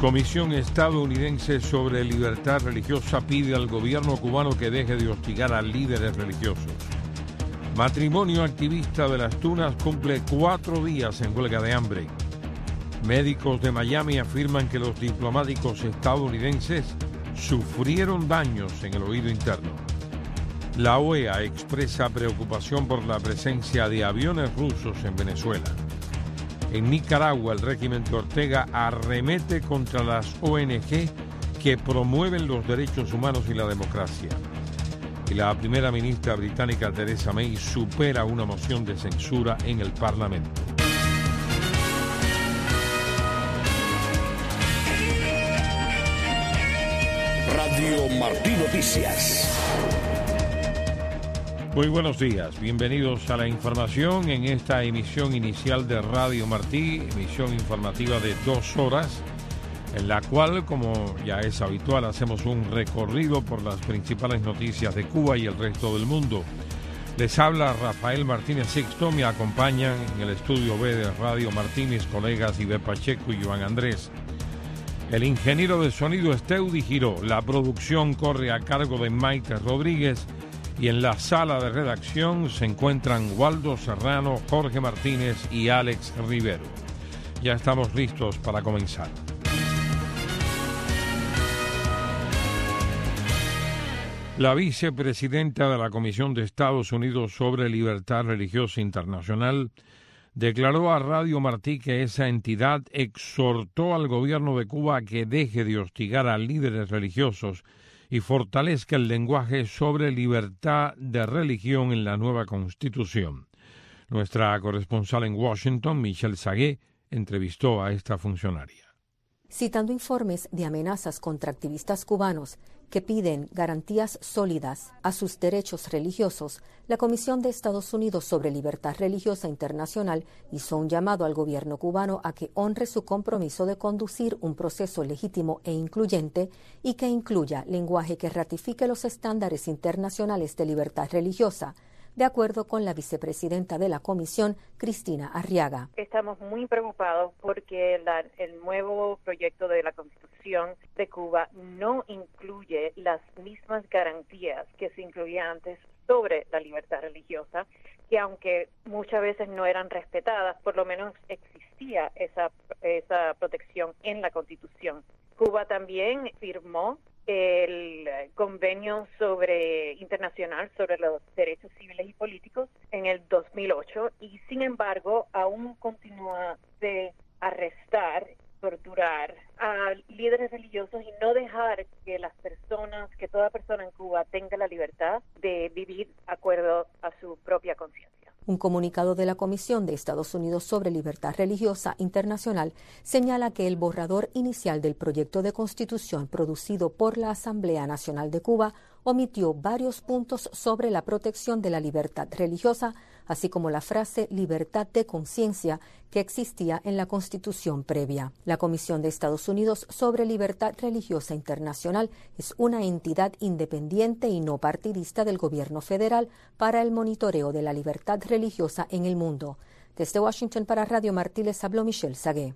Comisión estadounidense sobre libertad religiosa pide al gobierno cubano que deje de hostigar a líderes religiosos. Matrimonio activista de Las Tunas cumple 4 días en huelga de hambre. Médicos de Miami afirman que los diplomáticos estadounidenses sufrieron daños en el oído interno. La OEA expresa preocupación por la presencia de aviones rusos en Venezuela. En Nicaragua, el régimen de Ortega arremete contra las ONG que promueven los derechos humanos y la democracia. Y la primera ministra británica Theresa May supera una moción de censura en el Parlamento. Radio Martí Noticias. Muy buenos días, bienvenidos a la información en esta emisión inicial de Radio Martí, emisión informativa de 2 horas, en la cual, como ya es habitual, hacemos un recorrido por las principales noticias de Cuba y el resto del mundo. Les habla Rafael Martínez Sixto, me acompañan en el estudio B de Radio Martí mis colegas Iber Pacheco y Joan Andrés. El ingeniero de sonido es Teudi Giró, la producción corre a cargo de Maite Rodríguez y en la sala de redacción se encuentran Waldo Serrano, Jorge Martínez y Alex Rivero. Ya estamos listos para comenzar. La vicepresidenta de la Comisión de Estados Unidos sobre Libertad Religiosa Internacional declaró a Radio Martí que esa entidad exhortó al gobierno de Cuba a que deje de hostigar a líderes religiosos y fortalezca el lenguaje sobre libertad de religión en la nueva Constitución. Nuestra corresponsal en Washington, Michelle Sagué, entrevistó a esta funcionaria. Citando informes de amenazas contra activistas cubanos que piden garantías sólidas a sus derechos religiosos, la Comisión de Estados Unidos sobre Libertad Religiosa Internacional hizo un llamado al gobierno cubano a que honre su compromiso de conducir un proceso legítimo e incluyente y que incluya lenguaje que ratifique los estándares internacionales de libertad religiosa, de acuerdo con la vicepresidenta de la Comisión, Cristina Arriaga. Estamos muy preocupados porque el nuevo proyecto de la Constitución de Cuba no incluye las mismas garantías que se incluían antes sobre la libertad religiosa, que aunque muchas veces no eran respetadas, por lo menos existía esa protección en la Constitución. Cuba también firmó el convenio internacional sobre los derechos civiles y políticos en el 2008 y sin embargo aún continúa de arrestar, torturar a líderes religiosos y no dejar que toda persona en Cuba tenga la libertad de vivir de acuerdo a su propia conciencia. Un comunicado de la Comisión de Estados Unidos sobre Libertad Religiosa Internacional señala que el borrador inicial del proyecto de Constitución producido por la Asamblea Nacional de Cuba omitió varios puntos sobre la protección de la libertad religiosa, así como la frase libertad de conciencia que existía en la Constitución previa. La Comisión de Estados Unidos sobre Libertad Religiosa Internacional es una entidad independiente y no partidista del gobierno federal para el monitoreo de la libertad religiosa en el mundo. Desde Washington para Radio Martí les habló Michelle Sagué.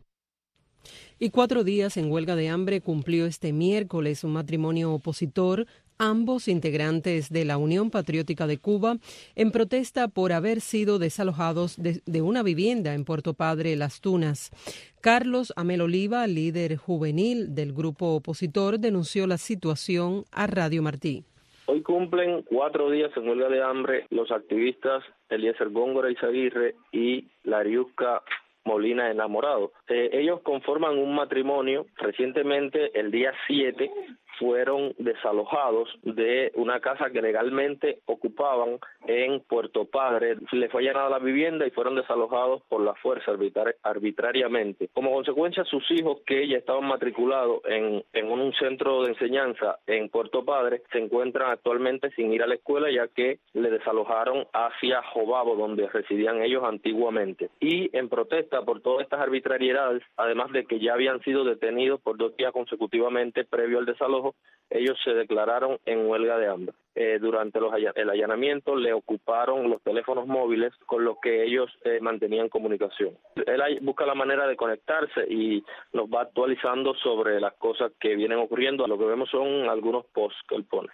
Y 4 días en huelga de hambre cumplió este miércoles un matrimonio opositor, ambos integrantes de la Unión Patriótica de Cuba, en protesta por haber sido desalojados de una vivienda en Puerto Padre, Las Tunas. Carlos Amel Oliva, líder juvenil del grupo opositor, denunció la situación a Radio Martí. Hoy cumplen 4 días en huelga de hambre los activistas Eliezer Góngora Izaguirre y Lariusca Molina Enamorado. Ellos conforman un matrimonio. Recientemente, el día 7, fueron desalojados de una casa que legalmente ocupaban en Puerto Padre. Les fue allanada la vivienda y fueron desalojados por la fuerza arbitrariamente. Como consecuencia, sus hijos, que ya estaban matriculados en un centro de enseñanza en Puerto Padre, se encuentran actualmente sin ir a la escuela, ya que le desalojaron hacia Jobabo, donde residían ellos antiguamente. Y en protesta por todas estas arbitrariedades, además de que ya habían sido detenidos por 2 días consecutivamente previo al desalojo, trabajo, ellos se declararon en huelga de hambre. Durante el allanamiento le ocuparon los teléfonos móviles con los que ellos mantenían comunicación. Él busca la manera de conectarse y nos va actualizando sobre las cosas que vienen ocurriendo. Lo que vemos son algunos posts que él pone.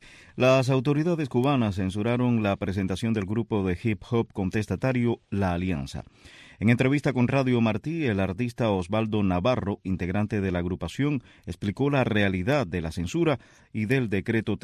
Las autoridades cubanas censuraron la presentación del grupo de hip hop contestatario La Alianza. En entrevista con Radio Martí, el artista Osvaldo Navarro, integrante de la agrupación, explicó la realidad de la censura y del decreto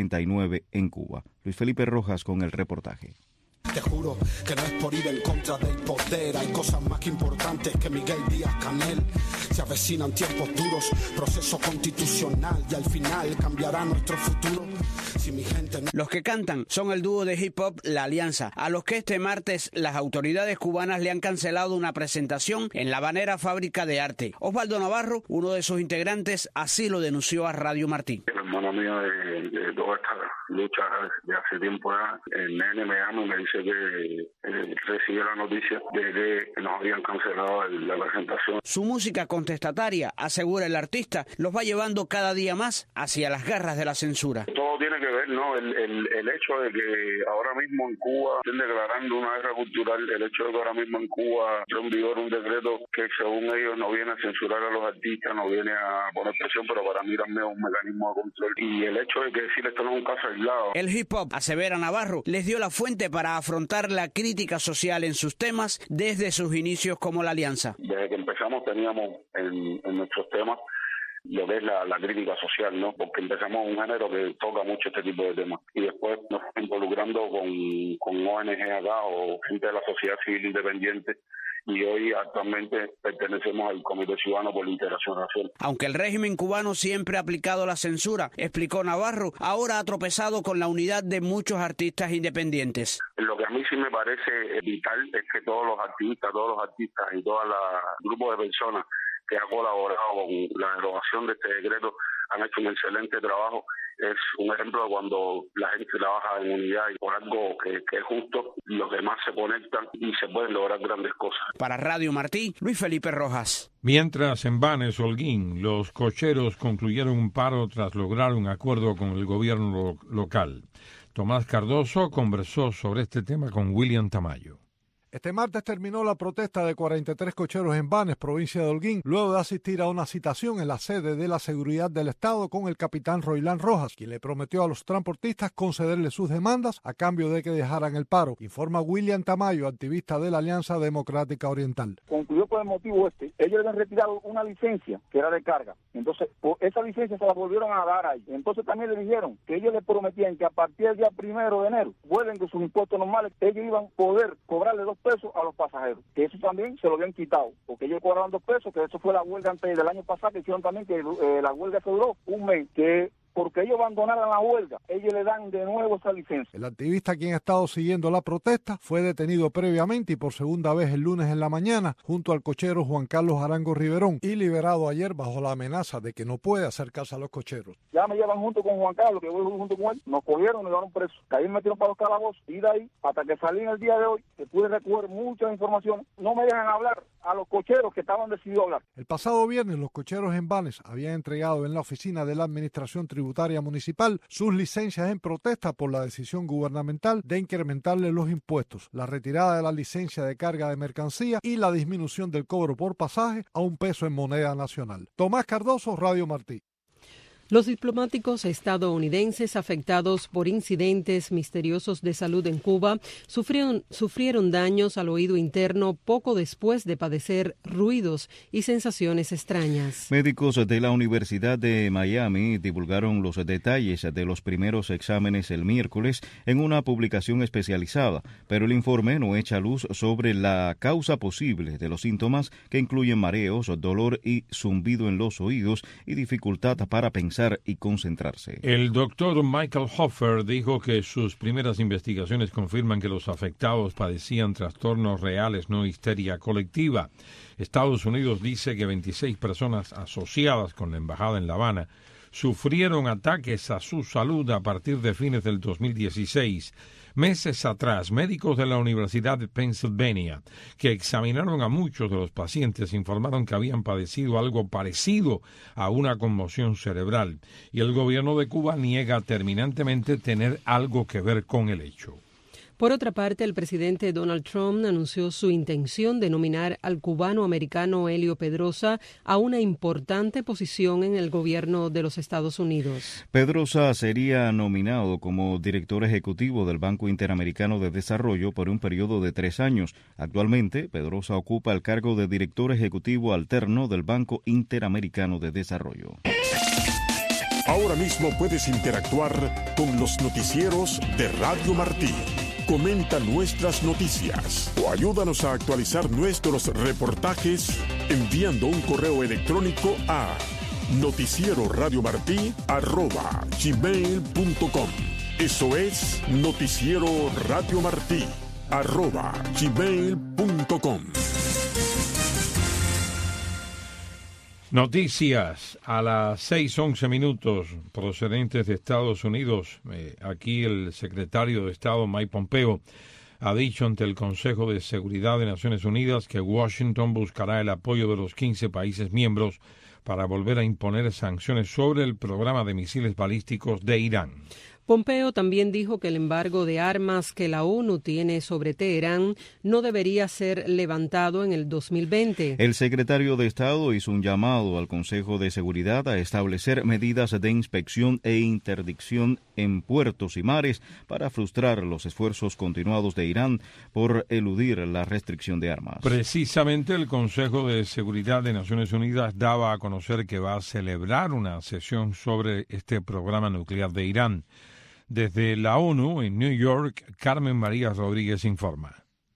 349 en Cuba. Luis Felipe Rojas con el reportaje. Te juro que no es por ir en contra del poder, hay cosas más que importantes que Miguel Díaz-Canel. Se avecinan tiempos duros, proceso constitucional y al final cambiará nuestro futuro. Si mi gente no... Los que cantan son el dúo de hip hop La Alianza, a los que este martes las autoridades cubanas le han cancelado una presentación en la Habanera Fábrica de Arte. Osvaldo Navarro, uno de sus integrantes, así lo denunció a Radio Martí. El hermano mío de toda esta lucha de hace tiempo ya, el nene me llama y me dice que recibió la noticia de que nos habían cancelado la presentación. Su música contestataria, asegura el artista, los va llevando cada día más hacia las garras de la censura. Todo tiene que ver, ¿no? El hecho de que ahora mismo en Cuba estén declarando una guerra cultural, el hecho de que ahora mismo en Cuba está en vigor un decreto que según ellos no viene a censurar a los artistas, no viene a poner presión, pero para mí también es un mecanismo de control. Y el hecho de que decir esto no es un caso aislado. El hip hop, asevera Navarro, les dio la fuente para afrontar la crítica social en sus temas desde sus inicios como La Alianza. Desde que empezamos teníamos en nuestros temas lo que es la crítica social, ¿no? Porque empezamos un género que toca mucho este tipo de temas y después nos fuimos involucrando con ONG acá o gente de la sociedad civil independiente y hoy actualmente pertenecemos al Comité Ciudadano por la Integración Racial. Aunque el régimen cubano siempre ha aplicado la censura, explicó Navarro, ahora ha tropezado con la unidad de muchos artistas independientes. Lo que a mí sí me parece vital es que todos los artistas y todo el grupo de personas que ha colaborado con la derogación de este decreto han hecho un excelente trabajo. Es un ejemplo de cuando la gente trabaja en unidad y por algo que es justo, los demás se conectan y se pueden lograr grandes cosas. Para Radio Martí, Luis Felipe Rojas. Mientras en Banes, Holguín, los cocheros concluyeron un paro tras lograr un acuerdo con el gobierno local. Tomás Cardoso conversó sobre este tema con William Tamayo. Este martes terminó la protesta de 43 cocheros en Banes, provincia de Holguín, luego de asistir a una citación en la sede de la Seguridad del Estado con el capitán Roilán Rojas, quien le prometió a los transportistas concederle sus demandas a cambio de que dejaran el paro, informa William Tamayo, activista de la Alianza Democrática Oriental. Concluyó por el motivo ellos habían retirado una licencia que era de carga, entonces esa licencia se la volvieron a dar ahí, entonces también le dijeron que ellos le prometían que a partir del día 1 de enero, vuelven con sus impuestos normales, ellos iban a poder cobrarle $2 a los pasajeros, que eso también se lo habían quitado, porque ellos cobraban $2, que eso fue la huelga antes del año pasado, que hicieron también que la huelga se duró un mes, que porque ellos abandonaran la huelga, ellos le dan de nuevo esa licencia. El activista, quien ha estado siguiendo la protesta, fue detenido previamente y por segunda vez el lunes en la mañana junto al cochero Juan Carlos Arango Riverón y liberado ayer bajo la amenaza de que no puede acercarse a los cocheros. Ya me llevan junto con Juan Carlos, que voy junto con él, nos cogieron y nos llevaron presos. Ahí me metieron para los calabozos y de ahí, hasta que salí en el día de hoy, que pude recoger mucha información, no me dejan hablar a los cocheros que estaban decididos a hablar. El pasado viernes los cocheros en Banes habían entregado en la oficina de la Administración Tributaria Municipal sus licencias en protesta por la decisión gubernamental de incrementarle los impuestos, la retirada de la licencia de carga de mercancía y la disminución del cobro por pasaje a $1 en moneda nacional. Tomás Cardoso, Radio Martí. Los diplomáticos estadounidenses afectados por incidentes misteriosos de salud en Cuba sufrieron daños al oído interno poco después de padecer ruidos y sensaciones extrañas. Médicos de la Universidad de Miami divulgaron los detalles de los primeros exámenes el miércoles en una publicación especializada, pero el informe no echa luz sobre la causa posible de los síntomas que incluyen mareos, dolor y zumbido en los oídos y dificultad para pensar y concentrarse. El doctor Michael Hoffer dijo que sus primeras investigaciones confirman que los afectados padecían trastornos reales, no histeria colectiva. Estados Unidos dice que 26 personas asociadas con la embajada en La Habana sufrieron ataques a su salud a partir de fines del 2016. Meses atrás, médicos de la Universidad de Pennsylvania, que examinaron a muchos de los pacientes, informaron que habían padecido algo parecido a una conmoción cerebral, y el gobierno de Cuba niega terminantemente tener algo que ver con el hecho. Por otra parte, el presidente Donald Trump anunció su intención de nominar al cubano-americano Helio Pedrosa a una importante posición en el gobierno de los Estados Unidos. Pedrosa sería nominado como director ejecutivo del Banco Interamericano de Desarrollo por un periodo de 3 años. Actualmente, Pedrosa ocupa el cargo de director ejecutivo alterno del Banco Interamericano de Desarrollo. Ahora mismo puedes interactuar con los noticieros de Radio Martí. Comenta nuestras noticias o ayúdanos a actualizar nuestros reportajes enviando un correo electrónico a noticieroradiomartí@gmail.com. Eso es noticieroradiomartí@gmail.com. Noticias a las 6:11 procedentes de Estados Unidos. Aquí el secretario de Estado Mike Pompeo ha dicho ante el Consejo de Seguridad de Naciones Unidas que Washington buscará el apoyo de los 15 países miembros para volver a imponer sanciones sobre el programa de misiles balísticos de Irán. Pompeo también dijo que el embargo de armas que la ONU tiene sobre Teherán no debería ser levantado en el 2020. El secretario de Estado hizo un llamado al Consejo de Seguridad a establecer medidas de inspección e interdicción en puertos y mares para frustrar los esfuerzos continuados de Irán por eludir la restricción de armas. Precisamente el Consejo de Seguridad de Naciones Unidas daba a conocer que va a celebrar una sesión sobre este programa nuclear de Irán. Desde la ONU en New York, Carmen María Rodríguez informa.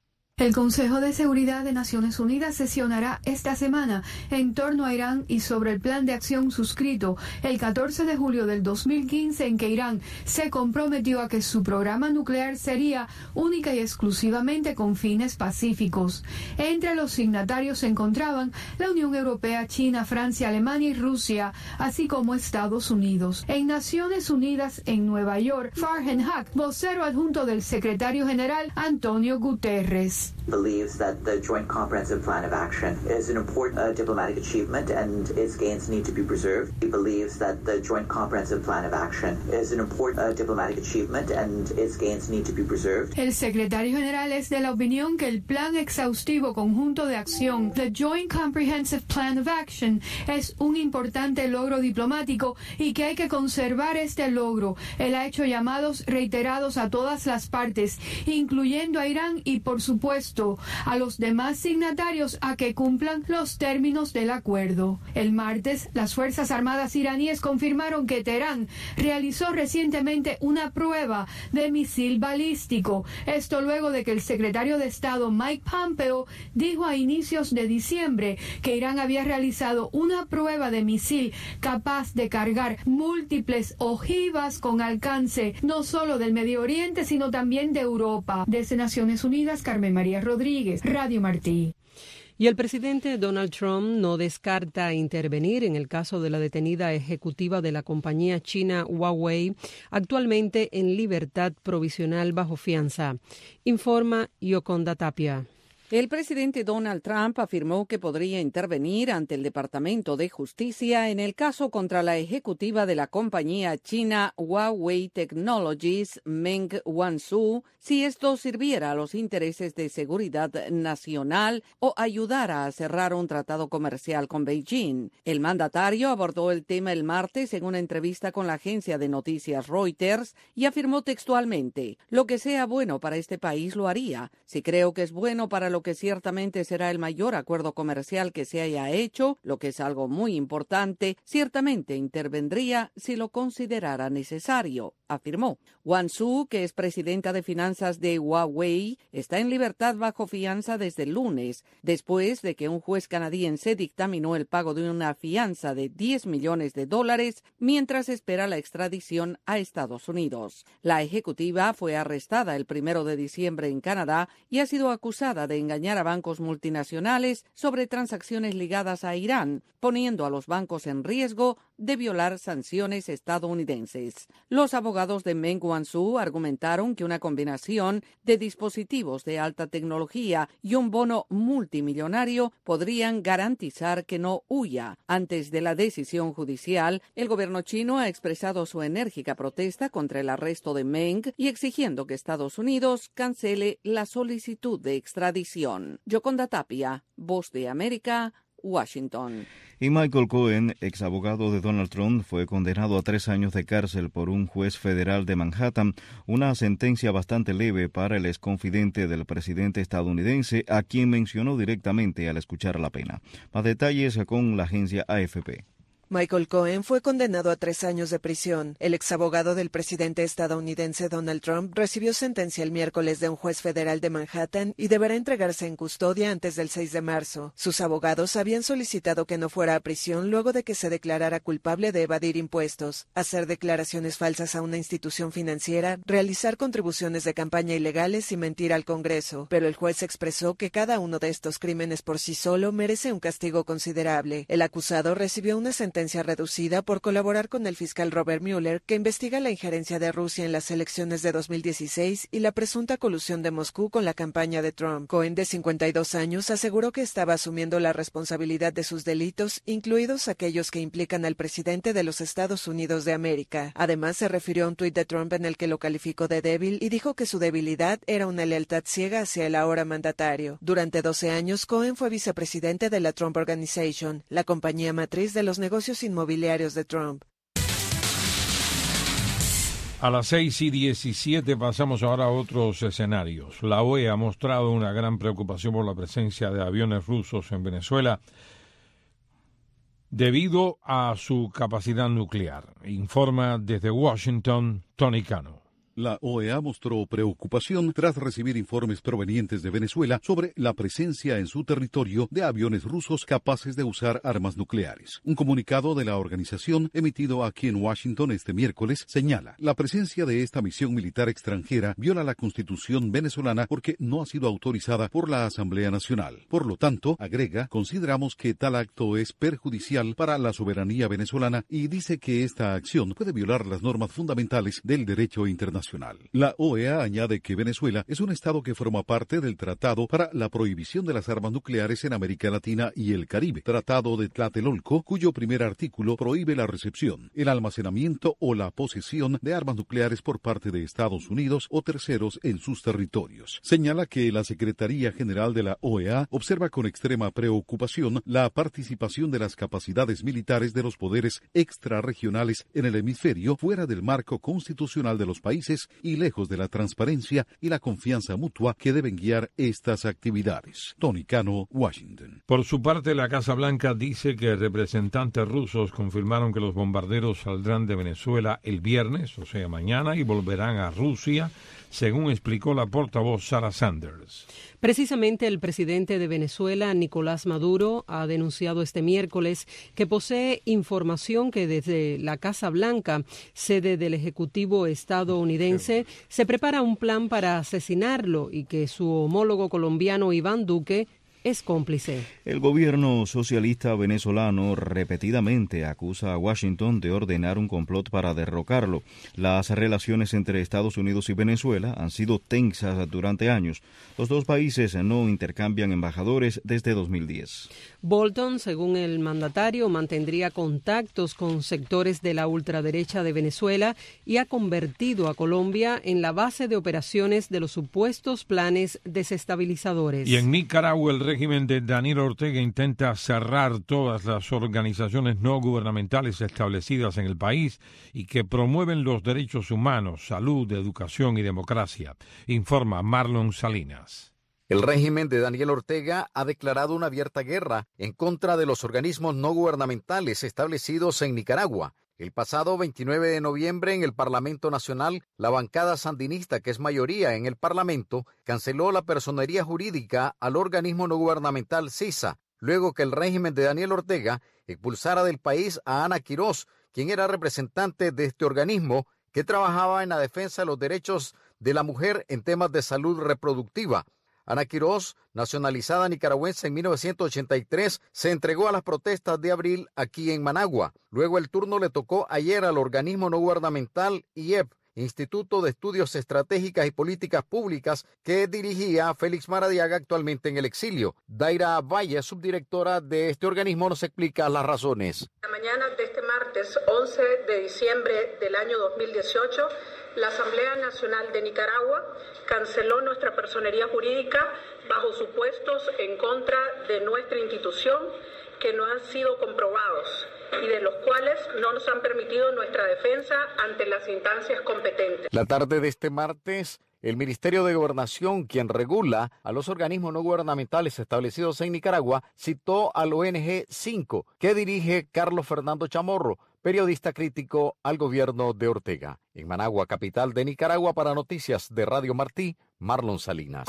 El Consejo de Seguridad de Naciones Unidas sesionará esta semana en torno a Irán y sobre el plan de acción suscrito el 14 de julio del 2015 en que Irán se comprometió a que su programa nuclear sería única y exclusivamente con fines pacíficos. Entre los signatarios se encontraban la Unión Europea, China, Francia, Alemania y Rusia, así como Estados Unidos. En Naciones Unidas en Nueva York, Farhan Haq, vocero adjunto del secretario general Antonio Guterres, believes that the Joint Comprehensive Plan of Action is an important diplomatic achievement and its gains need to be preserved. He believes that the Joint Comprehensive Plan of Action is an important diplomatic achievement and its gains need to be preserved. El secretario general es de la opinión que el Plan Exhaustivo Conjunto de Acción, the Joint Comprehensive Plan of Action, es un importante logro diplomático y que hay que conservar este logro. Él ha hecho llamados reiterados a todas las partes, incluyendo a Irán y, por supuesto, a los demás signatarios a que cumplan los términos del acuerdo. El martes, las Fuerzas Armadas iraníes confirmaron que Teherán realizó recientemente una prueba de misil balístico. Esto luego de que el secretario de Estado Mike Pompeo dijo a inicios de diciembre que Irán había realizado una prueba de misil capaz de cargar múltiples ojivas con alcance no solo del Medio Oriente, sino también de Europa. Desde Naciones Unidas, Carmen María Rodríguez, Radio Martí. Y el presidente Donald Trump no descarta intervenir en el caso de la detenida ejecutiva de la compañía china Huawei, actualmente en libertad provisional bajo fianza. Informa Yoconda Tapia. El presidente Donald Trump afirmó que podría intervenir ante el Departamento de Justicia en el caso contra la ejecutiva de la compañía china Huawei Technologies, Meng Wanzhou, si esto sirviera a los intereses de seguridad nacional o ayudara a cerrar un tratado comercial con Beijing. El mandatario abordó el tema el martes en una entrevista con la agencia de noticias Reuters y afirmó textualmente: "Lo que sea bueno para este país lo haría. Si creo que es bueno para lo que ciertamente será el mayor acuerdo comercial que se haya hecho, lo que es algo muy importante, ciertamente intervendría si lo considerara necesario", afirmó. Wanzhou, que es presidenta de finanzas de Huawei, está en libertad bajo fianza desde el lunes, después de que un juez canadiense dictaminó el pago de una fianza de $10 millones mientras espera la extradición a Estados Unidos. La ejecutiva fue arrestada el 1 de diciembre en Canadá y ha sido acusada de engañar engañar a bancos multinacionales sobre transacciones ligadas a Irán, poniendo a los bancos en riesgo de violar sanciones estadounidenses. Los abogados de Meng Wanzhou argumentaron que una combinación de dispositivos de alta tecnología y un bono multimillonario podrían garantizar que no huya. Antes de la decisión judicial, el gobierno chino ha expresado su enérgica protesta contra el arresto de Meng y exigiendo que Estados Unidos cancele la solicitud de extradición. Yoconda Tapia, Voz de América, Washington. Y Michael Cohen, ex abogado de Donald Trump, fue condenado a 3 años de cárcel por un juez federal de Manhattan, una sentencia bastante leve para el exconfidente del presidente estadounidense, a quien mencionó directamente al escuchar la pena. Más detalles con la agencia AFP. Michael Cohen fue condenado a 3 años de prisión. El exabogado del presidente estadounidense Donald Trump recibió sentencia el miércoles de un juez federal de Manhattan y deberá entregarse en custodia antes del 6 de marzo. Sus abogados habían solicitado que no fuera a prisión luego de que se declarara culpable de evadir impuestos, hacer declaraciones falsas a una institución financiera, realizar contribuciones de campaña ilegales y mentir al Congreso. Pero el juez expresó que cada uno de estos crímenes por sí solo merece un castigo considerable. El acusado recibió una sentencia reducida por colaborar con el fiscal Robert Mueller, que investiga la injerencia de Rusia en las elecciones de 2016 y la presunta colusión de Moscú con la campaña de Trump. Cohen, de 52 años, aseguró que estaba asumiendo la responsabilidad de sus delitos, incluidos aquellos que implican al presidente de los Estados Unidos de América. Además, se refirió a un tuit de Trump en el que lo calificó de débil y dijo que su debilidad era una lealtad ciega hacia el ahora mandatario. Durante 12 años, Cohen fue vicepresidente de la Trump Organization, la compañía matriz de los negocios inmobiliarios de Trump. A las 6:17 pasamos ahora a otros escenarios. La OEA ha mostrado una gran preocupación por la presencia de aviones rusos en Venezuela debido a su capacidad nuclear. Informa desde Washington, Tony Cano. La OEA mostró preocupación tras recibir informes provenientes de Venezuela sobre la presencia en su territorio de aviones rusos capaces de usar armas nucleares. Un comunicado de la organización emitido aquí en Washington este miércoles señala: la presencia de esta misión militar extranjera viola la Constitución venezolana porque no ha sido autorizada por la Asamblea Nacional. Por lo tanto, agrega, consideramos que tal acto es perjudicial para la soberanía venezolana y dice que esta acción puede violar las normas fundamentales del derecho internacional. La OEA añade que Venezuela es un estado que forma parte del Tratado para la Prohibición de las Armas Nucleares en América Latina y el Caribe, Tratado de Tlatelolco, cuyo primer artículo prohíbe la recepción, el almacenamiento o la posesión de armas nucleares por parte de Estados Unidos o terceros en sus territorios. Señala que la Secretaría General de la OEA observa con extrema preocupación la participación de las capacidades militares de los poderes extrarregionales en el hemisferio fuera del marco constitucional de los países y lejos de la transparencia y la confianza mutua que deben guiar estas actividades. Tony Cano, Washington. Por su parte, la Casa Blanca dice que representantes rusos confirmaron que los bombarderos saldrán de Venezuela el viernes, o sea, mañana, y volverán a Rusia, según explicó la portavoz Sarah Sanders. Precisamente el presidente de Venezuela, Nicolás Maduro, ha denunciado este miércoles que posee información que desde la Casa Blanca, sede del Ejecutivo estadounidense, se prepara un plan para asesinarlo y que su homólogo colombiano Iván Duque es cómplice. El gobierno socialista venezolano repetidamente acusa a Washington de ordenar un complot para derrocarlo. Las relaciones entre Estados Unidos y Venezuela han sido tensas durante años. Los dos países no intercambian embajadores desde 2010. Bolton, según el mandatario, mantendría contactos con sectores de la ultraderecha de Venezuela y ha convertido a Colombia en la base de operaciones de los supuestos planes desestabilizadores. Y en Nicaragua, el régimen de Daniel Ortega intenta cerrar todas las organizaciones no gubernamentales establecidas en el país y que promueven los derechos humanos, salud, educación y democracia, informa Marlon Salinas. El régimen de Daniel Ortega ha declarado una abierta guerra en contra de los organismos no gubernamentales establecidos en Nicaragua. El pasado 29 de noviembre en el Parlamento Nacional, la bancada sandinista, que es mayoría en el Parlamento, canceló la personería jurídica al organismo no gubernamental CISA, luego que el régimen de Daniel Ortega expulsara del país a Ana Quirós, quien era representante de este organismo que trabajaba en la defensa de los derechos de la mujer en temas de salud reproductiva. Ana Quirós, nacionalizada nicaragüense en 1983, se entregó a las protestas de abril aquí en Managua. Luego el turno le tocó ayer al organismo no gubernamental IEP, Instituto de Estudios Estratégicas y Políticas Públicas, que dirigía Félix Maradiaga, actualmente en el exilio. Daira Valle, subdirectora de este organismo, nos explica las razones. La mañana de este martes 11 de diciembre del año 2018, la Asamblea Nacional de Nicaragua canceló nuestra personería jurídica bajo supuestos en contra de nuestra institución que no han sido comprobados y de los cuales no nos han permitido nuestra defensa ante las instancias competentes. La tarde de este martes, el Ministerio de Gobernación, quien regula a los organismos no gubernamentales establecidos en Nicaragua, citó al ONG 5, que dirige Carlos Fernando Chamorro, periodista crítico al gobierno de Ortega. En Managua, capital de Nicaragua, para Noticias de Radio Martí, Marlon Salinas.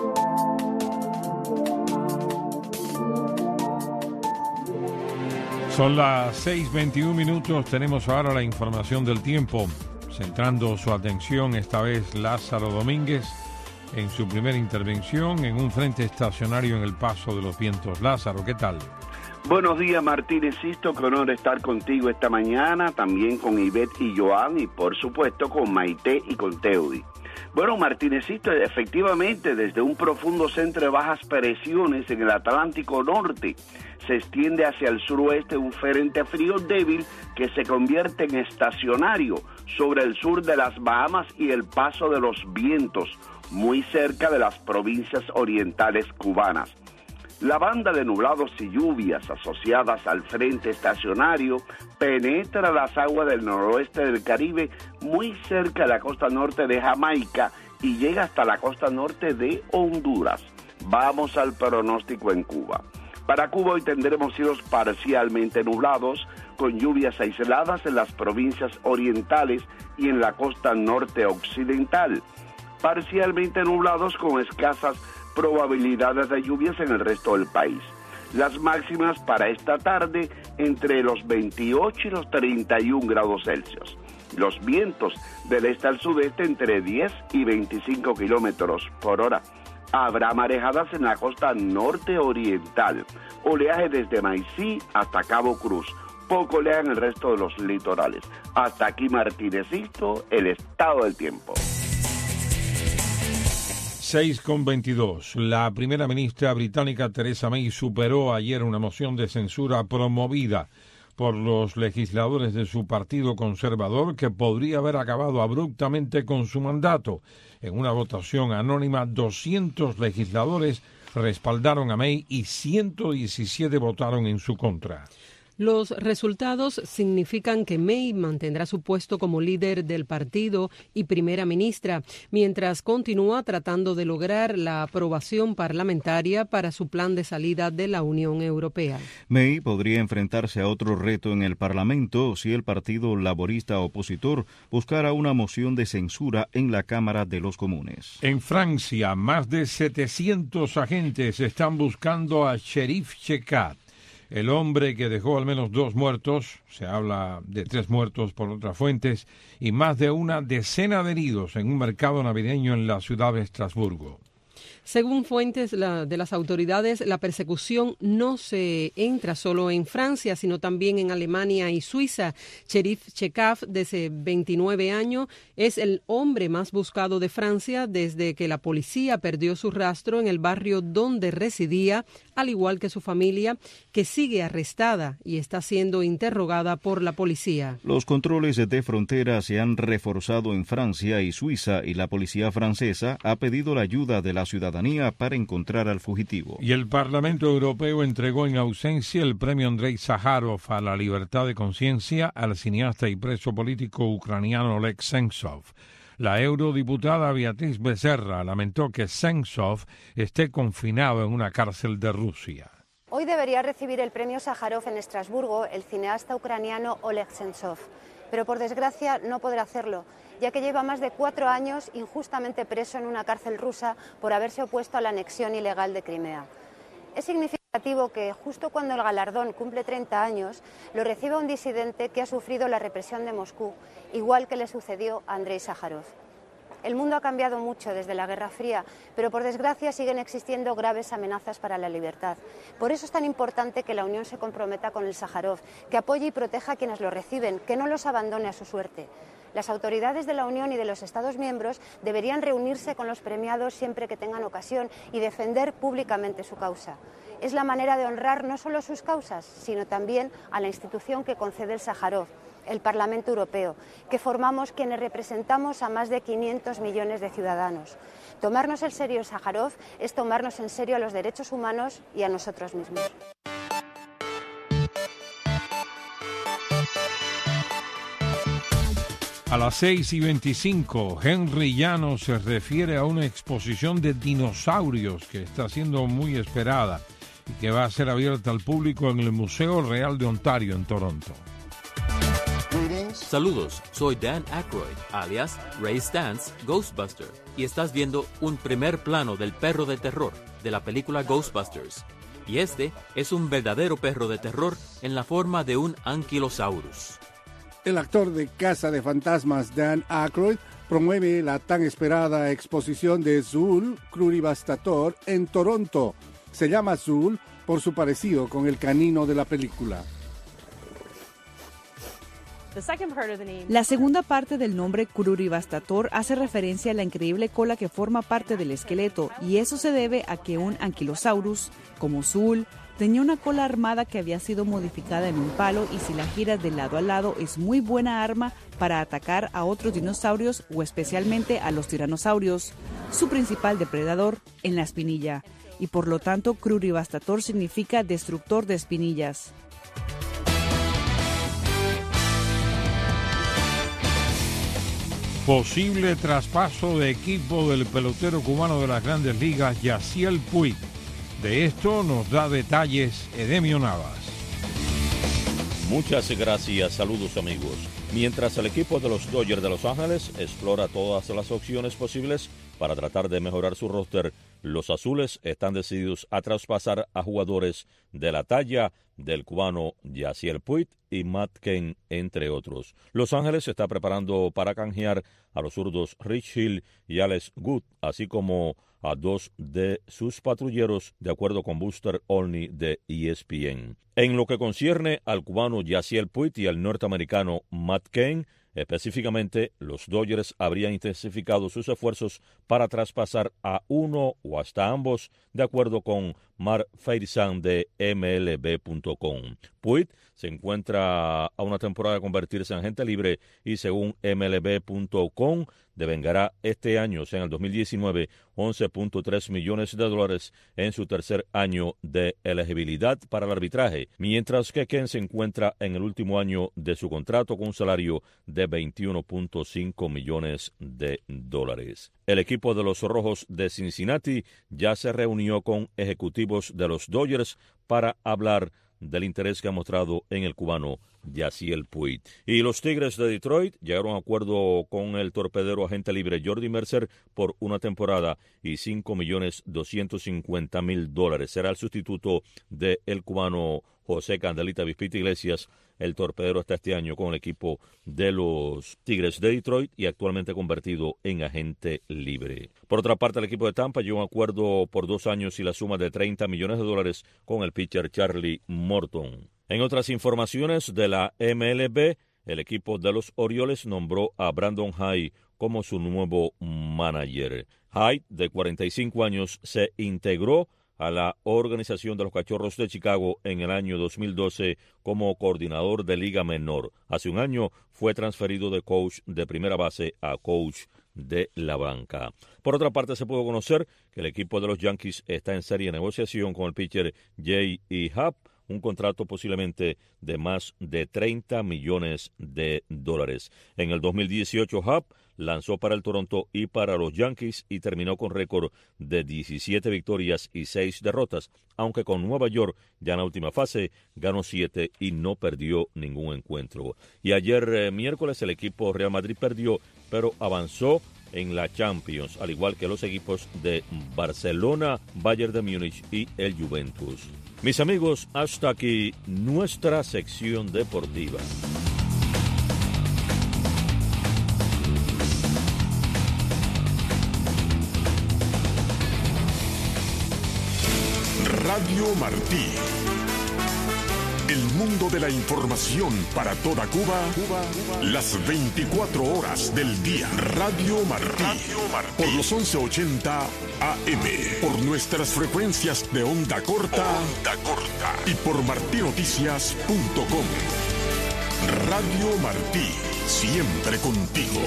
Son las 6:21 minutos. Tenemos ahora la información del tiempo. Centrando su atención esta vez Lázaro Domínguez en su primera intervención en un frente estacionario en el Paso de los Vientos. Lázaro, ¿qué tal? Buenos días, Martínez Sisto, qué honor estar contigo esta mañana, también con Ivette y Joan y por supuesto con Maite y con Teudi. Bueno, Martínez Sisto, efectivamente desde un profundo centro de bajas presiones en el Atlántico Norte se extiende hacia el suroeste un frente frío débil que se convierte en estacionario sobre el sur de las Bahamas y el Paso de los Vientos, muy cerca de las provincias orientales cubanas. La banda de nublados y lluvias asociadas al frente estacionario penetra las aguas del noroeste del Caribe muy cerca de la costa norte de Jamaica y llega hasta la costa norte de Honduras. Vamos al pronóstico en Cuba. Para Cuba hoy tendremos cielos parcialmente nublados, con lluvias aisladas en las provincias orientales y en la costa norte occidental. Parcialmente nublados con escasas probabilidades de lluvias en el resto del país. Las máximas para esta tarde entre los 28 y los 31 grados Celsius. Los vientos del este al sudeste entre 10 y 25 kilómetros por hora. Habrá marejadas en la costa norte oriental. Oleaje desde Maicí hasta Cabo Cruz. Poco oleaje en el resto de los litorales. Hasta aquí Martínez Sisto, el estado del tiempo. 6:22. La primera ministra británica Theresa May superó ayer una moción de censura promovida por los legisladores de su partido conservador que podría haber acabado abruptamente con su mandato. En una votación anónima, 200 legisladores respaldaron a May y 117 votaron en su contra. Los resultados significan que May mantendrá su puesto como líder del partido y primera ministra, mientras continúa tratando de lograr la aprobación parlamentaria para su plan de salida de la Unión Europea. May podría enfrentarse a otro reto en el Parlamento si el Partido Laborista opositor buscara una moción de censura en la Cámara de los Comunes. En Francia, más de 700 agentes están buscando a Cherif Chekav, el hombre que dejó al menos 2 muertos, se habla de 3 muertos por otras fuentes, y más de una decena de heridos en un mercado navideño en la ciudad de Estrasburgo. Según fuentes de las autoridades, la persecución no se entra solo en Francia, sino también en Alemania y Suiza. Cherif Chekav, de 29 años, es el hombre más buscado de Francia desde que la policía perdió su rastro en el barrio donde residía, al igual que su familia, que sigue arrestada y está siendo interrogada por la policía. Los controles de frontera se han reforzado en Francia y Suiza y la policía francesa ha pedido la ayuda de la ciudadanía para encontrar al fugitivo. Y el Parlamento Europeo entregó en ausencia el premio Andrei Sájarov a la libertad de conciencia al cineasta y preso político ucraniano Oleg Sentsov. La eurodiputada Beatriz Becerra lamentó que Sentsov esté confinado en una cárcel de Rusia. Hoy debería recibir el premio Sájarov en Estrasburgo el cineasta ucraniano Oleg Sentsov, pero por desgracia no podrá hacerlo, ya que lleva más de 4 años injustamente preso en una cárcel rusa por haberse opuesto a la anexión ilegal de Crimea. Es significativo que justo cuando el galardón cumple 30 años, lo reciba un disidente que ha sufrido la represión de Moscú, igual que le sucedió a Andrei Sájarov. El mundo ha cambiado mucho desde la Guerra Fría, pero por desgracia siguen existiendo graves amenazas para la libertad. Por eso es tan importante que la Unión se comprometa con el Sájarov, que apoye y proteja a quienes lo reciben, que no los abandone a su suerte. Las autoridades de la Unión y de los Estados miembros deberían reunirse con los premiados siempre que tengan ocasión y defender públicamente su causa. Es la manera de honrar no solo sus causas, sino también a la institución que concede el Sájarov, el Parlamento Europeo, que formamos quienes representamos a más de 500 millones de ciudadanos. Tomarnos en serio el Sájarov es tomarnos en serio a los derechos humanos y a nosotros mismos. A las 6:25, Henry Llanos se refiere a una exposición de dinosaurios que está siendo muy esperada y que va a ser abierta al público en el Museo Real de Ontario en Toronto. Saludos, soy Dan Aykroyd, alias Ray Stantz, Ghostbuster, y estás viendo un primer plano del perro de terror de la película Ghostbusters. Y este es un verdadero perro de terror en la forma de un anquilosaurus. El actor de Casa de Fantasmas Dan Aykroyd promueve la tan esperada exposición de Zuul Crurivastator en Toronto. Se llama Zuul por su parecido con el canino de la película. La segunda parte del nombre Crurivastator hace referencia a la increíble cola que forma parte del esqueleto, y eso se debe a que un anquilosaurus, como Zuul, tenía una cola armada que había sido modificada en un palo, y si la giras de lado a lado es muy buena arma para atacar a otros dinosaurios o especialmente a los tiranosaurios, su principal depredador en la espinilla, y por lo tanto Crurivastator significa destructor de espinillas. Posible traspaso de equipo del pelotero cubano de las Grandes Ligas, Yasiel Puig. De esto nos da detalles Edemio Navas. Muchas gracias, saludos amigos. Mientras el equipo de los Dodgers de Los Ángeles explora todas las opciones posibles para tratar de mejorar su roster, los azules están decididos a traspasar a jugadores de la talla del cubano Yasiel Puig y Matt Cain, entre otros. Los Ángeles se está preparando para canjear a los zurdos Rich Hill y Alex Wood, así como a dos de sus patrulleros, de acuerdo con Buster Olney de ESPN. En lo que concierne al cubano Yasiel Puig y al norteamericano Matt Cain, específicamente, los Dodgers habrían intensificado sus esfuerzos para traspasar a uno o hasta ambos, de acuerdo con Mark Feirizan de MLB.com. Puig se encuentra a una temporada de convertirse en agente libre y, según MLB.com, devengará este año, o sea, en el 2019, $11.3 millones en su tercer año de elegibilidad para el arbitraje, mientras que Ken se encuentra en el último año de su contrato con un salario de $21.5 millones. El equipo de los Rojos de Cincinnati ya se reunió con ejecutivos de los Dodgers para hablar del interés que ha mostrado en el cubano Yasiel Puig. Y los Tigres de Detroit llegaron a un acuerdo con el torpedero agente libre Jordy Mercer por una temporada y $5.250.000. Será el sustituto del cubano José Candelita Vispita Iglesias. El torpedero está este año con el equipo de los Tigres de Detroit y actualmente convertido en agente libre. Por otra parte, el equipo de Tampa llegó a un acuerdo por 2 años y la suma de $30 millones con el pitcher Charlie Morton. En otras informaciones de la MLB, el equipo de los Orioles nombró a Brandon Hyde como su nuevo manager. Hyde, de 45 años, se integró a la organización de los Cachorros de Chicago en el año 2012 como coordinador de Liga Menor. Hace un año fue transferido de coach de primera base a coach de la banca. Por otra parte, se pudo conocer que el equipo de los Yankees está en seria negociación con el pitcher J.E. Happ, un contrato posiblemente de más de $30 millones. En el 2018, Happ lanzó para el Toronto y para los Yankees y terminó con récord de 17 victorias y 6 derrotas, aunque con Nueva York ya en la última fase ganó 7 y no perdió ningún encuentro. Y ayer miércoles el equipo Real Madrid perdió, pero avanzó en la Champions, al igual que los equipos de Barcelona, Bayern de Múnich y el Juventus. Mis amigos, hasta aquí nuestra sección deportiva. Radio Martí. El mundo de la información para toda Cuba, las 24 horas del día. Radio Martí. Por los 1180 AM. Por nuestras frecuencias de onda corta. Y por martinoticias.com. Radio Martí. Siempre contigo.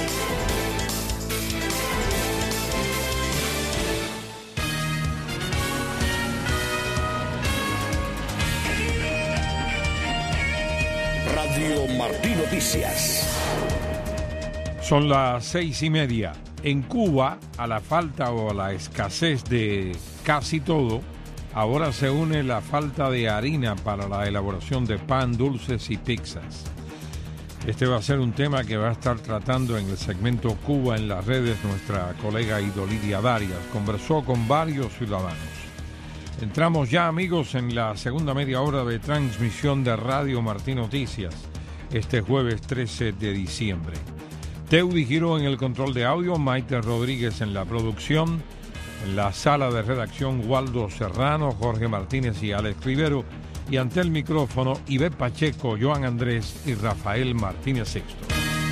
Radio Martí Noticias. Son las 6:30. En Cuba, a la falta o a la escasez de casi todo, ahora se une la falta de harina para la elaboración de pan, dulces y pizzas. Este va a ser un tema que va a estar tratando en el segmento Cuba en las redes nuestra colega Idolidia Darias. Conversó con varios ciudadanos. Entramos ya, amigos, en la segunda media hora de transmisión de Radio Martí Noticias, este jueves 13 de diciembre. Teudi Giró en el control de audio, Maite Rodríguez en la producción, en la sala de redacción Waldo Serrano, Jorge Martínez y Alex Rivero, y ante el micrófono Ivette Pacheco, Joan Andrés y Rafael Martínez Sexto.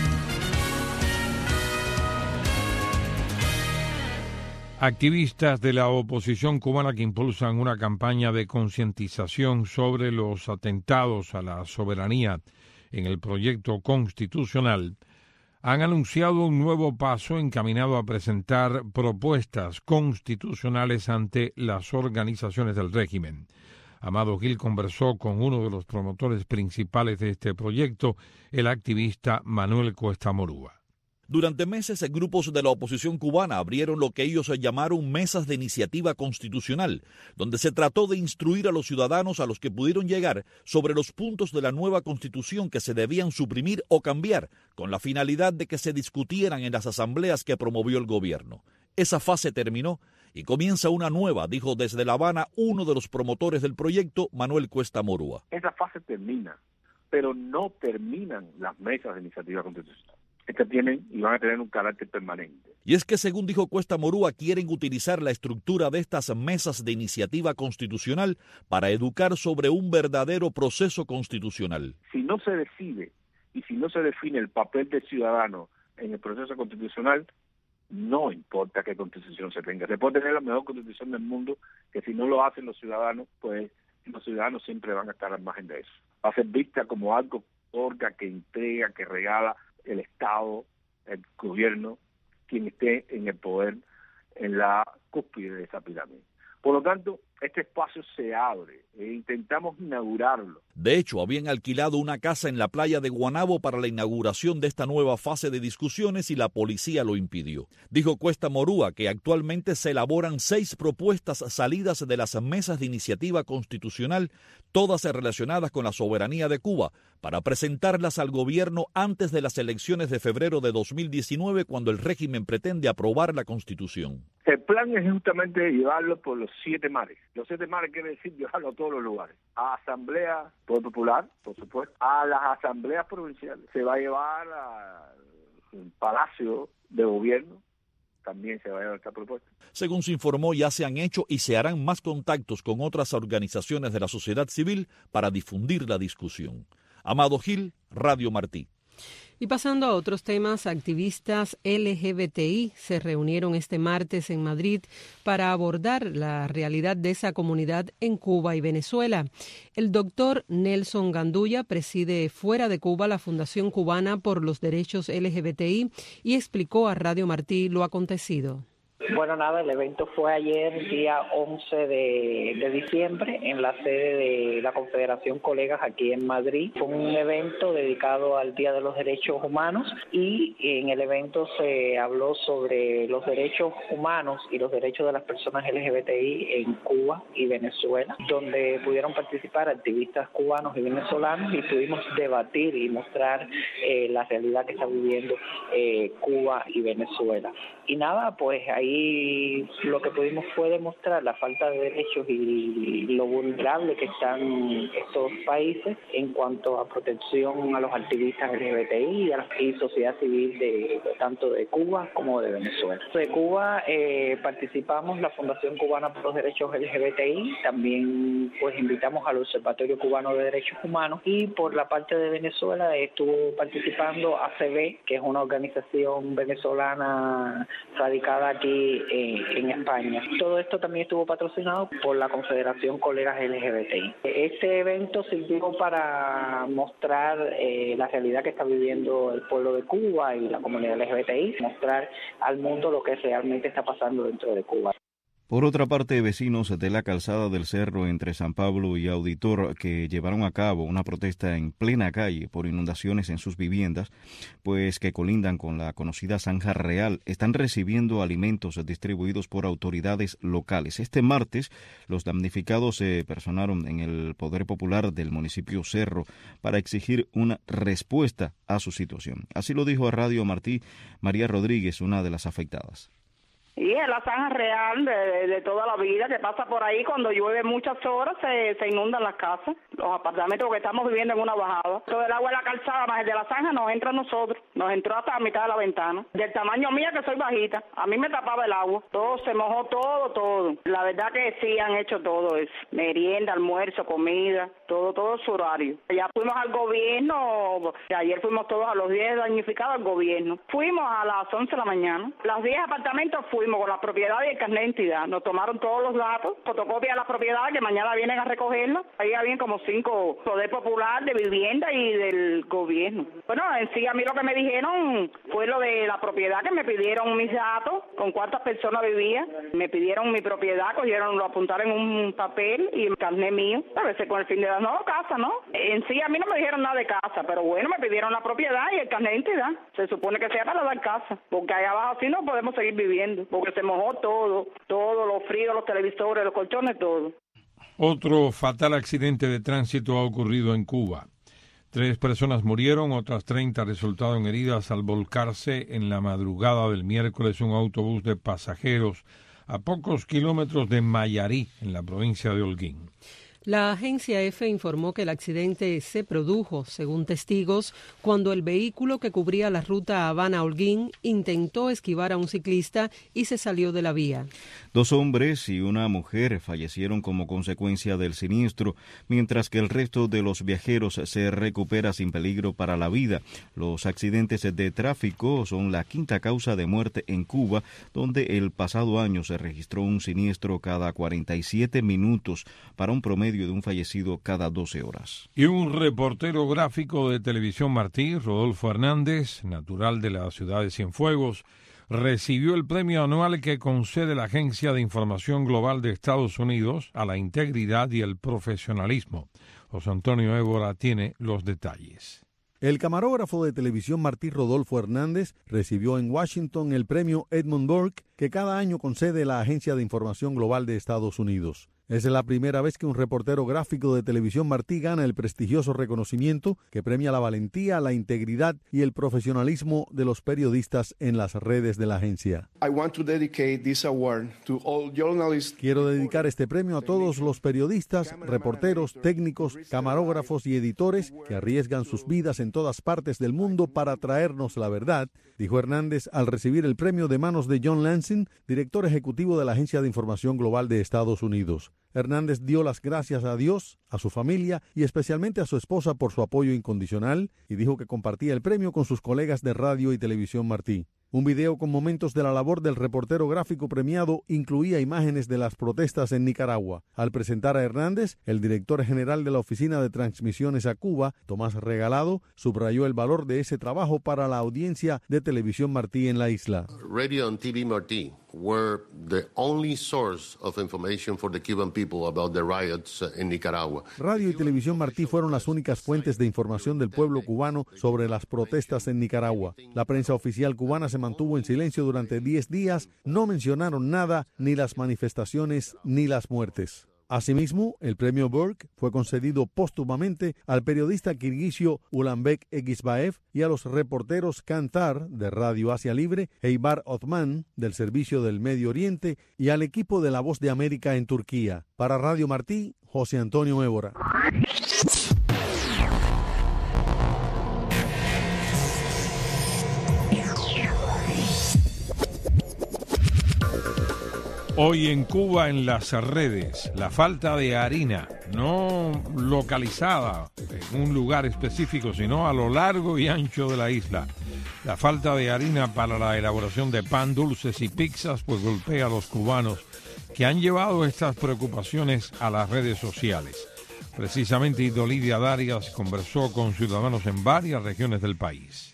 Activistas de la oposición cubana que impulsan una campaña de concientización sobre los atentados a la soberanía en el proyecto constitucional han anunciado un nuevo paso encaminado a presentar propuestas constitucionales ante las organizaciones del régimen. Amado Gil conversó con uno de los promotores principales de este proyecto, el activista Manuel Cuesta Morúa. Durante meses, grupos de la oposición cubana abrieron lo que ellos llamaron mesas de iniciativa constitucional, donde se trató de instruir a los ciudadanos a los que pudieron llegar sobre los puntos de la nueva constitución que se debían suprimir o cambiar, con la finalidad de que se discutieran en las asambleas que promovió el gobierno. Esa fase terminó y comienza una nueva, dijo desde La Habana uno de los promotores del proyecto, Manuel Cuesta Morúa. Esa fase termina, pero no terminan las mesas de iniciativa constitucional. Estas tienen y van a tener un carácter permanente. Y es que, según dijo Cuesta Morúa, quieren utilizar la estructura de estas mesas de iniciativa constitucional para educar sobre un verdadero proceso constitucional. Si no se decide y si no se define el papel del ciudadano en el proceso constitucional, no importa qué constitución se tenga. Se puede tener la mejor constitución del mundo, que si no lo hacen los ciudadanos, pues los ciudadanos siempre van a estar al margen de eso. Va a ser vista como algo otorga, que entrega, que regala el Estado, el gobierno, quien esté en el poder, en la cúspide de esa pirámide. Por lo tanto, este espacio se abre e intentamos inaugurarlo. De hecho, habían alquilado una casa en la playa de Guanabo para la inauguración de esta nueva fase de discusiones y la policía lo impidió. Dijo Cuesta Morúa que actualmente se elaboran 6 propuestas salidas de las mesas de iniciativa constitucional, todas relacionadas con la soberanía de Cuba, para presentarlas al gobierno antes de las elecciones de febrero de 2019, cuando el régimen pretende aprobar la Constitución. El plan es justamente llevarlo por los 7 mares. Los 7 mares quiere decir llevarlo a todos los lugares. A Asamblea Popular, por supuesto, a las asambleas provinciales. Se va a llevar al Palacio de Gobierno, también se va a llevar esta propuesta. Según se informó, ya se han hecho y se harán más contactos con otras organizaciones de la sociedad civil para difundir la discusión. Amado Gil, Radio Martí. Y pasando a otros temas, activistas LGBTI se reunieron este martes en Madrid para abordar la realidad de esa comunidad en Cuba y Venezuela. El doctor Nelson Gandulla preside fuera de Cuba la Fundación Cubana por los Derechos LGBTI y explicó a Radio Martí lo acontecido. Bueno, nada, el evento fue ayer, día 11 de diciembre, en la sede de la Confederación Colegas aquí en Madrid. Fue un evento dedicado al Día de los Derechos Humanos y en el evento se habló sobre los derechos humanos y los derechos de las personas LGBTI en Cuba y Venezuela, donde pudieron participar activistas cubanos y venezolanos y pudimos debatir y mostrar la realidad que está viviendo Cuba y Venezuela. Y nada, pues ahí ahí lo que pudimos fue demostrar la falta de derechos y lo vulnerable que están estos países en cuanto a protección a los activistas LGBTI y sociedad civil tanto de Cuba como de Venezuela. De Cuba participamos la Fundación Cubana por los Derechos LGBTI, también pues invitamos al Observatorio Cubano de Derechos Humanos, y por la parte de Venezuela estuvo participando ACB, que es una organización venezolana radicada aquí en España. Todo esto también estuvo patrocinado por la Confederación Colegas LGBTI. Este evento sirvió para mostrar la realidad que está viviendo el pueblo de Cuba y la comunidad LGBTI, mostrar al mundo lo que realmente está pasando dentro de Cuba. Por otra parte, vecinos de la calzada del Cerro entre San Pablo y Auditor, que llevaron a cabo una protesta en plena calle por inundaciones en sus viviendas, pues que colindan con la conocida Zanja Real, están recibiendo alimentos distribuidos por autoridades locales. Este martes, los damnificados se personaron en el Poder Popular del municipio Cerro para exigir una respuesta a su situación. Así lo dijo a Radio Martí María Rodríguez, una de las afectadas. Y es la zanja real de toda la vida que pasa por ahí. Cuando llueve muchas horas se inundan las casas, los apartamentos, porque estamos viviendo en una bajada. Todo el agua de la calzada más el de la zanja nos entra a nosotros, nos entró hasta la mitad de la ventana. Del tamaño mía, que soy bajita, a mí me tapaba el agua, todo se mojó, todo. La verdad que sí han hecho todo eso, merienda, almuerzo, comida, todo su horario. Ya fuimos al gobierno, ayer fuimos todos a los 10 damnificados al gobierno. Fuimos a las 11 de la mañana, los 10 apartamentos fuimos con la propiedad y el carnet de identidad. Nos tomaron todos los datos, fotocopia de la propiedad, que mañana vienen a recogerla. Ahí habían como 5 Poder Popular, de vivienda y del gobierno. Bueno, en sí a mí lo que me dijeron fue lo de la propiedad, que me pidieron mis datos, con cuántas personas vivía. Me pidieron mi propiedad, lo apuntaron en un papel y el carnet mío. A veces con el fin de dar, no, casa, ¿no? En sí a mí no me dijeron nada de casa, pero bueno, me pidieron la propiedad y el carnet de identidad. Se supone que sea para dar casa, porque allá abajo así no podemos seguir viviendo, porque se mojó todo, los fríos, los televisores, los colchones, todo. Otro fatal accidente de tránsito ha ocurrido en Cuba. 3 personas murieron, otras 30 resultaron heridas al volcarse en la madrugada del miércoles un autobús de pasajeros a pocos kilómetros de Mayarí, en la provincia de Holguín. La agencia EFE informó que el accidente se produjo, según testigos, cuando el vehículo que cubría la ruta Habana-Holguín intentó esquivar a un ciclista y se salió de la vía. 2 hombres y una mujer fallecieron como consecuencia del siniestro, mientras que el resto de los viajeros se recupera sin peligro para la vida. Los accidentes de tráfico son la 5ª causa de muerte en Cuba, donde el pasado año se registró un siniestro cada 47 minutos para un promedio de un fallecido cada 12 horas. Y un reportero gráfico de Televisión Martí, Rodolfo Hernández, natural de la ciudad de Cienfuegos, recibió el premio anual que concede la Agencia de Información Global de Estados Unidos a la integridad y el profesionalismo. José Antonio Évora tiene los detalles. El camarógrafo de Televisión Martí, Rodolfo Hernández, recibió en Washington el premio Edmund Burke que cada año concede la Agencia de Información Global de Estados Unidos. Es la primera vez que un reportero gráfico de Televisión Martí gana el prestigioso reconocimiento que premia la valentía, la integridad y el profesionalismo de los periodistas en las redes de la agencia. Quiero dedicar este premio a todos los periodistas, reporteros, técnicos, camarógrafos y editores que arriesgan sus vidas en todas partes del mundo para traernos la verdad, dijo Hernández al recibir el premio de manos de John Lansing, director ejecutivo de la Agencia de Información Global de Estados Unidos. Hernández dio las gracias a Dios, a su familia y especialmente a su esposa por su apoyo incondicional y dijo que compartía el premio con sus colegas de radio y Televisión Martí. Un video con momentos de la labor del reportero gráfico premiado incluía imágenes de las protestas en Nicaragua. Al presentar a Hernández, el director general de la Oficina de Transmisiones a Cuba, Tomás Regalado, subrayó el valor de ese trabajo para la audiencia de Televisión Martí en la isla. Radio and TV Martí were the only source of information for the Cuban people about the riots in Nicaragua. Radio y Televisión Martí fueron las únicas fuentes de información del pueblo cubano sobre las protestas en Nicaragua. La prensa oficial cubana se mantuvo en silencio durante 10 días, no mencionaron nada, ni las manifestaciones ni las muertes. Asimismo, el premio Burke fue concedido póstumamente al periodista kirguisio Ulanbek Egisbaev y a los reporteros Kantar de Radio Asia Libre, Eibar Othman del Servicio del Medio Oriente y al equipo de La Voz de América en Turquía. Para Radio Martí, José Antonio Évora. Hoy en Cuba, en las redes, la falta de harina, no localizada en un lugar específico, sino a lo largo y ancho de la isla. La falta de harina para la elaboración de pan, dulces y pizzas, pues golpea a los cubanos que han llevado estas preocupaciones a las redes sociales. Precisamente, Idolidia Darias conversó con ciudadanos en varias regiones del país.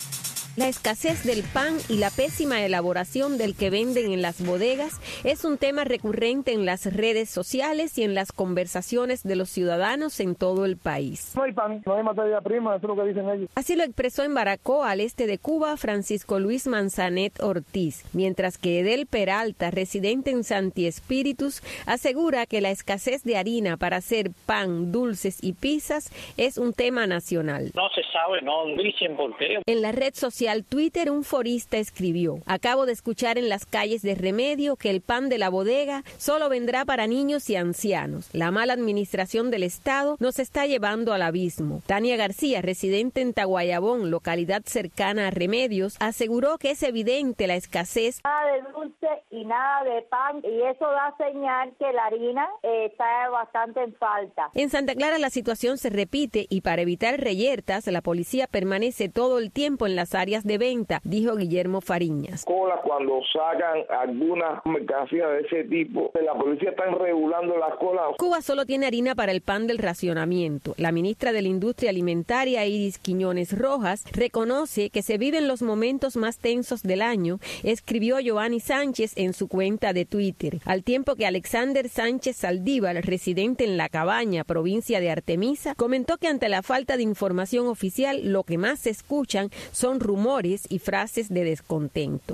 La escasez del pan y la pésima elaboración del que venden en las bodegas es un tema recurrente en las redes sociales y en las conversaciones de los ciudadanos en todo el país. No hay pan, no hay materia prima, eso es lo que dicen ellos. Así lo expresó en Baracoa, al este de Cuba, Francisco Luis Manzanet Ortiz, mientras que Edel Peralta, residente en Santi Espíritus, asegura que la escasez de harina para hacer pan, dulces y pizzas es un tema nacional. No se sabe, no dicen por qué. En la red social Twitter, un forista escribió: acabo de escuchar en las calles de Remedio que el pan de la bodega solo vendrá para niños y ancianos. La mala administración del Estado nos está llevando al abismo. Tania García, residente en Taguayabón, localidad cercana a Remedios, aseguró que es evidente la escasez. Nada de dulce y nada de pan, y eso da señal que la harina está bastante en falta. En Santa Clara la situación se repite y para evitar reyertas, la policía permanece todo el tiempo en las áreas de venta, dijo Guillermo Fariñas. Cola cuando sacan alguna mercancía de ese tipo, la policía está regulando las colas. Cuba solo tiene harina para el pan del racionamiento. La ministra de la Industria Alimentaria, Iris Quiñones Rojas, reconoce que se viven los momentos más tensos del año, escribió Giovanni Sánchez en su cuenta de Twitter, al tiempo que Alexander Sánchez Saldívar, residente en La Cabaña, provincia de Artemisa, comentó que ante la falta de información oficial, lo que más se escuchan son rumores y frases de descontento.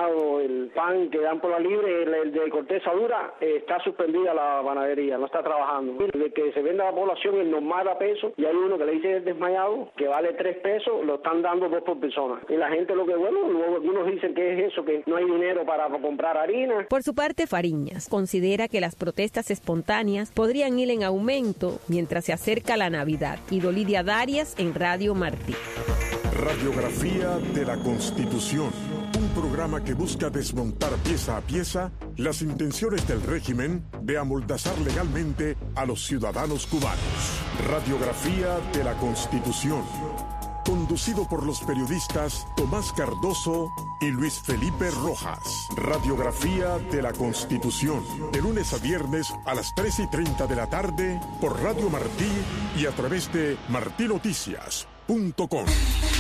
El pan que dan por la libre, el de corteza dura, está suspendida la panadería, no está trabajando. De que se venda a la población el normal a peso, y hay uno que le dice desmayado, que vale 3 pesos, lo están dando 2 por persona. Y la gente luego algunos dicen que es eso, que no hay dinero para comprar harina. Por su parte, Fariñas considera que las protestas espontáneas podrían ir en aumento mientras se acerca la Navidad. Idolidia Darias en Radio Martí. Radiografía de la Constitución, un programa que busca desmontar pieza a pieza las intenciones del régimen de amordazar legalmente a los ciudadanos cubanos. Radiografía de la Constitución, conducido por los periodistas Tomás Cardoso y Luis Felipe Rojas. Radiografía de la Constitución, de lunes a viernes a las 3:30 de la tarde por Radio Martí y a través de martinoticias.com.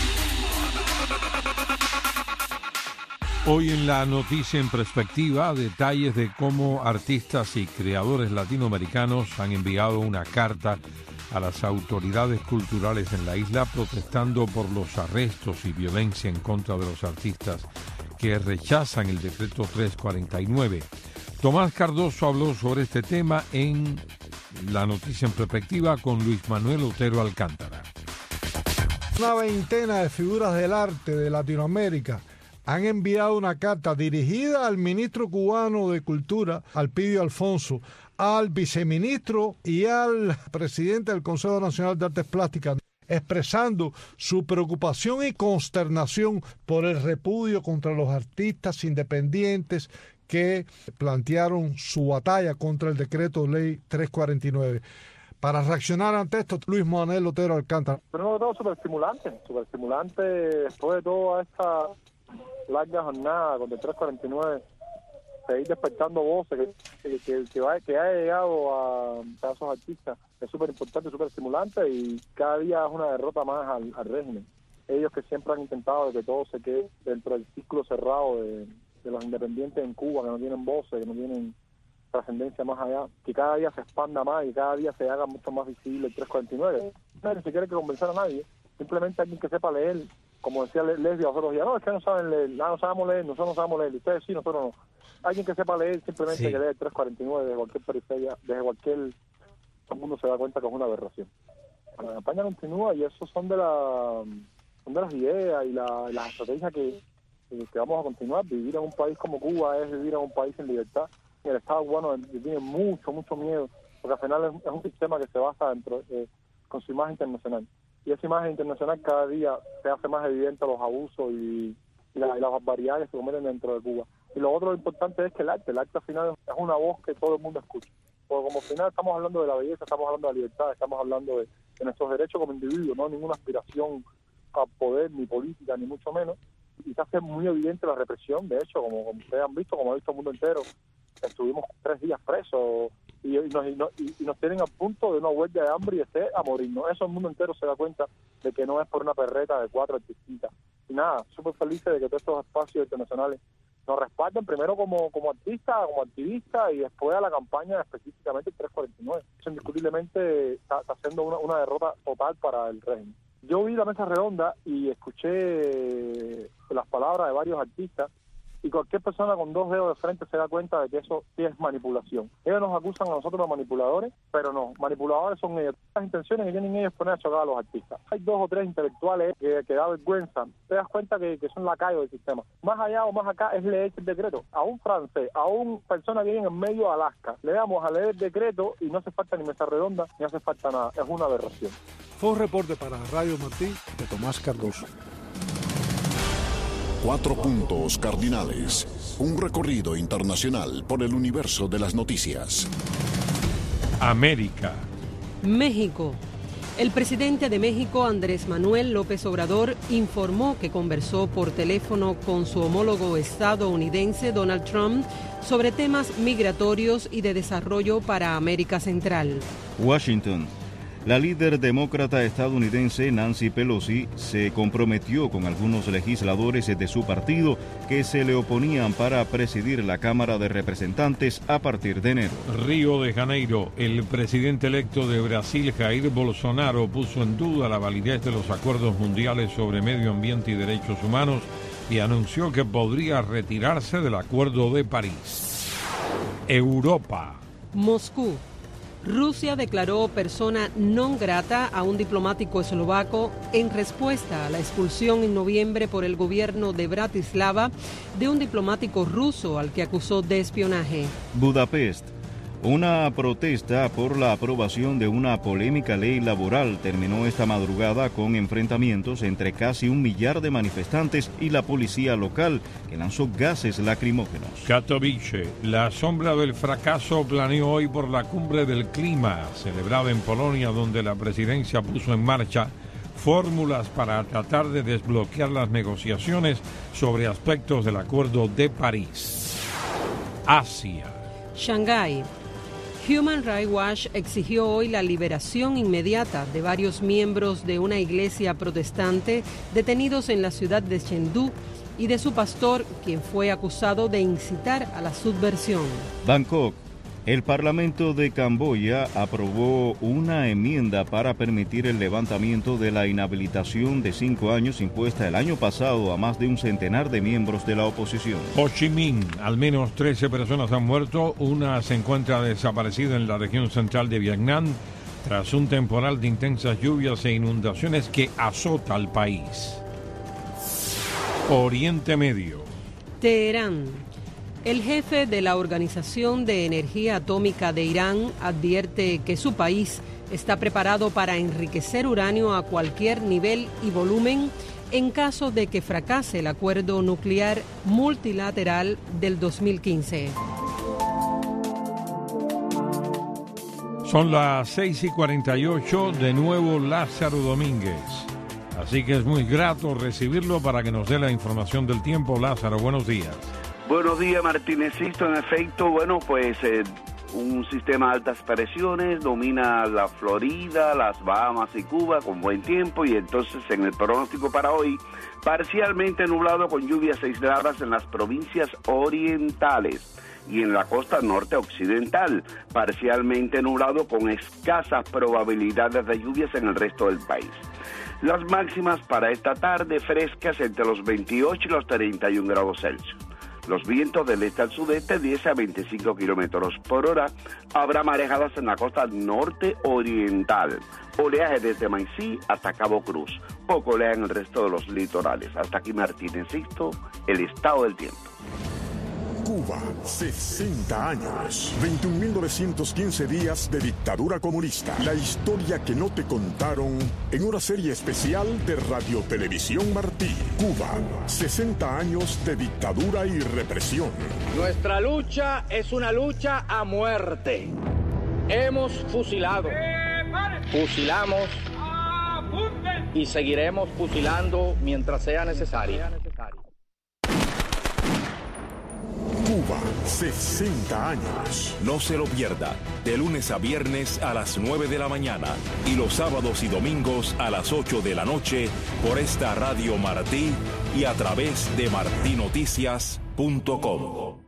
Hoy en la noticia en perspectiva, detalles de cómo artistas y creadores latinoamericanos han enviado una carta a las autoridades culturales en la isla protestando por los arrestos y violencia en contra de los artistas que rechazan el decreto 349. Tomás Cardoso habló sobre este tema en la noticia en perspectiva con Luis Manuel Otero Alcántara. Una veintena de figuras del arte de Latinoamérica han enviado una carta dirigida al ministro cubano de Cultura, Alpidio Alfonso, al viceministro y al presidente del Consejo Nacional de Artes Plásticas, expresando su preocupación y consternación por el repudio contra los artistas independientes que plantearon su batalla contra el decreto ley 349. Para reaccionar ante esto, Luis Manuel Otero Alcántara. Primero de todo, súper estimulante después de toda esta larga jornada con el 349, seguir despertando voces que haya llegado a esos artistas es súper importante, súper estimulante, y cada día es una derrota más al régimen. Ellos que siempre han intentado que todo se quede dentro del círculo cerrado de los independientes en Cuba, que no tienen voces, que no tienen trascendencia más allá, que cada día se expanda más y cada día se haga mucho más visible el 349. No se quiere que convencer a nadie, simplemente alguien que sepa leer, como decía Lesbia, nosotros ya no, es que no saben leer, no sabemos leer, nosotros no sabemos leer, ustedes sí, nosotros no. alguien que sepa leer, simplemente que lee el 349 desde cualquier periferia, desde cualquier... Todo el mundo se da cuenta que es una aberración. La campaña continúa y eso son de las ideas y las estrategias que vamos a continuar. Vivir en un país como Cuba es vivir en un país sin libertad. Y el Estado cubano tiene mucho miedo, porque al final es un sistema que se basa con su imagen internacional. Y esa imagen internacional cada día se hace más evidente los abusos y las barbaridades que se cometen dentro de Cuba. Y lo otro importante es que el arte al final es una voz que todo el mundo escucha. Porque como al final estamos hablando de la belleza, estamos hablando de la libertad, estamos hablando de nuestros derechos como individuos, no ninguna aspiración a poder, ni política, ni mucho menos. Y se hace muy evidente la represión. De hecho, como ustedes han visto, como ha visto el mundo entero, estuvimos 3 días presos y nos tienen a punto de una huelga de hambre y de sed a morirnos. Eso el mundo entero se da cuenta de que no es por una perreta de 4 artistas. Y nada, súper felices de que todos estos espacios internacionales nos respalden, primero como artistas, como activistas, y después a la campaña específicamente el 349. Eso indiscutiblemente está haciendo una derrota total para el régimen. Yo vi la mesa redonda y escuché las palabras de varios artistas, y cualquier persona con 2 dedos de frente se da cuenta de que eso sí es manipulación. Ellos nos acusan a nosotros de manipuladores, pero no, manipuladores son ellos. Las intenciones que tienen ellos poner a chocar a los artistas. Hay 2 o 3 intelectuales que da vergüenza. Te das cuenta que son lacayos del sistema. Más allá o más acá es leer el decreto. A un francés, a una persona que vive en medio de Alaska, le damos a leer el decreto y no hace falta ni mesa redonda, ni hace falta nada. Es una aberración. Fue un reporte para Radio Martí de Tomás Cardoso. 4 puntos cardinales. Un recorrido internacional por el universo de las noticias. América. México. El presidente de México, Andrés Manuel López Obrador, informó que conversó por teléfono con su homólogo estadounidense, Donald Trump, sobre temas migratorios y de desarrollo para América Central. Washington. La líder demócrata estadounidense Nancy Pelosi se comprometió con algunos legisladores de su partido que se le oponían para presidir la Cámara de Representantes a partir de enero. Río de Janeiro. El presidente electo de Brasil, Jair Bolsonaro, puso en duda la validez de los acuerdos mundiales sobre medio ambiente y derechos humanos y anunció que podría retirarse del Acuerdo de París. Europa. Moscú. Rusia declaró persona non grata a un diplomático eslovaco en respuesta a la expulsión en noviembre por el gobierno de Bratislava de un diplomático ruso al que acusó de espionaje. Budapest. Una protesta por la aprobación de una polémica ley laboral terminó esta madrugada con enfrentamientos entre casi 1 millar de manifestantes y la policía local, que lanzó gases lacrimógenos. Katowice. La sombra del fracaso planeó hoy por la cumbre del clima, celebrada en Polonia, donde la presidencia puso en marcha fórmulas para tratar de desbloquear las negociaciones sobre aspectos del Acuerdo de París. Asia. Shanghái. Human Rights Watch exigió hoy la liberación inmediata de varios miembros de una iglesia protestante detenidos en la ciudad de Chengdu y de su pastor, quien fue acusado de incitar a la subversión. Bangkok. El Parlamento de Camboya aprobó una enmienda para permitir el levantamiento de la inhabilitación de 5 años impuesta el año pasado a más de un centenar de miembros de la oposición. Ho Chi Minh. Al menos 13 personas han muerto. Una se encuentra desaparecida en la región central de Vietnam tras un temporal de intensas lluvias e inundaciones que azota al país. Oriente Medio. Teherán. El jefe de la Organización de Energía Atómica de Irán advierte que su país está preparado para enriquecer uranio a cualquier nivel y volumen en caso de que fracase el acuerdo nuclear multilateral del 2015. Son las 6:48, de nuevo Lázaro Domínguez. Así que es muy grato recibirlo para que nos dé la información del tiempo. Lázaro, buenos días. Buenos días, Martinecito. En efecto, bueno, pues un sistema de altas presiones domina la Florida, las Bahamas y Cuba con buen tiempo, y entonces en el pronóstico para hoy, parcialmente nublado con lluvias aisladas en las provincias orientales y en la costa norte occidental, parcialmente nublado con escasas probabilidades de lluvias en el resto del país. Las máximas para esta tarde frescas entre los 28 y los 31 grados Celsius. Los vientos del este al sudeste 10 a 25 kilómetros por hora. Habrá marejadas en la costa norte oriental. Oleaje desde Maicí hasta Cabo Cruz. Poco oleaje en el resto de los litorales. Hasta aquí Martínez Sixto, el estado del tiempo. Cuba, 60 años, 21.915 días de dictadura comunista. La historia que no te contaron en una serie especial de Radio Televisión Martí. Cuba, 60 años de dictadura y represión. Nuestra lucha es una lucha a muerte. Hemos fusilado, fusilamos y seguiremos fusilando mientras sea necesario. Cuba, 60 años. No se lo pierda, de lunes a viernes a las 9 de la mañana y los sábados y domingos a las 8 de la noche por esta Radio Martí y a través de martinoticias.com.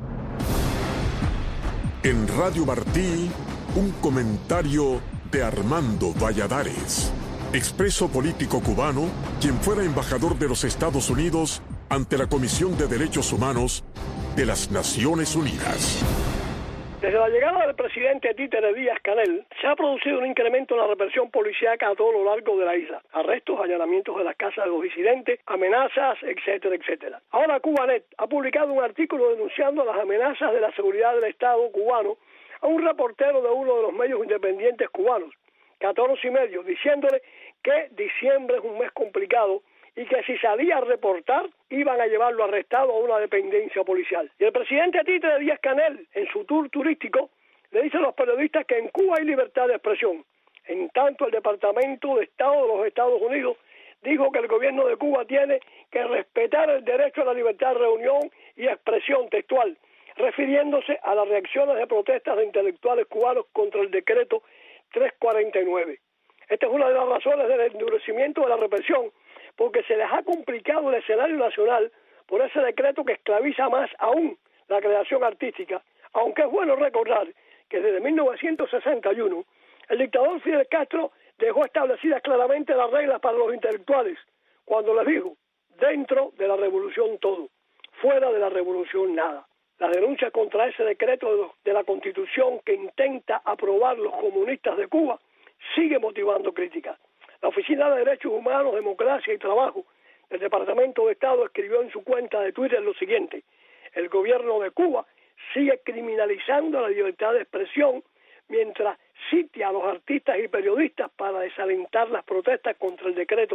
En Radio Martí, un comentario de Armando Valladares, expreso político cubano, quien fuera embajador de los Estados Unidos ante la Comisión de Derechos Humanos de las Naciones Unidas. Desde la llegada del presidente Títere Díaz-Canel, se ha producido un incremento en la represión policíaca a todo lo largo de la isla. Arrestos, allanamientos de las casas de los disidentes, amenazas, etcétera, etcétera. Ahora Cubanet ha publicado un artículo denunciando las amenazas de la seguridad del Estado cubano a un reportero de uno de los medios independientes cubanos, 14 y medio, diciéndole que diciembre es un mes complicado y que si salía a reportar iban a llevarlo arrestado a una dependencia policial. Y el presidente Títere Díaz-Canel, en su tour turístico, le dice a los periodistas que en Cuba hay libertad de expresión. En tanto, el Departamento de Estado de los Estados Unidos dijo que el gobierno de Cuba tiene que respetar el derecho a la libertad de reunión y expresión textual, refiriéndose a las reacciones de protestas de intelectuales cubanos contra el decreto 349. Esta es una de las razones del endurecimiento de la represión, porque se les ha complicado el escenario nacional por ese decreto que esclaviza más aún la creación artística, aunque es bueno recordar que desde 1961 el dictador Fidel Castro dejó establecidas claramente las reglas para los intelectuales, cuando les dijo, dentro de la revolución todo, fuera de la revolución nada. La denuncia contra ese decreto de la Constitución que intenta aprobar los comunistas de Cuba sigue motivando críticas. La Oficina de Derechos Humanos, Democracia y Trabajo del Departamento de Estado escribió en su cuenta de Twitter lo siguiente: el gobierno de Cuba sigue criminalizando la libertad de expresión mientras sitia a los artistas y periodistas para desalentar las protestas contra el decreto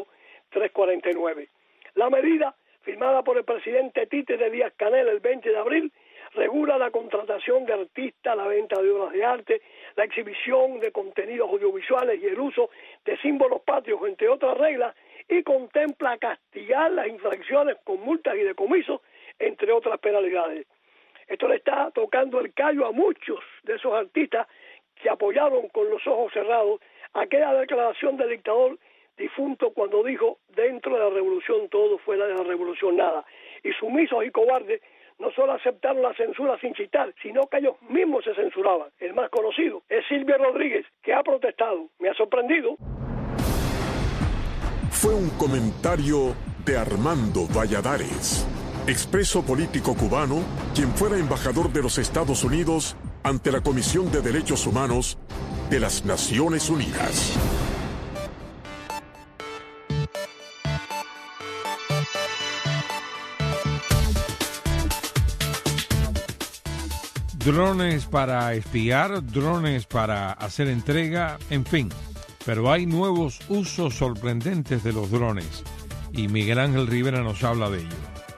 349. La medida, firmada por el presidente Títere Díaz-Canel el 20 de abril, regula la contratación de artistas, la venta de obras de arte, la exhibición de contenidos audiovisuales y el uso de símbolos patrios, entre otras reglas, y contempla castigar las infracciones con multas y decomisos, entre otras penalidades. Esto le está tocando el callo a muchos de esos artistas que apoyaron con los ojos cerrados aquella declaración del dictador difunto cuando dijo, dentro de la revolución todo, fuera de la revolución nada. Y sumisos y cobardes no solo aceptaron la censura sin citar, sino que ellos mismos se censuraban. El más conocido es Silvio Rodríguez, que ha protestado. Me ha sorprendido. Fue un comentario de Armando Valladares, expreso político cubano, quien fuera embajador de los Estados Unidos ante la Comisión de Derechos Humanos de las Naciones Unidas. Drones para espiar, drones para hacer entrega, en fin. Pero hay nuevos usos sorprendentes de los drones. Y Miguel Ángel Rivera nos habla de ello.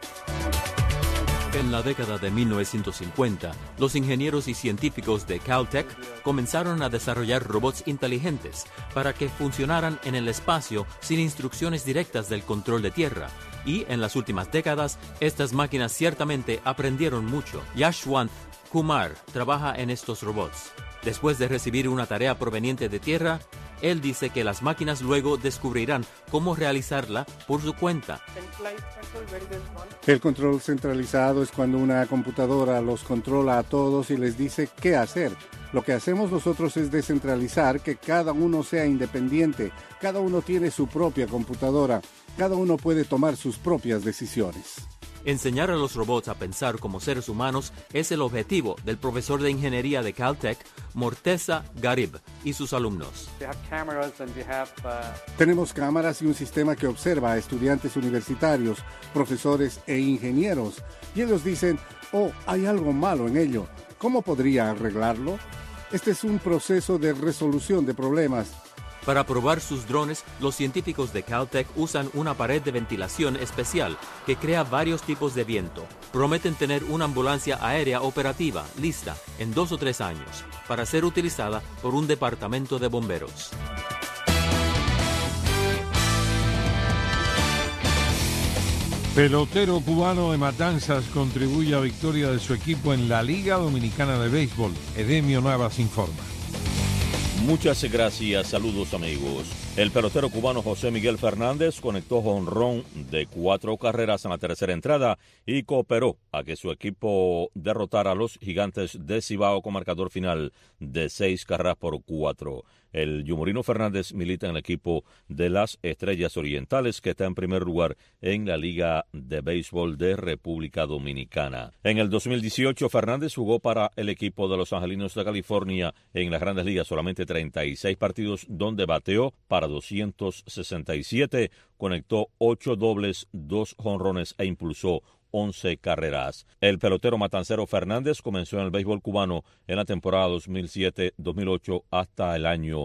En la década de 1950, los ingenieros y científicos de Caltech comenzaron a desarrollar robots inteligentes para que funcionaran en el espacio sin instrucciones directas del control de tierra. Y en las últimas décadas, estas máquinas ciertamente aprendieron mucho. Yashwant Kumar trabaja en estos robots. Después de recibir una tarea proveniente de tierra, él dice que las máquinas luego descubrirán cómo realizarla por su cuenta. El control centralizado es cuando una computadora los controla a todos y les dice qué hacer. Lo que hacemos nosotros es descentralizar, que cada uno sea independiente, cada uno tiene su propia computadora, cada uno puede tomar sus propias decisiones. Enseñar a los robots a pensar como seres humanos es el objetivo del profesor de ingeniería de Caltech, Morteza Garib, y sus alumnos. Tenemos cámaras y un sistema que observa a estudiantes universitarios, profesores e ingenieros. Y ellos dicen, oh, hay algo malo en ello. ¿Cómo podría arreglarlo? Este es un proceso de resolución de problemas. Para probar sus drones, los científicos de Caltech usan una pared de ventilación especial que crea varios tipos de viento. Prometen tener una ambulancia aérea operativa, lista, en 2 o 3 años, para ser utilizada por un departamento de bomberos. Pelotero cubano de Matanzas contribuye a victoria de su equipo en la Liga Dominicana de Béisbol. Edemio Navas informa. Muchas gracias, saludos amigos. El pelotero cubano José Miguel Fernández conectó jonrón de 4 carreras en la tercera entrada y cooperó a que su equipo derrotara a los Gigantes de Cibao con marcador final de 6-4. El yumorino Fernández milita en el equipo de las Estrellas Orientales, que está en primer lugar en la Liga de Béisbol de República Dominicana. En el 2018, Fernández jugó para el equipo de los Angelinos de California en las Grandes Ligas, solamente 36 partidos, donde bateó para 267, conectó 8 dobles, 2 jonrones e impulsó 11 carreras. El pelotero matancero Fernández comenzó en el béisbol cubano en la temporada 2007-2008 hasta el año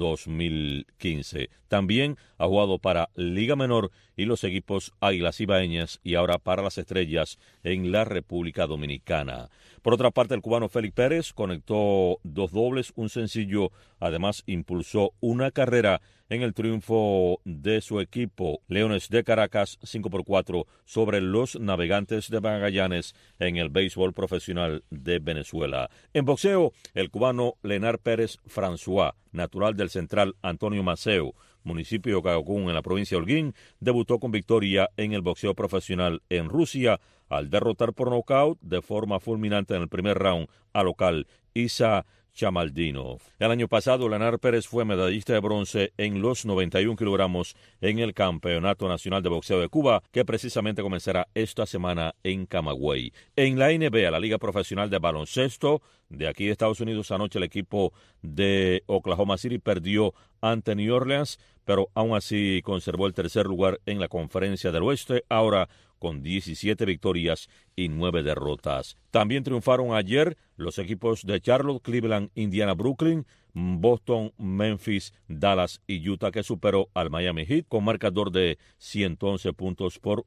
2015. También ha jugado para Liga Menor y los equipos Águilas Ibaeñas y ahora para las Estrellas en la República Dominicana. Por otra parte, el cubano Félix Pérez conectó 2 dobles, un sencillo, además impulsó una carrera en el triunfo de su equipo, Leones de Caracas, 5-4 sobre los Navegantes de Magallanes en el béisbol profesional de Venezuela. En boxeo, el cubano Lenar Pérez François, natural del Central Antonio Maceo, municipio de Cagacún en la provincia de Holguín, debutó con victoria en el boxeo profesional en Rusia al derrotar por nocaut de forma fulminante en el primer round al local Isa Chamaldinov. El año pasado, Lenar Pérez fue medallista de bronce en los 91 kilogramos en el Campeonato Nacional de Boxeo de Cuba, que precisamente comenzará esta semana en Camagüey. En la NBA, la Liga Profesional de Baloncesto de aquí de Estados Unidos, anoche el equipo de Oklahoma City perdió ante New Orleans, pero aún así conservó el tercer lugar en la Conferencia del Oeste, ahora con 17 victorias y 9 derrotas. También triunfaron ayer los equipos de Charlotte, Cleveland, Indiana, Brooklyn, Boston, Memphis, Dallas y Utah, que superó al Miami Heat con marcador de 111 puntos por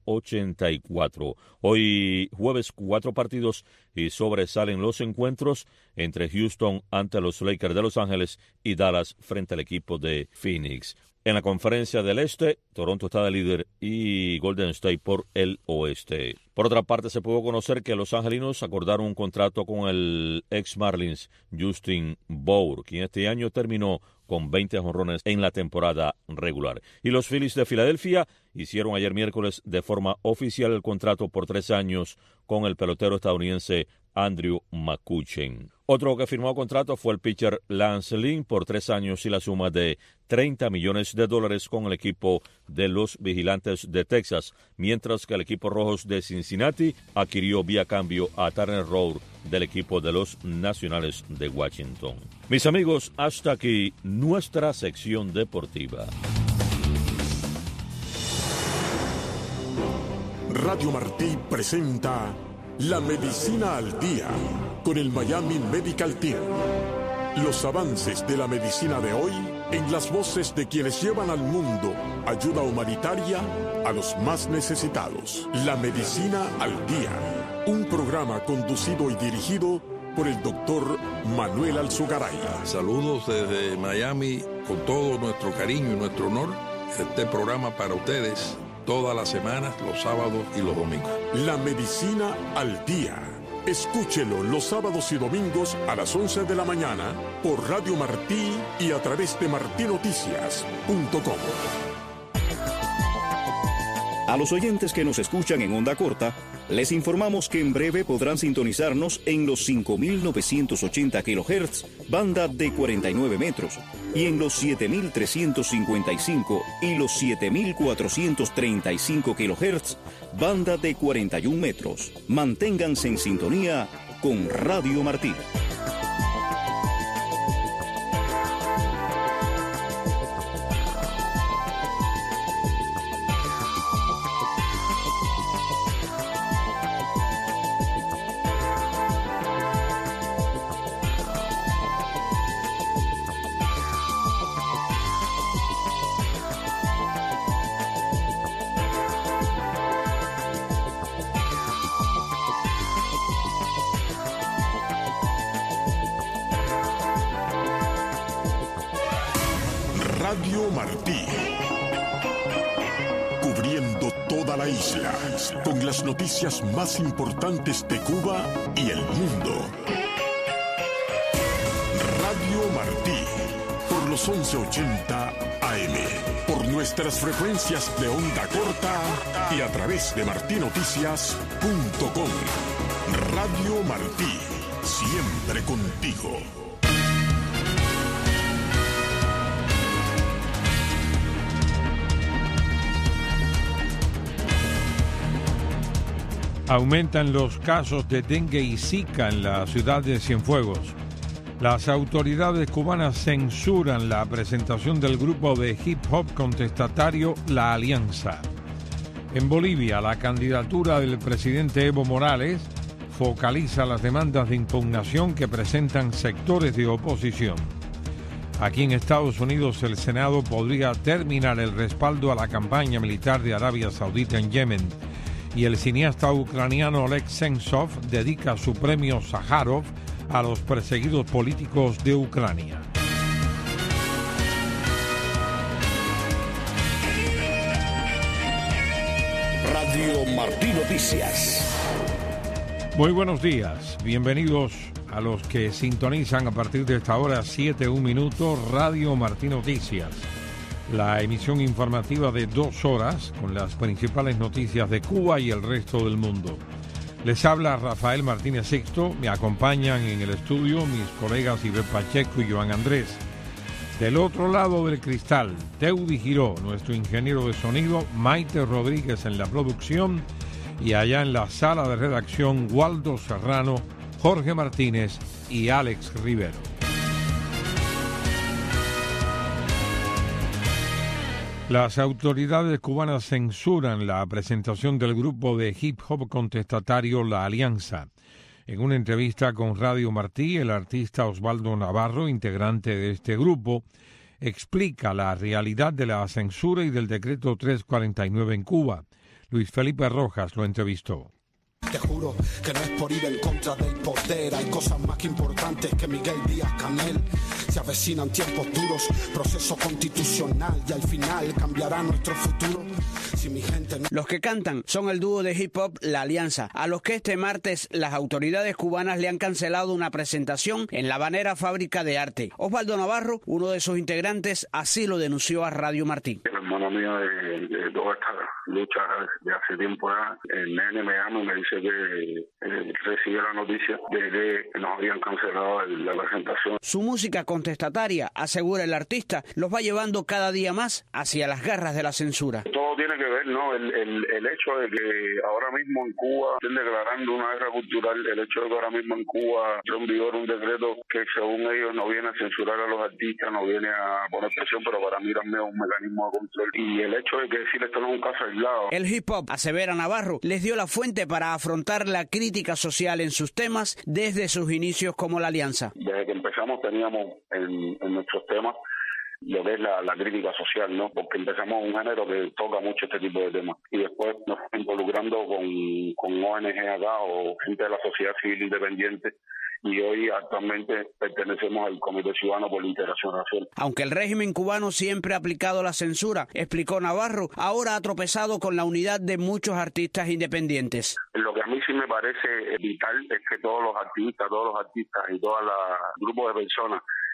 84. Hoy jueves 4 partidos y sobresalen los encuentros entre Houston ante los Lakers de Los Ángeles y Dallas frente al equipo de Phoenix. En la Conferencia del Este, Toronto está de líder y Golden State por el Oeste. Por otra parte, se pudo conocer que los angelinos acordaron un contrato con el ex Marlins Justin Bour, quien este año terminó con 20 jonrones en la temporada regular. Y los Phillies de Filadelfia hicieron ayer miércoles de forma oficial el contrato por 3 años con el pelotero estadounidense Andrew McCutchen. Otro que firmó contrato fue el pitcher Lance Lynn por 3 años y la suma de $30 millones con el equipo de los Vigilantes de Texas, mientras que el equipo Rojos de Cincinnati adquirió vía cambio a Turner Road del equipo de los Nacionales de Washington. Mis amigos, hasta aquí nuestra sección deportiva. Radio Martí presenta La Medicina al Día con el Miami Medical Team. Los avances de la medicina de hoy en las voces de quienes llevan al mundo ayuda humanitaria a los más necesitados. La Medicina al Día, un programa conducido y dirigido por el doctor Manuel Alzugaray. Saludos desde Miami con todo nuestro cariño y nuestro honor. Este programa para ustedes todas las semanas, los sábados y los domingos. La Medicina al Día. Escúchelo los sábados y domingos a las 11 de la mañana por Radio Martí y a través de martinoticias.com. A los oyentes que nos escuchan en onda corta, les informamos que en breve podrán sintonizarnos en los 5.980 kHz, banda de 49 metros, y en los 7.355 y los 7.435 kHz, banda de 41 metros. Manténganse en sintonía con Radio Martí. Radio Martí, cubriendo toda la isla, con las noticias más importantes de Cuba y el mundo. Radio Martí, por los 1180 AM, por nuestras frecuencias de onda corta y a través de martinoticias.com. Radio Martí, siempre contigo. Aumentan los casos de dengue y zika en la ciudad de Cienfuegos. Las autoridades cubanas censuran la presentación del grupo de hip hop contestatario La Alianza. En Bolivia, la candidatura del presidente Evo Morales focaliza las demandas de impugnación que presentan sectores de oposición. Aquí en Estados Unidos, el Senado podría terminar el respaldo a la campaña militar de Arabia Saudita en Yemen. Y el cineasta ucraniano Oleg Sentsov dedica su premio Sájarov a los perseguidos políticos de Ucrania. Radio Martí Noticias. Muy buenos días, bienvenidos a los que sintonizan a partir de esta hora 7:01 Radio Martí Noticias. La emisión informativa de 2 horas con las principales noticias de Cuba y el resto del mundo. Les habla Rafael Martínez Sixto, me acompañan en el estudio mis colegas Iber Pacheco y Joan Andrés. Del otro lado del cristal, Teudi Giró, nuestro ingeniero de sonido, Maite Rodríguez en la producción y allá en la sala de redacción, Waldo Serrano, Jorge Martínez y Alex Rivero. Las autoridades cubanas censuran la presentación del grupo de hip hop contestatario La Alianza. En una entrevista con Radio Martí, el artista Osvaldo Navarro, integrante de este grupo, explica la realidad de la censura y del decreto 349 en Cuba. Luis Felipe Rojas lo entrevistó. Te juro que no es por ir en contra del poder. Hay cosas más que importantes que Miguel Díaz-Canel. Se avecinan tiempos duros, proceso constitucional, y al final cambiará nuestro futuro. Si mi gente no... Los que cantan son el dúo de hip hop La Alianza, a los que este martes las autoridades cubanas le han cancelado una presentación en la Habanera Fábrica de Arte. Osvaldo Navarro, uno de sus integrantes, así lo denunció a Radio Martí. El hermano mío de toda esta lucha de hace tiempo ya, el nene me llama y me dice que recibió la noticia de que nos habían cancelado la presentación. Su música contestataria, asegura el artista, los va llevando cada día más hacia las garras de la censura. Todo tiene que ver, ¿no? El hecho de que ahora mismo en Cuba estén declarando una guerra cultural, el hecho de que ahora mismo en Cuba entró en vigor un decreto que según ellos no viene a censurar a los artistas, no viene a poner presión, pero para mí también es un mecanismo de control. Y el hecho de que decir esto no es un caso aislado. El hip hop, asevera Navarro, les dio la fuente para afrontar la crítica social en sus temas desde sus inicios como La Alianza. Desde que empezamos teníamos en nuestros temas lo que es la crítica social, ¿no? Porque empezamos un género que toca mucho este tipo de temas. Y después nos fuimos involucrando con ONG acá o gente de la sociedad civil independiente. Y hoy actualmente pertenecemos al Comité Ciudadano por la Integración Racial. Aunque el régimen cubano siempre ha aplicado la censura, explicó Navarro, ahora ha tropezado con la unidad de muchos artistas independientes. Lo que a mí sí me parece vital es que todos los artistas y todos los grupos de personas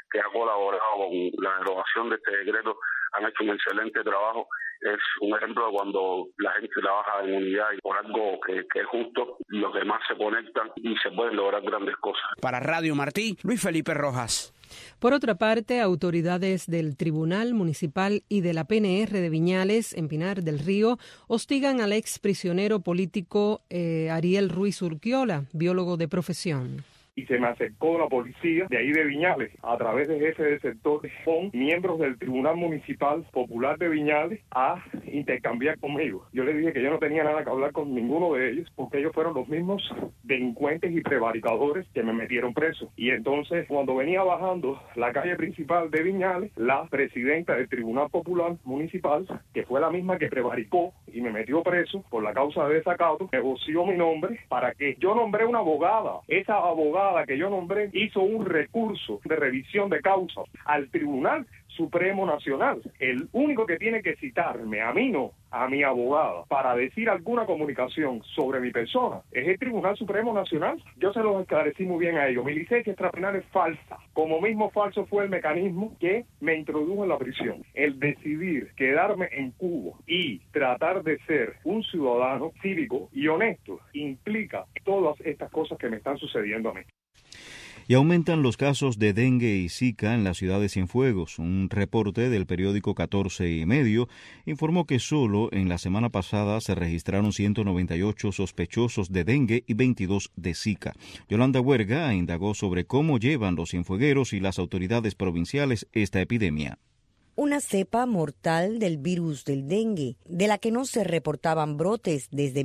que ha colaborado con la derogación de este decreto han hecho un excelente trabajo. Es un ejemplo de cuando la gente trabaja en unidad y por algo que es justo, los demás se conectan y se pueden lograr grandes cosas. Para Radio Martí, Luis Felipe Rojas. Por otra parte, autoridades del Tribunal Municipal y de la PNR de Viñales, en Pinar del Río, hostigan al ex prisionero político Ariel Ruiz Urquiola, biólogo de profesión. Y se me acercó la policía de ahí de Viñales, a través de jefe del sector, con miembros del Tribunal Municipal Popular de Viñales a intercambiar conmigo. Yo le dije que yo no tenía nada que hablar con ninguno de ellos, porque ellos fueron los mismos delincuentes y prevaricadores que me metieron preso. Y entonces, cuando venía bajando la calle principal de Viñales, la presidenta del Tribunal Popular Municipal, que fue la misma que prevaricó y me metió preso por la causa de desacato, negoció mi nombre para que yo nombré una abogada. Esa abogada que yo nombré hizo un recurso de revisión de causas al Tribunal Supremo Nacional. El único que tiene que citarme, a mí no, a mi abogada, para decir alguna comunicación sobre mi persona, es el Tribunal Supremo Nacional. Yo se los esclarecí muy bien a ellos. Mi licencia extrapenal es falsa. Como mismo falso fue el mecanismo que me introdujo en la prisión. El decidir quedarme en Cuba y tratar de ser un ciudadano cívico y honesto implica todas estas cosas que me están sucediendo a mí. Y aumentan los casos de dengue y zika en la ciudad de Cienfuegos. Un reporte del periódico 14 y medio informó que solo en la semana pasada se registraron 198 sospechosos de dengue y 22 de zika. Yolanda Huerga indagó sobre cómo llevan los cienfuegueros y las autoridades provinciales esta epidemia. Una cepa mortal del virus del dengue, de la que no se reportaban brotes desde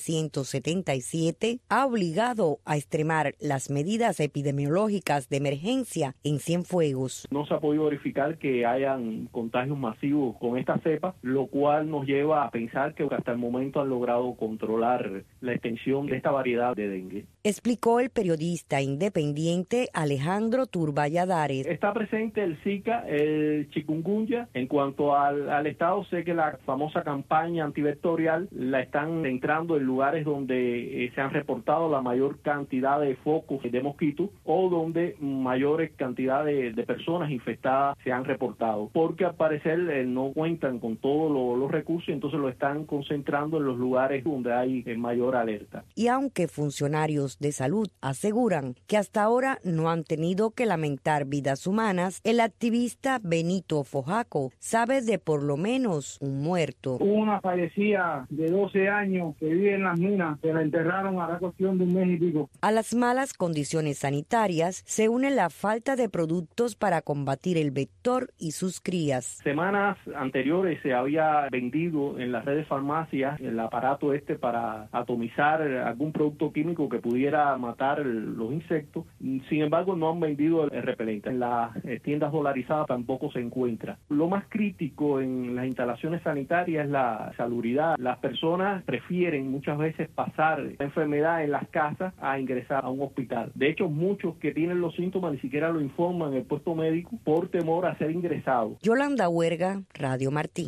1977, ha obligado a extremar las medidas epidemiológicas de emergencia en Cienfuegos. No se ha podido verificar que hayan contagios masivos con esta cepa, lo cual nos lleva a pensar que hasta el momento han logrado controlar la extensión de esta variedad de dengue. Explicó el periodista independiente Alejandro Turballadares. Está presente el Zika, el chikungunya. En cuanto al Estado, sé que la famosa campaña antivectorial la están entrando en lugares donde se han reportado la mayor cantidad de focos de mosquitos o donde mayores cantidades de personas infectadas se han reportado. Porque al parecer no cuentan con todos los recursos y entonces lo están concentrando en los lugares donde hay mayor alerta. Y aunque funcionarios de salud aseguran que hasta ahora no han tenido que lamentar vidas humanas, el activista Benito Fojaco sabe de por lo menos un muerto. Una fallecida de 12 años que vive en las minas, que la enterraron a la cuestión de un mes y pico. A las malas condiciones sanitarias se une la falta de productos para combatir el vector y sus crías. Semanas anteriores se había vendido en las redes farmacias el aparato para atomizar algún producto químico que pudiera matar los insectos. Sin embargo, no han vendido el repelente. En las tiendas dolarizadas tampoco se encuentra. Lo más crítico en las instalaciones sanitarias es la salubridad. Las personas prefieren muchas veces pasar la enfermedad en las casas a ingresar a un hospital. De hecho, muchos que tienen los síntomas ni siquiera lo informan en el puesto médico por temor a ser ingresados. Yolanda Huerga, Radio Martí.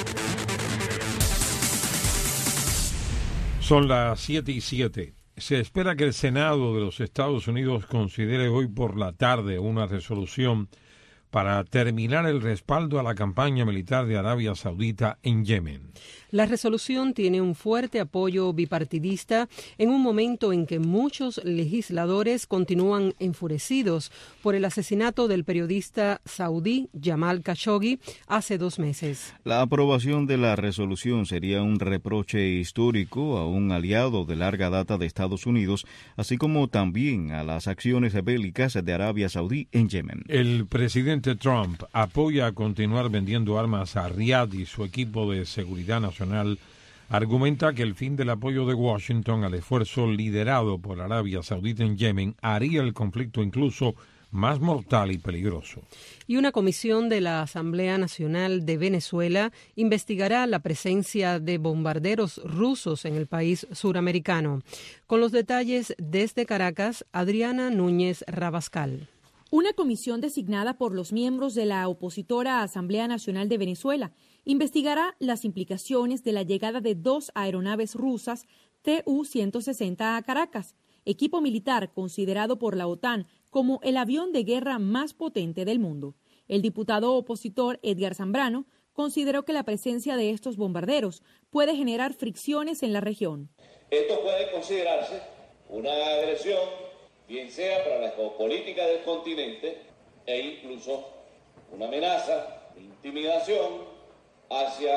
Son las 7:07. Se espera que el Senado de los Estados Unidos considere hoy por la tarde una resolución para terminar el respaldo a la campaña militar de Arabia Saudita en Yemen. La resolución tiene un fuerte apoyo bipartidista en un momento en que muchos legisladores continúan enfurecidos por el asesinato del periodista saudí Jamal Khashoggi hace 2 meses. La aprobación de la resolución sería un reproche histórico a un aliado de larga data de Estados Unidos, así como también a las acciones bélicas de Arabia Saudí en Yemen. El presidente Trump apoya continuar vendiendo armas a Riad y su equipo de seguridad nacional argumenta que el fin del apoyo de Washington al esfuerzo liderado por Arabia Saudita en Yemen haría el conflicto incluso más mortal y peligroso. Y una comisión de la Asamblea Nacional de Venezuela investigará la presencia de bombarderos rusos en el país suramericano. Con los detalles desde Caracas, Adriana Núñez Rabascal. Una comisión designada por los miembros de la opositora Asamblea Nacional de Venezuela investigará las implicaciones de la llegada de 2 aeronaves rusas Tu-160 a Caracas, equipo militar considerado por la OTAN como el avión de guerra más potente del mundo. El diputado opositor Edgar Zambrano consideró que la presencia de estos bombarderos puede generar fricciones en la región. Esto puede considerarse una agresión, bien sea para la geopolítica del continente e incluso una amenaza de intimidación hacia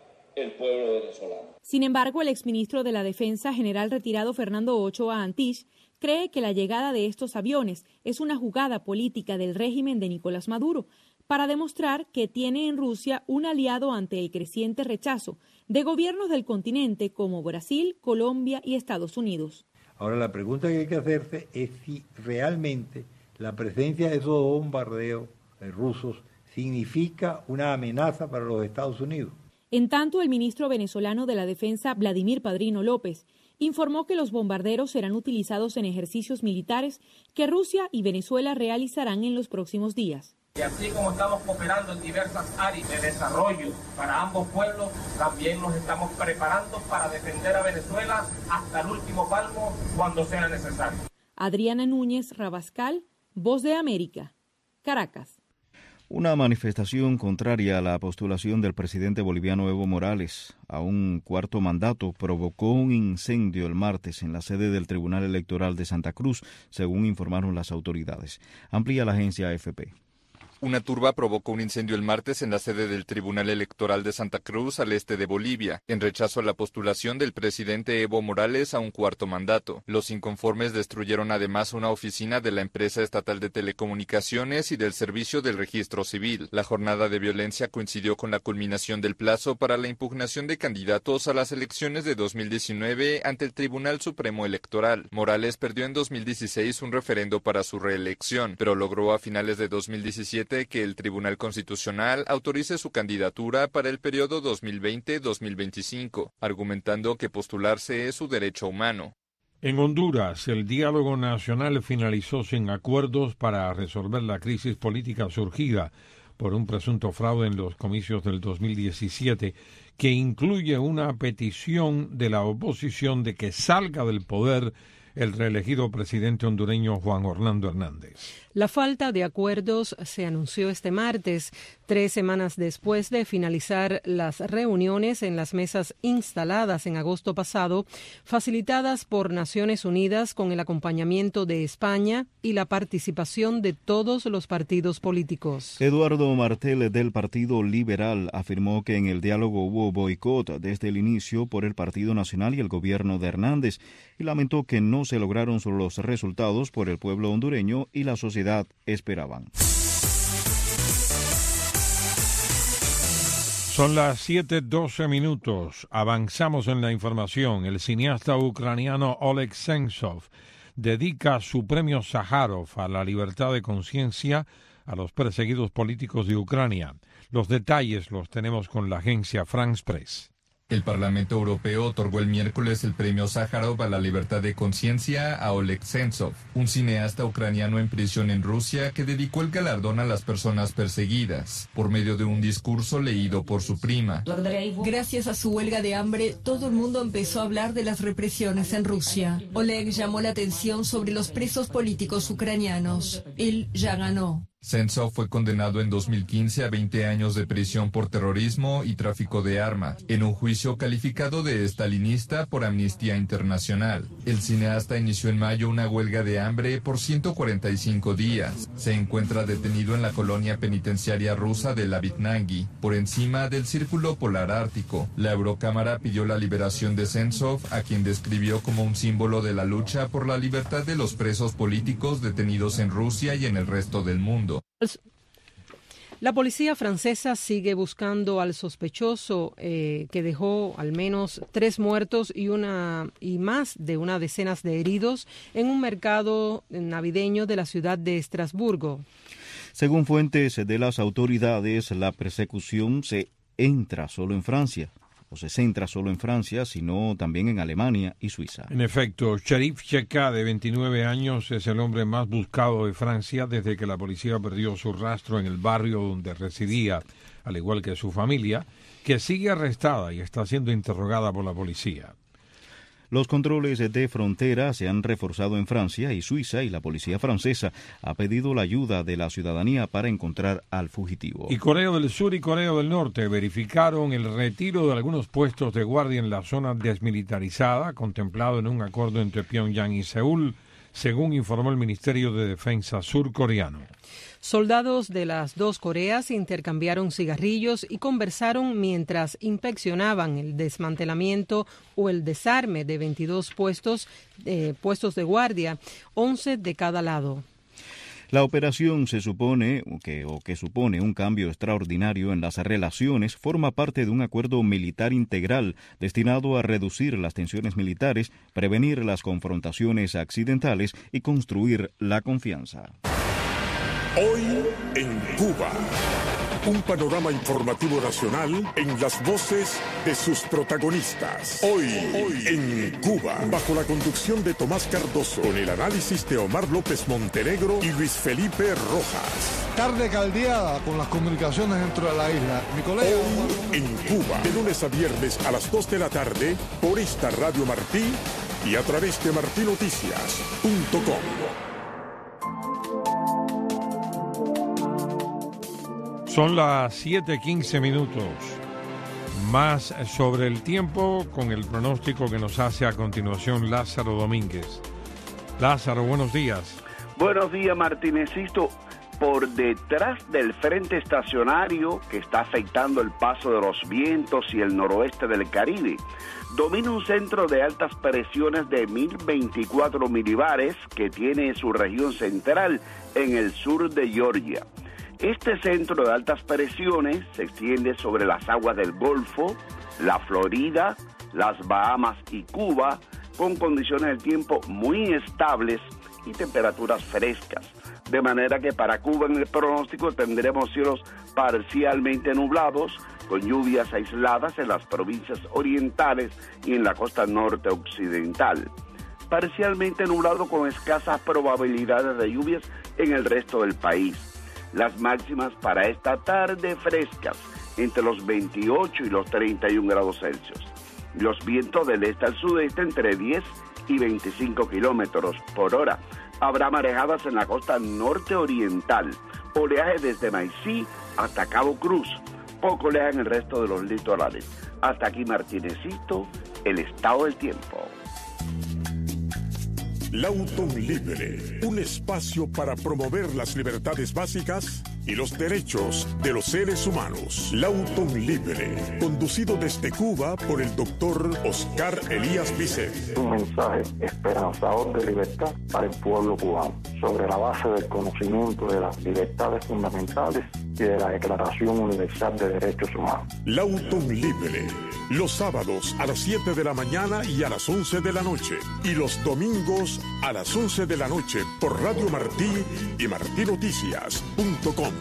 el pueblo venezolano. Sin embargo, el exministro de la Defensa, general retirado Fernando Ochoa Antich, cree que la llegada de estos aviones es una jugada política del régimen de Nicolás Maduro para demostrar que tiene en Rusia un aliado ante el creciente rechazo de gobiernos del continente como Brasil, Colombia y Estados Unidos. Ahora, la pregunta que hay que hacerse es si realmente la presencia de esos bombardeos rusos significa una amenaza para los Estados Unidos. En tanto, el ministro venezolano de la Defensa, Vladimir Padrino López, informó que los bombarderos serán utilizados en ejercicios militares que Rusia y Venezuela realizarán en los próximos días. Y así como estamos cooperando en diversas áreas de desarrollo para ambos pueblos, también nos estamos preparando para defender a Venezuela hasta el último palmo cuando sea necesario. Adriana Núñez Rabascal, Voz de América, Caracas. Una manifestación contraria a la postulación del presidente boliviano Evo Morales a un cuarto mandato provocó un incendio el martes en la sede del Tribunal Electoral de Santa Cruz, según informaron las autoridades. Amplía la agencia AFP. Una turba provocó un incendio el martes en la sede del Tribunal Electoral de Santa Cruz, al este de Bolivia, en rechazo a la postulación del presidente Evo Morales a un cuarto mandato. Los inconformes destruyeron además una oficina de la empresa estatal de telecomunicaciones y del Servicio del Registro Civil. La jornada de violencia coincidió con la culminación del plazo para la impugnación de candidatos a las elecciones de 2019 ante el Tribunal Supremo Electoral. Morales perdió en 2016 un referendo para su reelección, pero logró a finales de 2017 que el Tribunal Constitucional autorice su candidatura para el periodo 2020-2025, argumentando que postularse es su derecho humano. En Honduras, el diálogo nacional finalizó sin acuerdos para resolver la crisis política surgida por un presunto fraude en los comicios del 2017, que incluye una petición de la oposición de que salga del poder el reelegido presidente hondureño Juan Orlando Hernández. La falta de acuerdos se anunció este martes, 3 semanas después de finalizar las reuniones en las mesas instaladas en agosto pasado, facilitadas por Naciones Unidas con el acompañamiento de España y la participación de todos los partidos políticos. Eduardo Martel, del Partido Liberal, afirmó que en el diálogo hubo boicot desde el inicio por el Partido Nacional y el gobierno de Hernández, y lamentó que no se lograron los resultados por el pueblo hondureño y la sociedad esperaban. Son las 7:12 minutos. Avanzamos en la información. El cineasta ucraniano Oleg Sentsov dedica su premio Sájarov a la libertad de conciencia a los perseguidos políticos de Ucrania. Los detalles los tenemos con la agencia France Press. El Parlamento Europeo otorgó el miércoles el premio Sájarov a la libertad de conciencia a Oleg Sentsov, un cineasta ucraniano en prisión en Rusia que dedicó el galardón a las personas perseguidas, por medio de un discurso leído por su prima. Gracias a su huelga de hambre, todo el mundo empezó a hablar de las represiones en Rusia. Oleg llamó la atención sobre los presos políticos ucranianos. Él ya ganó. Sentsov fue condenado en 2015 a 20 años de prisión por terrorismo y tráfico de armas, en un juicio calificado de estalinista por Amnistía Internacional. El cineasta inició en mayo una huelga de hambre por 145 días. Se encuentra detenido en la colonia penitenciaria rusa de Lavitnagi, por encima del Círculo Polar Ártico. La Eurocámara pidió la liberación de Sentsov, a quien describió como un símbolo de la lucha por la libertad de los presos políticos detenidos en Rusia y en el resto del mundo. La policía francesa sigue buscando al sospechoso que dejó al menos 3 muertos y más de una decena de heridos en un mercado navideño de la ciudad de Estrasburgo. Según fuentes de las autoridades, la persecución se centra solo en Francia, sino también en Alemania y Suiza. En efecto, Sherif Cheka, de 29 años, es el hombre más buscado de Francia desde que la policía perdió su rastro en el barrio donde residía, al igual que su familia, que sigue arrestada y está siendo interrogada por la policía. Los controles de frontera se han reforzado en Francia y Suiza y la policía francesa ha pedido la ayuda de la ciudadanía para encontrar al fugitivo. Y Corea del Sur y Corea del Norte verificaron el retiro de algunos puestos de guardia en la zona desmilitarizada, contemplado en un acuerdo entre Pyongyang y Seúl, según informó el Ministerio de Defensa surcoreano. Soldados de las dos Coreas intercambiaron cigarrillos y conversaron mientras inspeccionaban el desmantelamiento o el desarme de 22 puestos de guardia, 11 de cada lado. La operación que supone un cambio extraordinario en las relaciones, forma parte de un acuerdo militar integral destinado a reducir las tensiones militares, prevenir las confrontaciones accidentales y construir la confianza. Hoy en Cuba. Un panorama informativo nacional en las voces de sus protagonistas. Hoy en Cuba, bajo la conducción de Tomás Cardoso, con el análisis de Omar López Montenegro y Luis Felipe Rojas. Tarde caldeada con las comunicaciones dentro de la isla. Mi colega Hoy en Cuba, de lunes a viernes a las 2 de la tarde, por esta Radio Martí y a través de martinoticias.com. Son las 7:15 minutos. Más sobre el tiempo con el pronóstico que nos hace a continuación Lázaro Domínguez. Lázaro, buenos días. Buenos días, Martinecito. Por detrás del frente estacionario que está afectando el paso de los vientos y el noroeste del Caribe, domina un centro de altas presiones de 1024 milibares que tiene su región central en el sur de Georgia. Este centro de altas presiones se extiende sobre las aguas del Golfo, la Florida, las Bahamas y Cuba, con condiciones del tiempo muy estables y temperaturas frescas. De manera que para Cuba en el pronóstico tendremos cielos parcialmente nublados, con lluvias aisladas en las provincias orientales y en la costa norte occidental. Parcialmente nublado con escasas probabilidades de lluvias en el resto del país. Las máximas para esta tarde frescas, entre los 28 y los 31 grados Celsius. Los vientos del este al sudeste entre 10 y 25 kilómetros por hora. Habrá marejadas en la costa norte oriental, oleaje desde Maicí hasta Cabo Cruz, poco oleaje en el resto de los litorales. Hasta aquí, Martinecito, el estado del tiempo. Lautun Libre, un espacio para promover las libertades básicas y los derechos de los seres humanos. Lautun Libre, conducido desde Cuba por el doctor Oscar Elías Bisset. Un mensaje esperanzador de libertad para el pueblo cubano, sobre la base del conocimiento de las libertades fundamentales y de la Declaración Universal de Derechos Humanos. Lautun Libre, los sábados a las 7 de la mañana y a las 11 de la noche, y los domingos a las 11 de la noche por Radio Martí y martinoticias.com.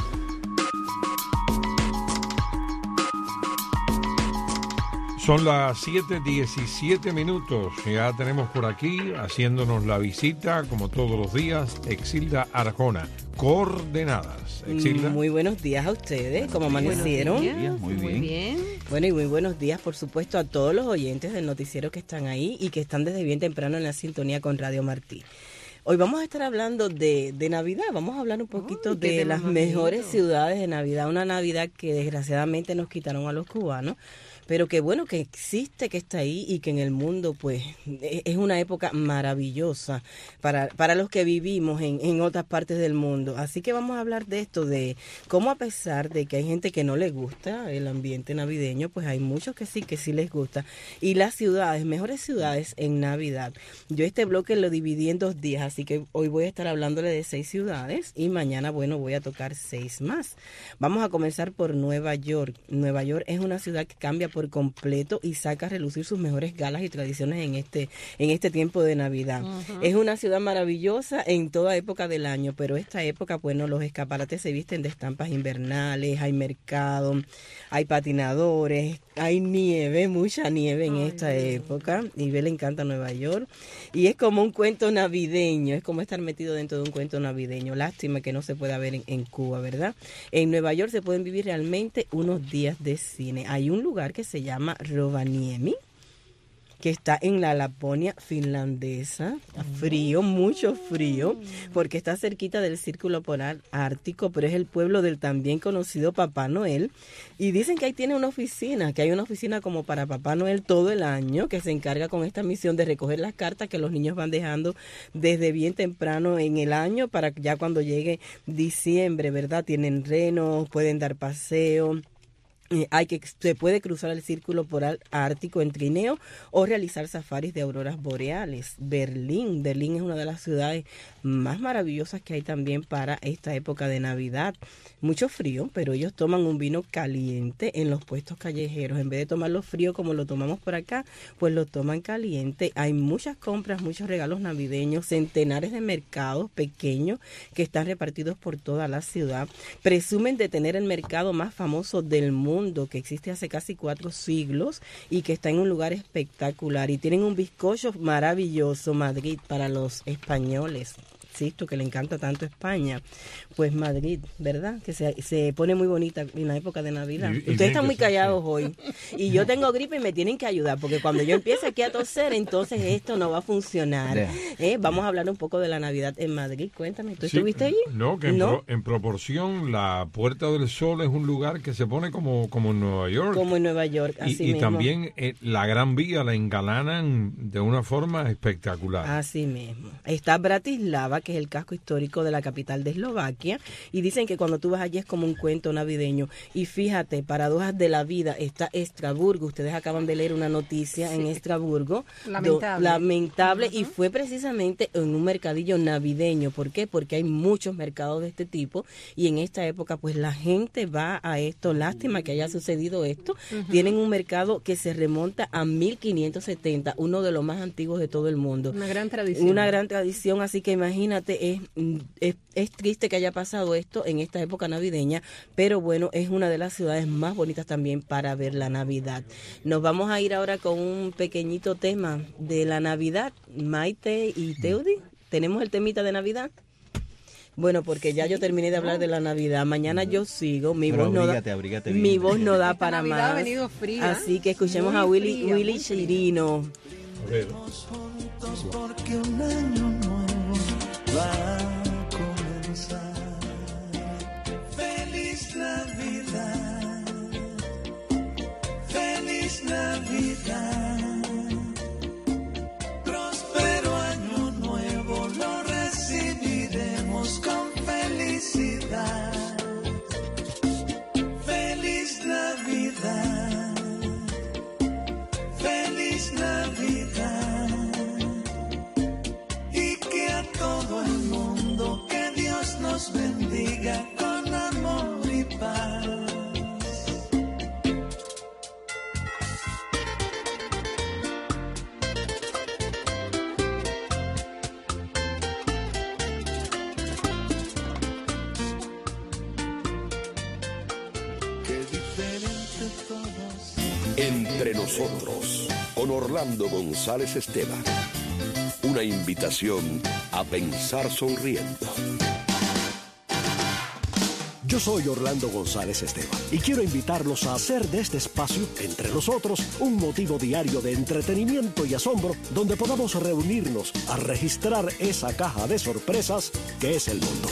Son las 7:17 minutos. Ya tenemos por aquí, haciéndonos la visita, como todos los días, Exilda Arjona. Coordenadas. Exilda. Muy buenos días a ustedes. ¿Cómo amanecieron? Muy bien. Bueno, y muy buenos días, por supuesto, a todos los oyentes del noticiero que están ahí y que están desde bien temprano en la sintonía con Radio Martí. Hoy vamos a estar hablando de Navidad, vamos a hablar un poquito de las mejores ciudades de Navidad, una Navidad que desgraciadamente nos quitaron a los cubanos, pero que bueno, que existe, que está ahí y que en el mundo pues es una época maravillosa para los que vivimos en otras partes del mundo. Así que vamos a hablar de esto, de cómo a pesar de que hay gente que no le gusta el ambiente navideño, pues hay muchos que sí les gusta. Y las ciudades, mejores ciudades en Navidad. Yo este bloque lo dividí en 2 días, así que hoy voy a estar hablándole de 6 ciudades y mañana, bueno, voy a tocar 6 más. Vamos a comenzar por Nueva York. Nueva York es una ciudad que cambia por completo y saca a relucir sus mejores galas y tradiciones en este tiempo de Navidad. Uh-huh. Es una ciudad maravillosa en toda época del año, pero esta época, bueno, los escaparates se visten de estampas invernales, hay mercado, hay patinadores, hay nieve, mucha nieve en esta época. Y le encanta Nueva York y es como un cuento navideño, es como estar metido dentro de un cuento navideño. Lástima que no se pueda ver en Cuba, ¿verdad? En Nueva York se pueden vivir realmente unos días de cine. Hay un lugar que se llama Rovaniemi, que está en la Laponia finlandesa. Frío, mucho frío, porque está cerquita del Círculo Polar Ártico, pero es el pueblo del también conocido Papá Noel. Y dicen que ahí tiene una oficina, que hay una oficina como para Papá Noel todo el año, que se encarga con esta misión de recoger las cartas que los niños van dejando desde bien temprano en el año, para ya cuando llegue diciembre, ¿verdad? Tienen renos, pueden dar paseo. Se puede cruzar el Círculo Polar Ártico en trineo o realizar safaris de auroras boreales. Berlín es una de las ciudades más maravillosas que hay también para esta época de Navidad. Mucho frío, pero ellos toman un vino caliente en los puestos callejeros. En vez de tomarlo frío como lo tomamos por acá, pues lo toman caliente. Hay muchas compras, muchos regalos navideños, centenares de mercados pequeños que están repartidos por toda la ciudad. Presumen de tener el mercado más famoso del mundo, que existe hace casi 4 siglos y que está en un lugar espectacular. Y tienen un bizcocho maravilloso, Madrid, para los españoles. Insisto, que le encanta tanto España, pues Madrid, ¿verdad? Que se pone muy bonita en la época de Navidad. Ustedes están muy callados hoy. Y yo tengo gripe y me tienen que ayudar, porque cuando yo empiece aquí a toser, entonces esto no va a funcionar. Vamos a hablar un poco de la Navidad en Madrid. Cuéntame, ¿tú estuviste allí? No, que en proporción, la Puerta del Sol es un lugar que se pone como en Nueva York. Como en Nueva York, así mismo. Y también la Gran Vía la engalanan de una forma espectacular. Así mismo. Está Bratislava, que es el casco histórico de la capital de Eslovaquia, y dicen que cuando tú vas allí es como un cuento navideño. Y fíjate, paradojas de la vida, está Estraburgo. Ustedes acaban de leer una noticia en Estraburgo. Lamentable, y fue precisamente en un mercadillo navideño. ¿Por qué? Porque hay muchos mercados de este tipo, y en esta época pues la gente va a esto. Lástima que haya sucedido esto. Tienen un mercado que se remonta a 1570, uno de los más antiguos de todo el mundo. Una gran tradición. Una gran tradición, así que imagínate, es triste que haya pasado esto en esta época navideña, pero bueno, es una de las ciudades más bonitas también para ver la Navidad. Nos vamos a ir ahora con un pequeñito tema de la Navidad. Maite y Teudi, ¿tenemos el temita de Navidad? Bueno, porque ya yo terminé de hablar de la Navidad. Mañana yo sigo. Mi voz no da para más. Ha venido fría. Así que escuchemos a Willy Chirino. A ver. Porque un año nuevo va a comenzar. Feliz Navidad, feliz Navidad. Próspero año nuevo lo recibiremos con felicidad. Feliz Navidad, feliz Navidad. Todo el mundo, que Dios nos bendiga con amor y paz. Qué diferente todos. Entre nosotros, con Orlando González Esteban. Una invitación a pensar sonriendo. Yo soy Orlando González Esteban y quiero invitarlos a hacer de este espacio, Entre Nosotros, un motivo diario de entretenimiento y asombro donde podamos reunirnos a registrar esa caja de sorpresas que es el mundo.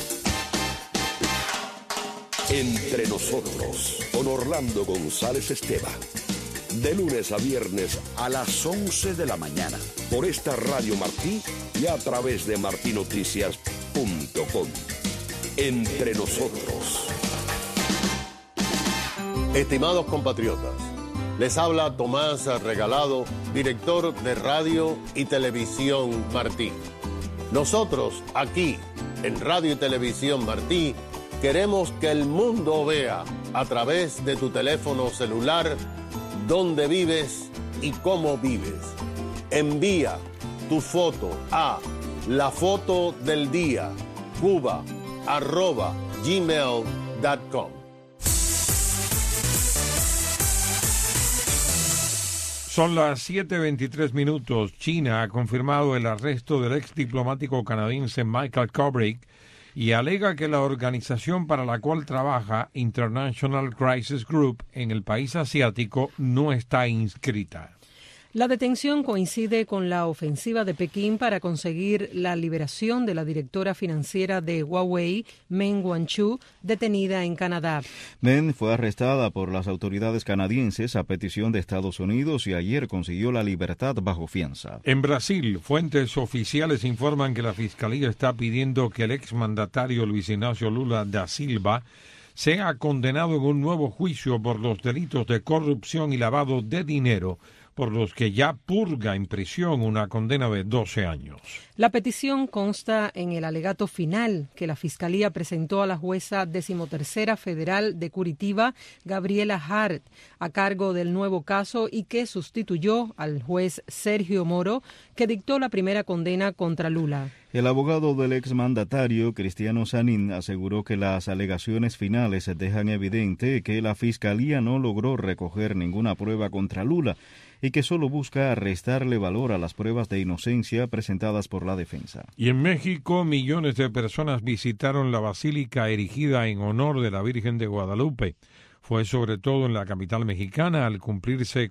Entre Nosotros, con Orlando González Esteban. De lunes a viernes a las 11 de la mañana. Por esta Radio Martí y a través de martinoticias.com. Entre Nosotros. Estimados compatriotas, les habla Tomás Regalado, director de Radio y Televisión Martí. Nosotros, aquí, en Radio y Televisión Martí, queremos que el mundo vea, a través de tu teléfono celular, dónde vives y cómo vives. Envía tu foto a lafotodeldia@gmail.com. Son las 7:23 minutos. China ha confirmado el arresto del ex diplomático canadiense Michael Kovrig y alega que la organización para la cual trabaja, International Crisis Group, en el país asiático, no está inscrita. La detención coincide con la ofensiva de Pekín para conseguir la liberación de la directora financiera de Huawei, Meng Wanzhou, detenida en Canadá. Meng fue arrestada por las autoridades canadienses a petición de Estados Unidos y ayer consiguió la libertad bajo fianza. En Brasil, fuentes oficiales informan que la Fiscalía está pidiendo que el exmandatario Luis Ignacio Lula da Silva sea condenado en un nuevo juicio por los delitos de corrupción y lavado de dinero, por los que ya purga en prisión una condena de 12 años. La petición consta en el alegato final que la Fiscalía presentó a la jueza 13ª Federal de Curitiba, Gabriela Hart, a cargo del nuevo caso y que sustituyó al juez Sergio Moro, que dictó la primera condena contra Lula. El abogado del exmandatario, Cristiano Sanín, aseguró que las alegaciones finales dejan evidente que la Fiscalía no logró recoger ninguna prueba contra Lula y que solo busca restarle valor a las pruebas de inocencia presentadas por la defensa. Y en México, millones de personas visitaron la basílica erigida en honor de la Virgen de Guadalupe. Fue sobre todo en la capital mexicana al cumplirse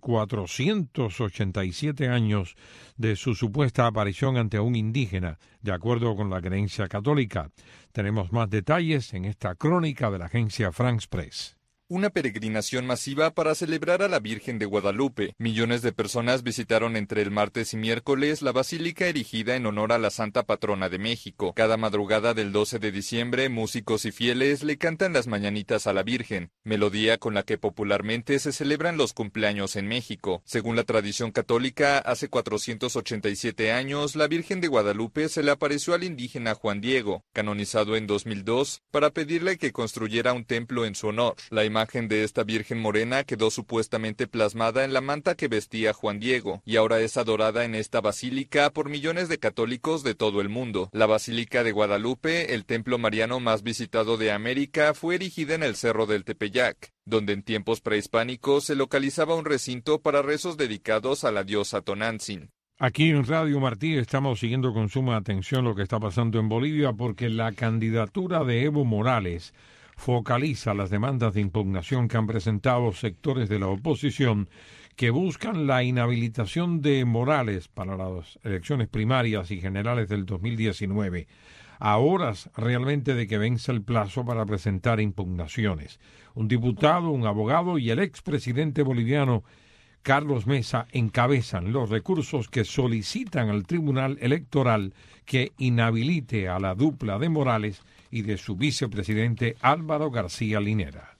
487 años de su supuesta aparición ante un indígena, de acuerdo con la creencia católica. Tenemos más detalles en esta crónica de la agencia France Press. Una peregrinación masiva para celebrar a la Virgen de Guadalupe. Millones de personas visitaron entre el martes y miércoles la basílica erigida en honor a la Santa Patrona de México. Cada madrugada del 12 de diciembre, músicos y fieles le cantan las mañanitas a la Virgen, melodía con la que popularmente se celebran los cumpleaños en México. Según la tradición católica, hace 487 años, la Virgen de Guadalupe se le apareció al indígena Juan Diego, canonizado en 2002, para pedirle que construyera un templo en su honor. La imagen de esta Virgen morena quedó supuestamente plasmada en la manta que vestía Juan Diego y ahora es adorada en esta basílica por millones de católicos de todo el mundo. La Basílica de Guadalupe, el templo mariano más visitado de América, fue erigida en el Cerro del Tepeyac, donde en tiempos prehispánicos se localizaba un recinto para rezos dedicados a la diosa Tonantzin. Aquí en Radio Martí estamos siguiendo con suma atención lo que está pasando en Bolivia porque la candidatura de Evo Morales focaliza las demandas de impugnación que han presentado sectores de la oposición que buscan la inhabilitación de Morales para las elecciones primarias y generales del 2019, a horas realmente de que vence el plazo para presentar impugnaciones. Un diputado, un abogado y el expresidente boliviano Carlos Mesa encabezan los recursos que solicitan al Tribunal Electoral que inhabilite a la dupla de Morales y de su vicepresidente Álvaro García Linera.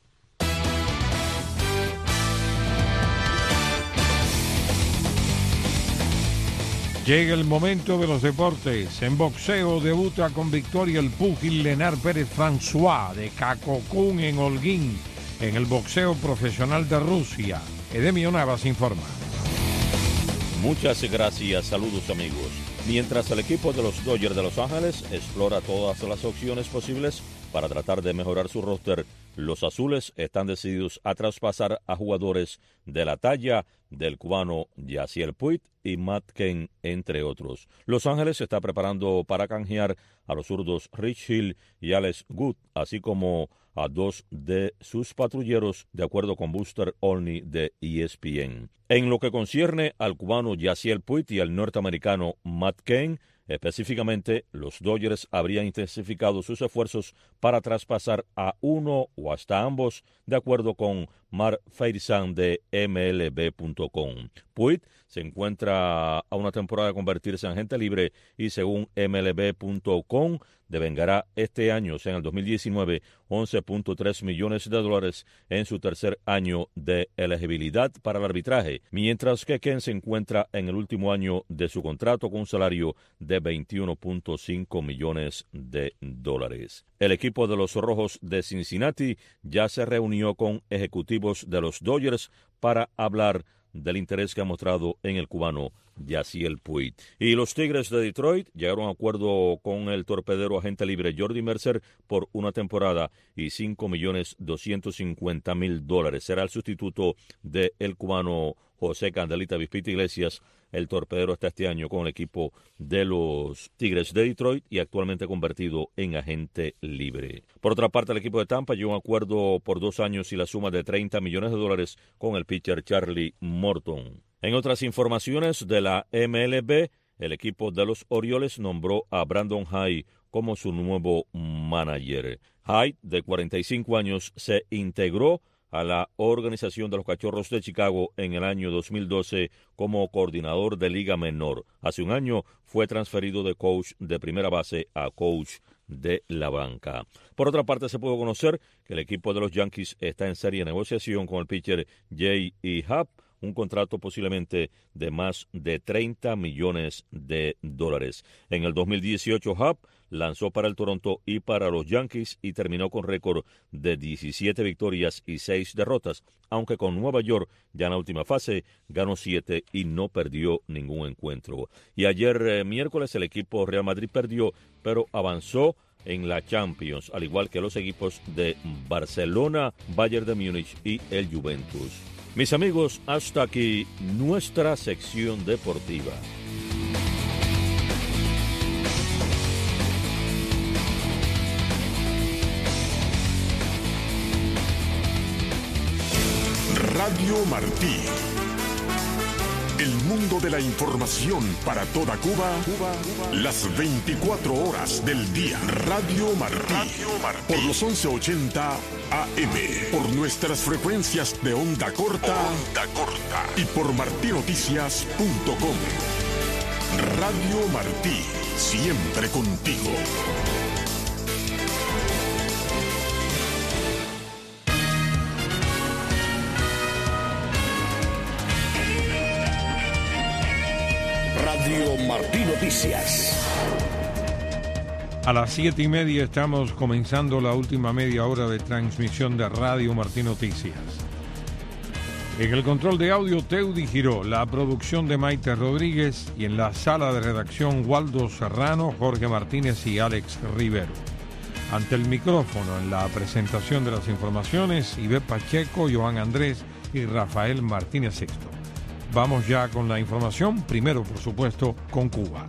Llega el momento de los deportes. En boxeo debuta con victoria el púgil Lenar Pérez François de Cacocún en Holguín en el boxeo profesional de Rusia. Edemio Navas informa. Muchas gracias, saludos amigos. Mientras el equipo de los Dodgers de Los Ángeles explora todas las opciones posibles para tratar de mejorar su roster, los azules están decididos a traspasar a jugadores de la talla del cubano Yasiel Puig y Matt Cain, entre otros. Los Ángeles se está preparando para canjear a los zurdos Rich Hill y Alex Good, así como a dos de sus patrulleros, de acuerdo con Buster Olney de ESPN. En lo que concierne al cubano Yasiel Puig y al norteamericano Matt Cain, específicamente, los Dodgers habrían intensificado sus esfuerzos para traspasar a uno o hasta ambos, de acuerdo con Mark Feirizan de MLB.com. Puig se encuentra a una temporada de convertirse en agente libre y, según MLB.com, devengará este año, o sea, en el 2019, $11.3 millones en su tercer año de elegibilidad para el arbitraje, mientras que Ken se encuentra en el último año de su contrato con un salario de $21.5 millones. El equipo de los Rojos de Cincinnati ya se reunió con ejecutivos de los Dodgers para hablar del interés que ha mostrado en el cubano Yasiel Puig. Y los Tigres de Detroit llegaron a un acuerdo con el torpedero agente libre Jordi Mercer por una temporada y $5.250.000. Será el sustituto del cubano José Candelita Vispita Iglesias. El torpedero está este año con el equipo de los Tigres de Detroit y actualmente convertido en agente libre. Por otra parte, el equipo de Tampa llegó a un acuerdo por 2 años y la suma de $30 millones con el pitcher Charlie Morton. En otras informaciones de la MLB, el equipo de los Orioles nombró a Brandon Hyde como su nuevo manager. Hyde, de 45 años, se integró a la organización de los Cachorros de Chicago en el año 2012 como coordinador de Liga Menor. Hace un año fue transferido de coach de primera base a coach de la banca. Por otra parte, se pudo conocer que el equipo de los Yankees está en seria negociación con el pitcher J.E. Happ, un contrato posiblemente de más de $30 millones. En el 2018, Happ lanzó para el Toronto y para los Yankees y terminó con récord de 17 victorias y 6 derrotas, aunque con Nueva York ya en la última fase ganó 7 y no perdió ningún encuentro. Y ayer miércoles el equipo Real Madrid perdió, pero avanzó en la Champions, al igual que los equipos de Barcelona, Bayern de Múnich y el Juventus. Mis amigos, hasta aquí nuestra sección deportiva. Radio Martí. El mundo de la información para toda Cuba, las 24 horas del día. Radio Martí. Por los 1180 AM. Por nuestras frecuencias de onda corta. Y por martinoticias.com. Radio Martí. Siempre contigo. Radio Martí Noticias. A las 7:30 estamos comenzando la última media hora de transmisión de Radio Martí Noticias. En el control de audio, Teudi Giró, la producción de Maite Rodríguez y en la sala de redacción, Waldo Serrano, Jorge Martínez y Alex Rivero. Ante el micrófono en la presentación de las informaciones, Ibe Pacheco, Joan Andrés y Rafael Martínez Sexto. Vamos ya con la información, primero por supuesto con Cuba.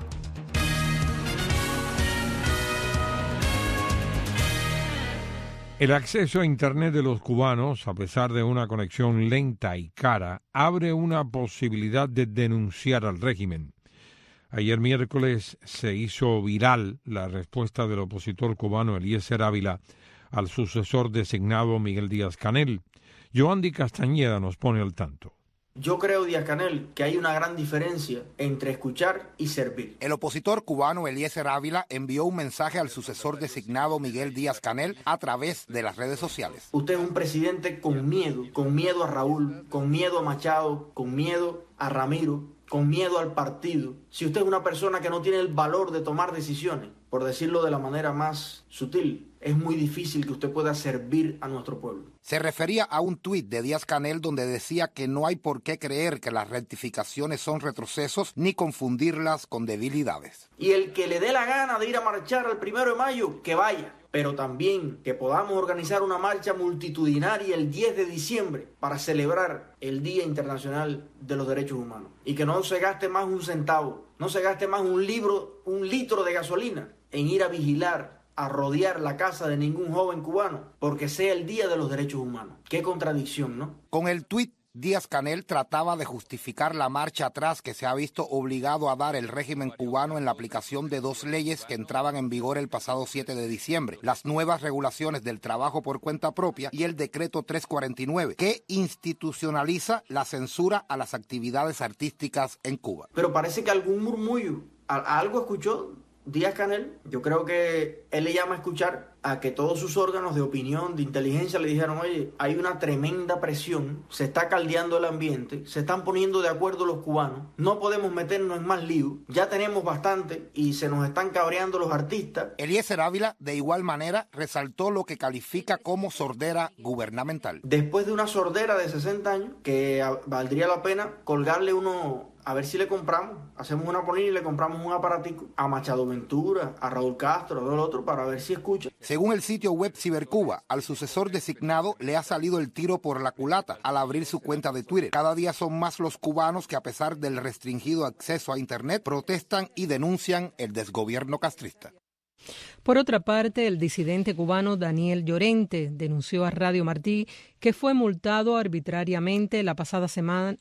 El acceso a Internet de los cubanos, a pesar de una conexión lenta y cara, abre una posibilidad de denunciar al régimen. Ayer miércoles se hizo viral la respuesta del opositor cubano Eliezer Ávila al sucesor designado Miguel Díaz-Canel. Yoandi Castañeda nos pone al tanto. Yo creo, Díaz-Canel, que hay una gran diferencia entre escuchar y servir. El opositor cubano Eliezer Ávila envió un mensaje al sucesor designado Miguel Díaz-Canel a través de las redes sociales. Usted es un presidente con miedo a Raúl, con miedo a Machado, con miedo a Ramiro, con miedo al partido. Si usted es una persona que no tiene el valor de tomar decisiones, por decirlo de la manera más sutil, es muy difícil que usted pueda servir a nuestro pueblo. Se refería a un tuit de Díaz-Canel donde decía que no hay por qué creer que las rectificaciones son retrocesos ni confundirlas con debilidades. Y el que le dé la gana de ir a marchar el 1 de mayo, que vaya. Pero también que podamos organizar una marcha multitudinaria el 10 de diciembre para celebrar el Día Internacional de los Derechos Humanos. Y que no se gaste más un centavo, no se gaste más un litro de gasolina en ir a vigilar, a rodear la casa de ningún joven cubano, porque sea el Día de los Derechos Humanos. Qué contradicción, ¿no? Con el tuit, Díaz-Canel trataba de justificar la marcha atrás que se ha visto obligado a dar el régimen cubano en la aplicación de dos leyes que entraban en vigor el pasado 7 de diciembre, las nuevas regulaciones del trabajo por cuenta propia y el decreto 349, que institucionaliza la censura a las actividades artísticas en Cuba. Pero parece que algún murmullo, algo escuchó Díaz-Canel. Yo creo que él le llama a escuchar a que todos sus órganos de opinión, de inteligencia le dijeron: oye, hay una tremenda presión, se está caldeando el ambiente, se están poniendo de acuerdo los cubanos, no podemos meternos en más lío, ya tenemos bastante y se nos están cabreando los artistas. Eliezer Ávila, de igual manera, resaltó lo que califica como sordera gubernamental. Después de una sordera de 60 años, que valdría la pena colgarle uno, a ver si le compramos, hacemos una polilla y le compramos un aparatico a Machado Ventura, a Raúl Castro, a todo el otro, para ver si escucha. Según el sitio web Cibercuba, al sucesor designado le ha salido el tiro por la culata al abrir su cuenta de Twitter. Cada día son más los cubanos que, a pesar del restringido acceso a Internet, protestan y denuncian el desgobierno castrista. Por otra parte, el disidente cubano Daniel Llorente denunció a Radio Martí que fue multado arbitrariamente la pasada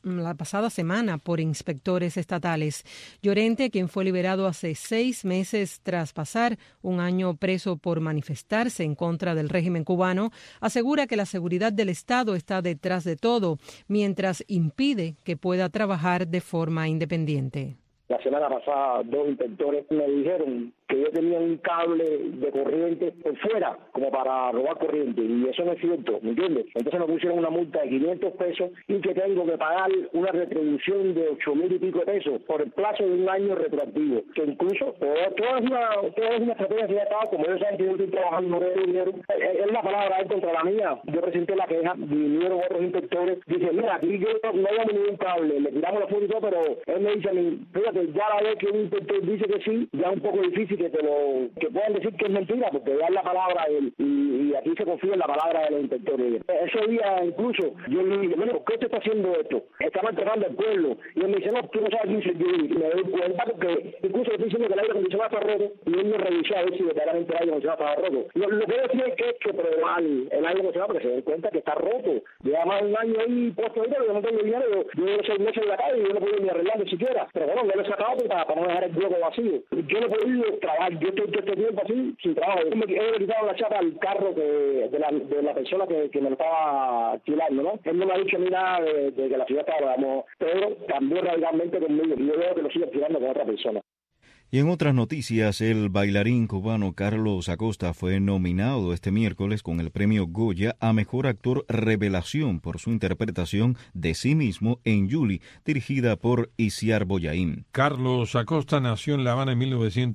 semana por inspectores estatales. Llorente, quien fue liberado hace 6 meses tras pasar un año preso por manifestarse en contra del régimen cubano, asegura que la seguridad del Estado está detrás de todo, mientras impide que pueda trabajar de forma independiente. La semana pasada 2 inspectores me dijeron que yo tenía un cable de corriente por fuera, como para robar corriente, y eso no es cierto, ¿me entiendes? Entonces me pusieron una multa de 500 pesos y que tengo que pagar una retribución de 8,000 y pico pesos por el plazo de un año retroactivo, que incluso toda es una estrategia que ya estaba, como ellos saben que yo estoy trabajando no de dinero, es la palabra contra la mía. Yo presenté la queja, vinieron otros inspectores, dicen, mira, aquí yo no damos ningún cable, le tiramos la foto y todo, pero él me dice a mí, fíjate, ya la vez que un inspector dice que sí, ya es un poco difícil que puedan decir que es mentira, porque ya es la palabra de él, y aquí se confía en la palabra de los inspectores. Ese día incluso yo le dije, bueno, ¿por qué usted está haciendo esto? Está maltratando al pueblo. Y él me dice, no, tú no sabes quién soy yo. Y me doy cuenta porque incluso le estoy diciendo que el aire acondicionado está roto, y él me revisó a ver si verdaderamente el aire acondicionado estaba roto. Lo que yo decía es que probar el aire acondicionado porque se den cuenta que está roto. Lleva más de un año ahí puesto ahí, pero yo no tengo dinero, yo 6 meses en la calle y yo no puedo ni arreglarlo siquiera. Pero bueno, yo lo he sacado para no dejar el bloque vacío. Yo no he podido trabajar, yo estoy todo este tiempo así, sin trabajo. Yo me he quitado la chapa al carro de la persona que me lo estaba alquilando, ¿no? Él no me ha dicho ni nada de que la ciudad estaba, pero cambió radicalmente conmigo y yo veo que lo sigue alquilando con otra persona. Y en otras noticias, el bailarín cubano Carlos Acosta fue nominado este miércoles con el premio Goya a Mejor Actor Revelación por su interpretación de sí mismo en Julie, dirigida por Isiar Boyaín. Carlos Acosta nació en La Habana en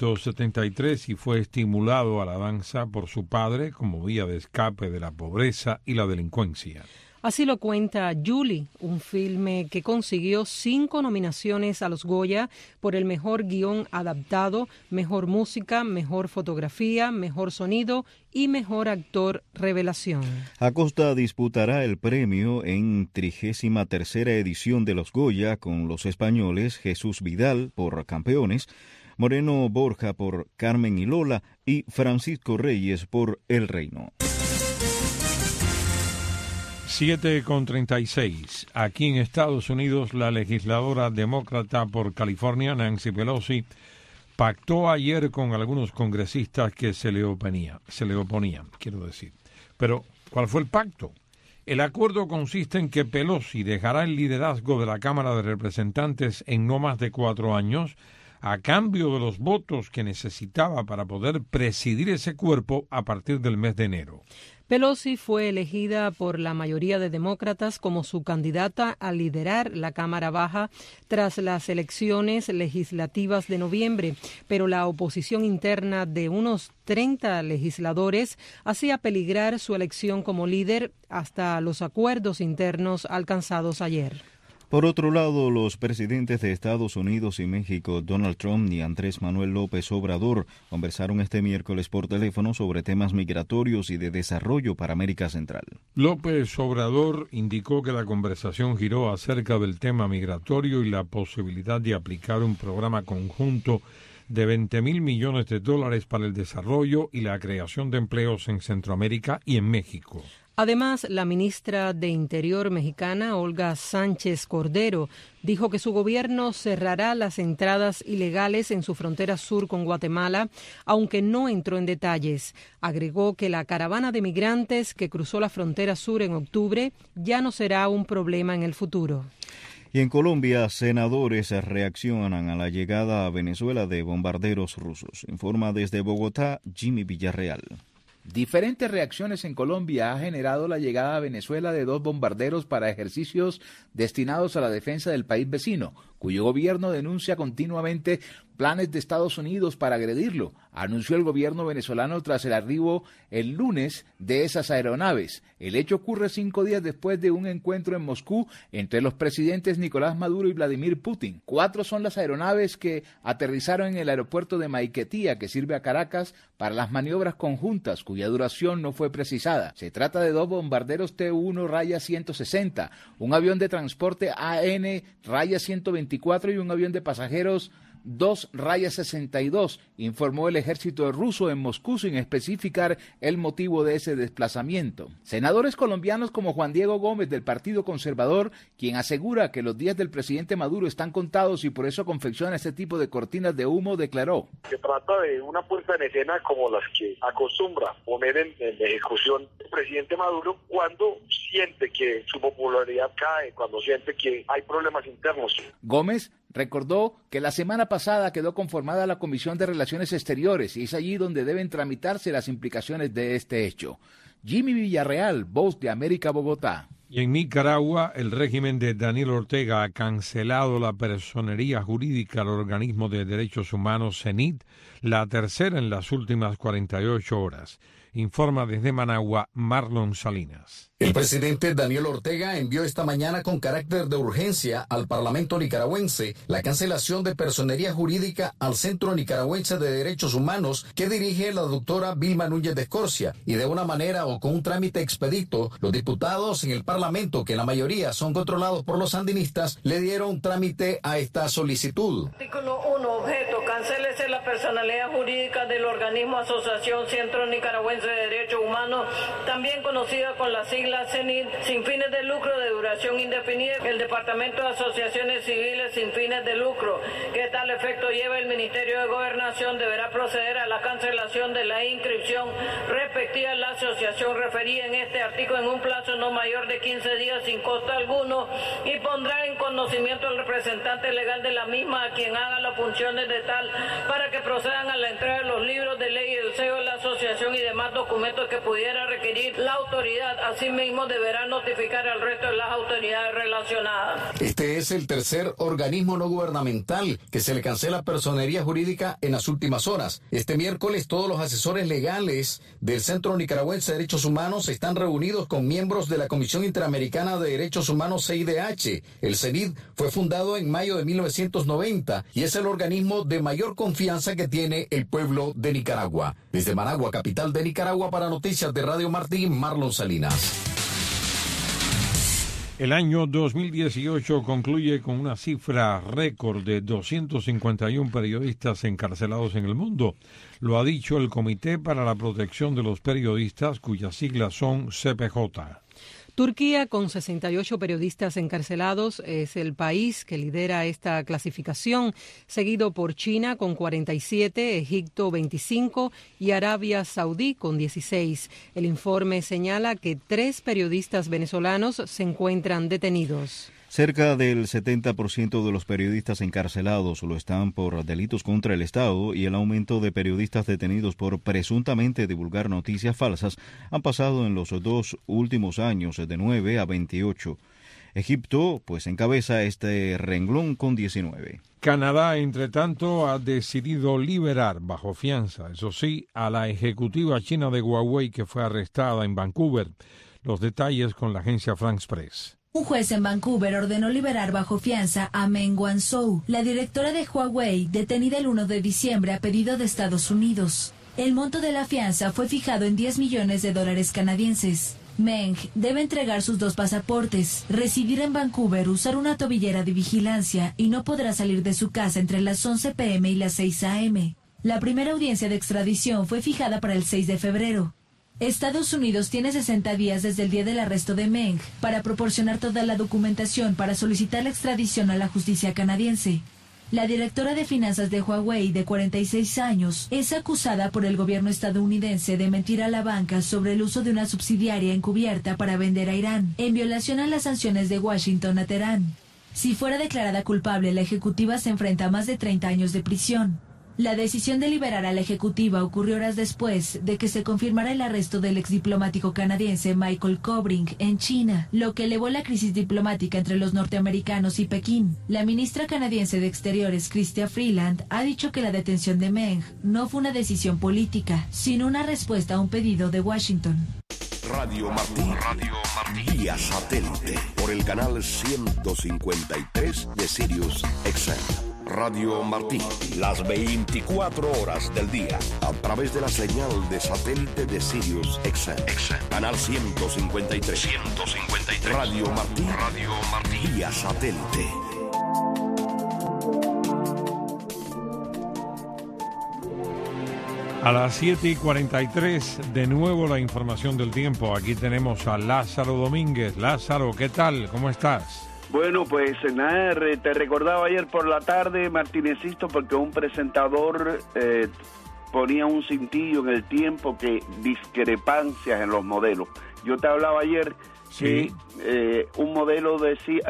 1973 y fue estimulado a la danza por su padre como vía de escape de la pobreza y la delincuencia. Así lo cuenta Julie, un filme que consiguió 5 nominaciones a los Goya por el mejor guión adaptado, mejor música, mejor fotografía, mejor sonido y mejor actor revelación. Acosta disputará el premio en 33ª edición de los Goya con los españoles Jesús Vidal por Campeones, Moreno Borja por Carmen y Lola y Francisco Reyes por El Reino. 7:36. Aquí en Estados Unidos, la legisladora demócrata por California, Nancy Pelosi, pactó ayer con algunos congresistas que se le oponían, quiero decir. Pero, ¿cuál fue el pacto? El acuerdo consiste en que Pelosi dejará el liderazgo de la Cámara de Representantes en no más de 4 años, a cambio de los votos que necesitaba para poder presidir ese cuerpo a partir del mes de enero. Pelosi fue elegida por la mayoría de demócratas como su candidata a liderar la Cámara Baja tras las elecciones legislativas de noviembre, pero la oposición interna de unos 30 legisladores hacía peligrar su elección como líder hasta los acuerdos internos alcanzados ayer. Por otro lado, los presidentes de Estados Unidos y México, Donald Trump y Andrés Manuel López Obrador, conversaron este miércoles por teléfono sobre temas migratorios y de desarrollo para América Central. López Obrador indicó que la conversación giró acerca del tema migratorio y la posibilidad de aplicar un programa conjunto de $20,000 millones para el desarrollo y la creación de empleos en Centroamérica y en México. Además, la ministra de Interior mexicana, Olga Sánchez Cordero, dijo que su gobierno cerrará las entradas ilegales en su frontera sur con Guatemala, aunque no entró en detalles. Agregó que la caravana de migrantes que cruzó la frontera sur en octubre ya no será un problema en el futuro. Y en Colombia, senadores reaccionan a la llegada a Venezuela de bombarderos rusos. Informa desde Bogotá, Jimmy Villarreal. Diferentes reacciones en Colombia ha generado la llegada a Venezuela de 2 bombarderos para ejercicios destinados a la defensa del país vecino, cuyo gobierno denuncia continuamente planes de Estados Unidos para agredirlo, anunció el gobierno venezolano tras el arribo el lunes de esas aeronaves. El hecho ocurre 5 días después de un encuentro en Moscú entre los presidentes Nicolás Maduro y Vladimir Putin. 4 son las aeronaves que aterrizaron en el aeropuerto de Maiquetía, que sirve a Caracas, para las maniobras conjuntas, cuya duración no fue precisada. Se trata de 2 bombarderos Tu-1-160, un avión de transporte AN-124 y un avión de pasajeros 2-62, informó el ejército ruso en Moscú sin especificar el motivo de ese desplazamiento. Senadores colombianos como Juan Diego Gómez del Partido Conservador, quien asegura que los días del presidente Maduro están contados y por eso confecciona este tipo de cortinas de humo, declaró: Se trata de una puesta en escena como las que acostumbra poner en ejecución el presidente Maduro cuando siente que su popularidad cae, cuando siente que hay problemas internos. Gómez recordó que la semana pasada quedó conformada la Comisión de Relaciones Exteriores y es allí donde deben tramitarse las implicaciones de este hecho. Jimmy Villarreal, Voz de América, Bogotá. Y en Nicaragua, el régimen de Daniel Ortega ha cancelado la personería jurídica al organismo de derechos humanos CENIT, la tercera en las últimas 48 horas. Informa desde Managua, Marlon Salinas. El presidente Daniel Ortega envió esta mañana con carácter de urgencia al Parlamento nicaragüense la cancelación de personería jurídica al Centro Nicaragüense de Derechos Humanos que dirige la doctora Vilma Núñez de Escorcia y de una manera o con un trámite expedito, los diputados en el Parlamento, que la mayoría son controlados por los sandinistas, le dieron trámite a esta solicitud. Artículo 1, objeto, cancélese la personalidad jurídica del organismo Asociación Centro Nicaragüense de Derechos Humanos, también conocida con la sigla CENIT, sin fines de lucro de duración indefinida. El Departamento de Asociaciones Civiles sin fines de lucro, que tal efecto lleva el Ministerio de Gobernación, deberá proceder a la cancelación de la inscripción respectiva a la asociación referida en este artículo en un plazo no mayor de 15 días sin costo alguno y pondrá en conocimiento al representante legal de la misma a quien haga las funciones de tal para que procedan a la entrega de los libros de ley, el sello de la asociación y demás documentos que pudiera requerir la autoridad. Asimismo, deberá notificar al resto de las autoridades relacionadas. Este es el tercer organismo no gubernamental que se le cancela personería jurídica en las últimas horas. Este miércoles, todos los asesores legales del Centro Nicaragüense de Derechos Humanos están reunidos con miembros de la Comisión Interamericana de Derechos Humanos CIDH. El CENID fue fundado en mayo de 1990 y es el organismo de mayor confianza que tiene el pueblo de Nicaragua. Desde Managua, capital de Nicaragua, para Noticias de Radio Martín, Marlon Salinas. El año 2018 concluye con una cifra récord de 251 periodistas encarcelados en el mundo. Lo ha dicho el Comité para la Protección de los Periodistas, cuyas siglas son CPJ. Turquía, con 68 periodistas encarcelados, es el país que lidera esta clasificación, seguido por China con 47, Egipto 25 y Arabia Saudí con 16. El informe señala que 3 periodistas venezolanos se encuentran detenidos. Cerca del 70% de los periodistas encarcelados lo están por delitos contra el Estado y el aumento de periodistas detenidos por presuntamente divulgar noticias falsas han pasado en los 2 últimos años de 9 a 28. Egipto, pues, encabeza este renglón con 19. Canadá, entre tanto, ha decidido liberar bajo fianza, eso sí, a la ejecutiva china de Huawei que fue arrestada en Vancouver. Los detalles con la agencia France Press. Un juez en Vancouver ordenó liberar bajo fianza a Meng Wanzhou, la directora de Huawei, detenida el 1 de diciembre a pedido de Estados Unidos. El monto de la fianza fue fijado en $10 millones canadienses. Meng debe entregar sus 2 pasaportes, residir en Vancouver, usar una tobillera de vigilancia y no podrá salir de su casa entre las 11 p.m. y las 6 a.m. La primera audiencia de extradición fue fijada para el 6 de febrero. Estados Unidos tiene 60 días desde el día del arresto de Meng para proporcionar toda la documentación para solicitar la extradición a la justicia canadiense. La directora de finanzas de Huawei, de 46 años, es acusada por el gobierno estadounidense de mentir a la banca sobre el uso de una subsidiaria encubierta para vender a Irán, en violación a las sanciones de Washington a Teherán. Si fuera declarada culpable, la ejecutiva se enfrenta a más de 30 años de prisión. La decisión de liberar a la ejecutiva ocurrió horas después de que se confirmara el arresto del exdiplomático canadiense Michael Kovrig en China, lo que elevó la crisis diplomática entre los norteamericanos y Pekín. La ministra canadiense de Exteriores, Chrystia Freeland, ha dicho que la detención de Meng no fue una decisión política, sino una respuesta a un pedido de Washington. Radio Martí, vía satélite, por el canal 153 de Sirius XM. Radio Martí, las 24 horas del día, a través de la señal de satélite de Sirius XM. Canal 153. Radio Martí, vía satélite. A las 7:43, de nuevo la información del tiempo. Aquí tenemos a Lázaro Domínguez. Lázaro, ¿qué tal? ¿Cómo estás? Bueno, pues nada, te recordaba ayer por la tarde, Martinecito, porque un presentador ponía un cintillo en el tiempo que discrepancias en los modelos. Yo te hablaba ayer que un modelo decía...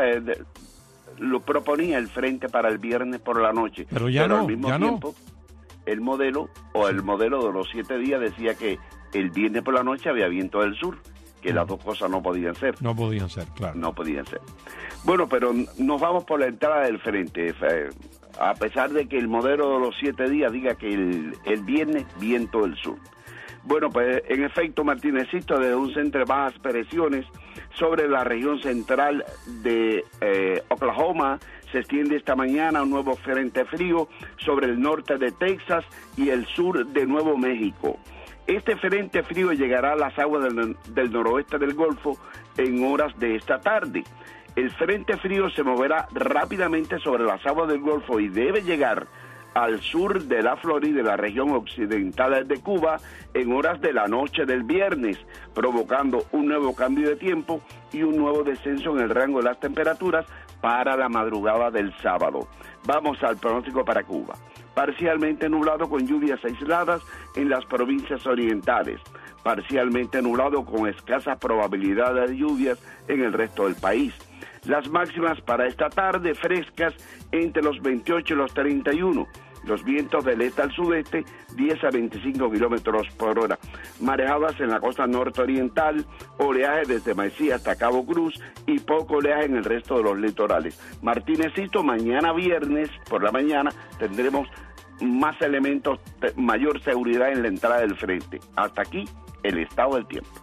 lo proponía el frente para el viernes por la noche. Pero ya no, al mismo tiempo, el modelo de los 7 días decía que el viernes por la noche había viento del sur, que las dos cosas no podían ser. No podían ser, claro. No podían ser. Bueno, pero nos vamos por la entrada del frente. A pesar de que el modelo de los 7 días diga que el viernes viento del sur. Bueno, pues en efecto, Martinecito, desde un centro de bajas presiones sobre la región central de Oklahoma, se extiende esta mañana un nuevo frente frío sobre el norte de Texas y el sur de Nuevo México. Este frente frío llegará a las aguas del noroeste del Golfo en horas de esta tarde. El frente frío se moverá rápidamente sobre las aguas del Golfo y debe llegar al sur de la Florida y de la región occidental de Cuba en horas de la noche del viernes, provocando un nuevo cambio de tiempo y un nuevo descenso en el rango de las temperaturas para la madrugada del sábado. Vamos al pronóstico para Cuba. Parcialmente nublado con lluvias aisladas en las provincias orientales. Parcialmente nublado con escasas probabilidades de lluvias en el resto del país. Las máximas para esta tarde frescas entre los 28 y los 31. Los vientos del este al sudeste, 10 a 25 kilómetros por hora. Marejadas en la costa norte-oriental, oleaje desde Maicí hasta Cabo Cruz y poco oleaje en el resto de los litorales. Martinecito, mañana viernes por la mañana tendremos más elementos, mayor seguridad en la entrada del frente. Hasta aquí el estado del tiempo.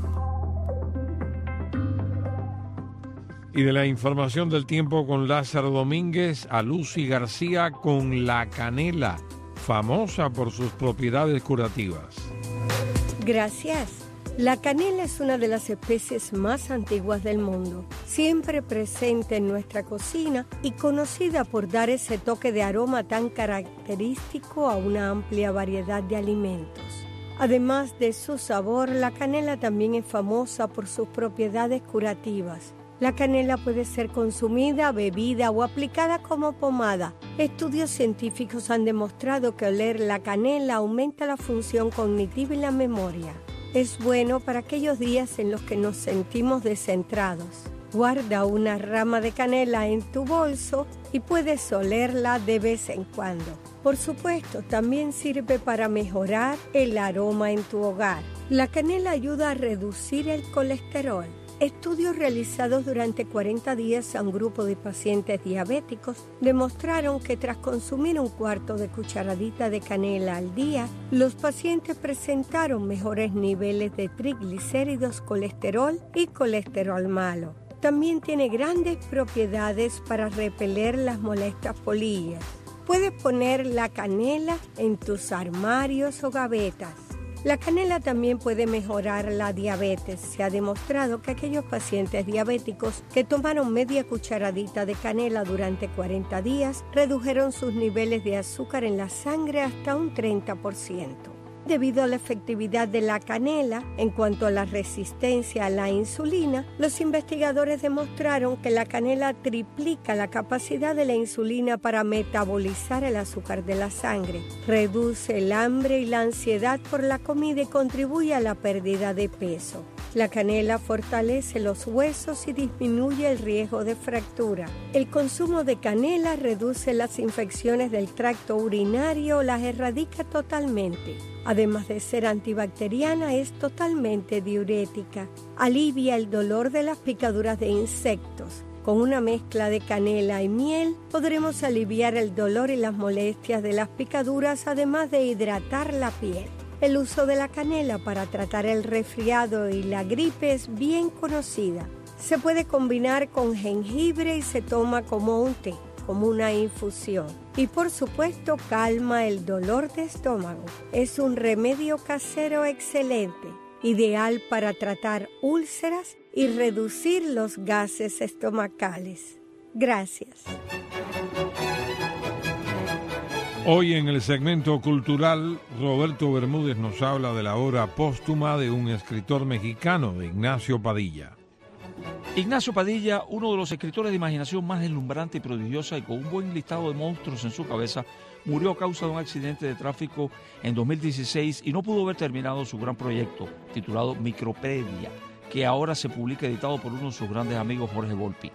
Y de la información del tiempo con Lázaro Domínguez, a Lucy García con la canela, famosa por sus propiedades curativas. Gracias. La canela es una de las especies más antiguas del mundo, siempre presente en nuestra cocina y conocida por dar ese toque de aroma tan característico a una amplia variedad de alimentos. Además de su sabor, la canela también es famosa por sus propiedades curativas. La canela puede ser consumida, bebida o aplicada como pomada. Estudios científicos han demostrado que oler la canela aumenta la función cognitiva y la memoria. Es bueno para aquellos días en los que nos sentimos descentrados. Guarda una rama de canela en tu bolso y puedes olerla de vez en cuando. Por supuesto, también sirve para mejorar el aroma en tu hogar. La canela ayuda a reducir el colesterol. Estudios realizados durante 40 días a un grupo de pacientes diabéticos demostraron que tras consumir un cuarto de cucharadita de canela al día, los pacientes presentaron mejores niveles de triglicéridos, colesterol y colesterol malo. También tiene grandes propiedades para repeler las molestas polillas. Puedes poner la canela en tus armarios o gavetas. La canela también puede mejorar la diabetes. Se ha demostrado que aquellos pacientes diabéticos que tomaron media cucharadita de canela durante 40 días redujeron sus niveles de azúcar en la sangre hasta un 30%. Debido a la efectividad de la canela en cuanto a la resistencia a la insulina, los investigadores demostraron que la canela triplica la capacidad de la insulina para metabolizar el azúcar de la sangre, reduce el hambre y la ansiedad por la comida y contribuye a la pérdida de peso. La canela fortalece los huesos y disminuye el riesgo de fractura. El consumo de canela reduce las infecciones del tracto urinario o las erradica totalmente. Además de ser antibacteriana, es totalmente diurética. Alivia el dolor de las picaduras de insectos. Con una mezcla de canela y miel podremos aliviar el dolor y las molestias de las picaduras, además de hidratar la piel. El uso de la canela para tratar el resfriado y la gripe es bien conocida. Se puede combinar con jengibre y se toma como un té, como una infusión. Y por supuesto calma el dolor de estómago. Es un remedio casero excelente, ideal para tratar úlceras y reducir los gases estomacales. Gracias. Hoy en el segmento cultural, Roberto Bermúdez nos habla de la obra póstuma de un escritor mexicano, de Ignacio Padilla. Ignacio Padilla, uno de los escritores de imaginación más deslumbrante y prodigiosa y con un buen listado de monstruos en su cabeza, murió a causa de un accidente de tráfico en 2016 y no pudo ver terminado su gran proyecto, titulado Micropedia, que ahora se publica editado por uno de sus grandes amigos, Jorge Volpi.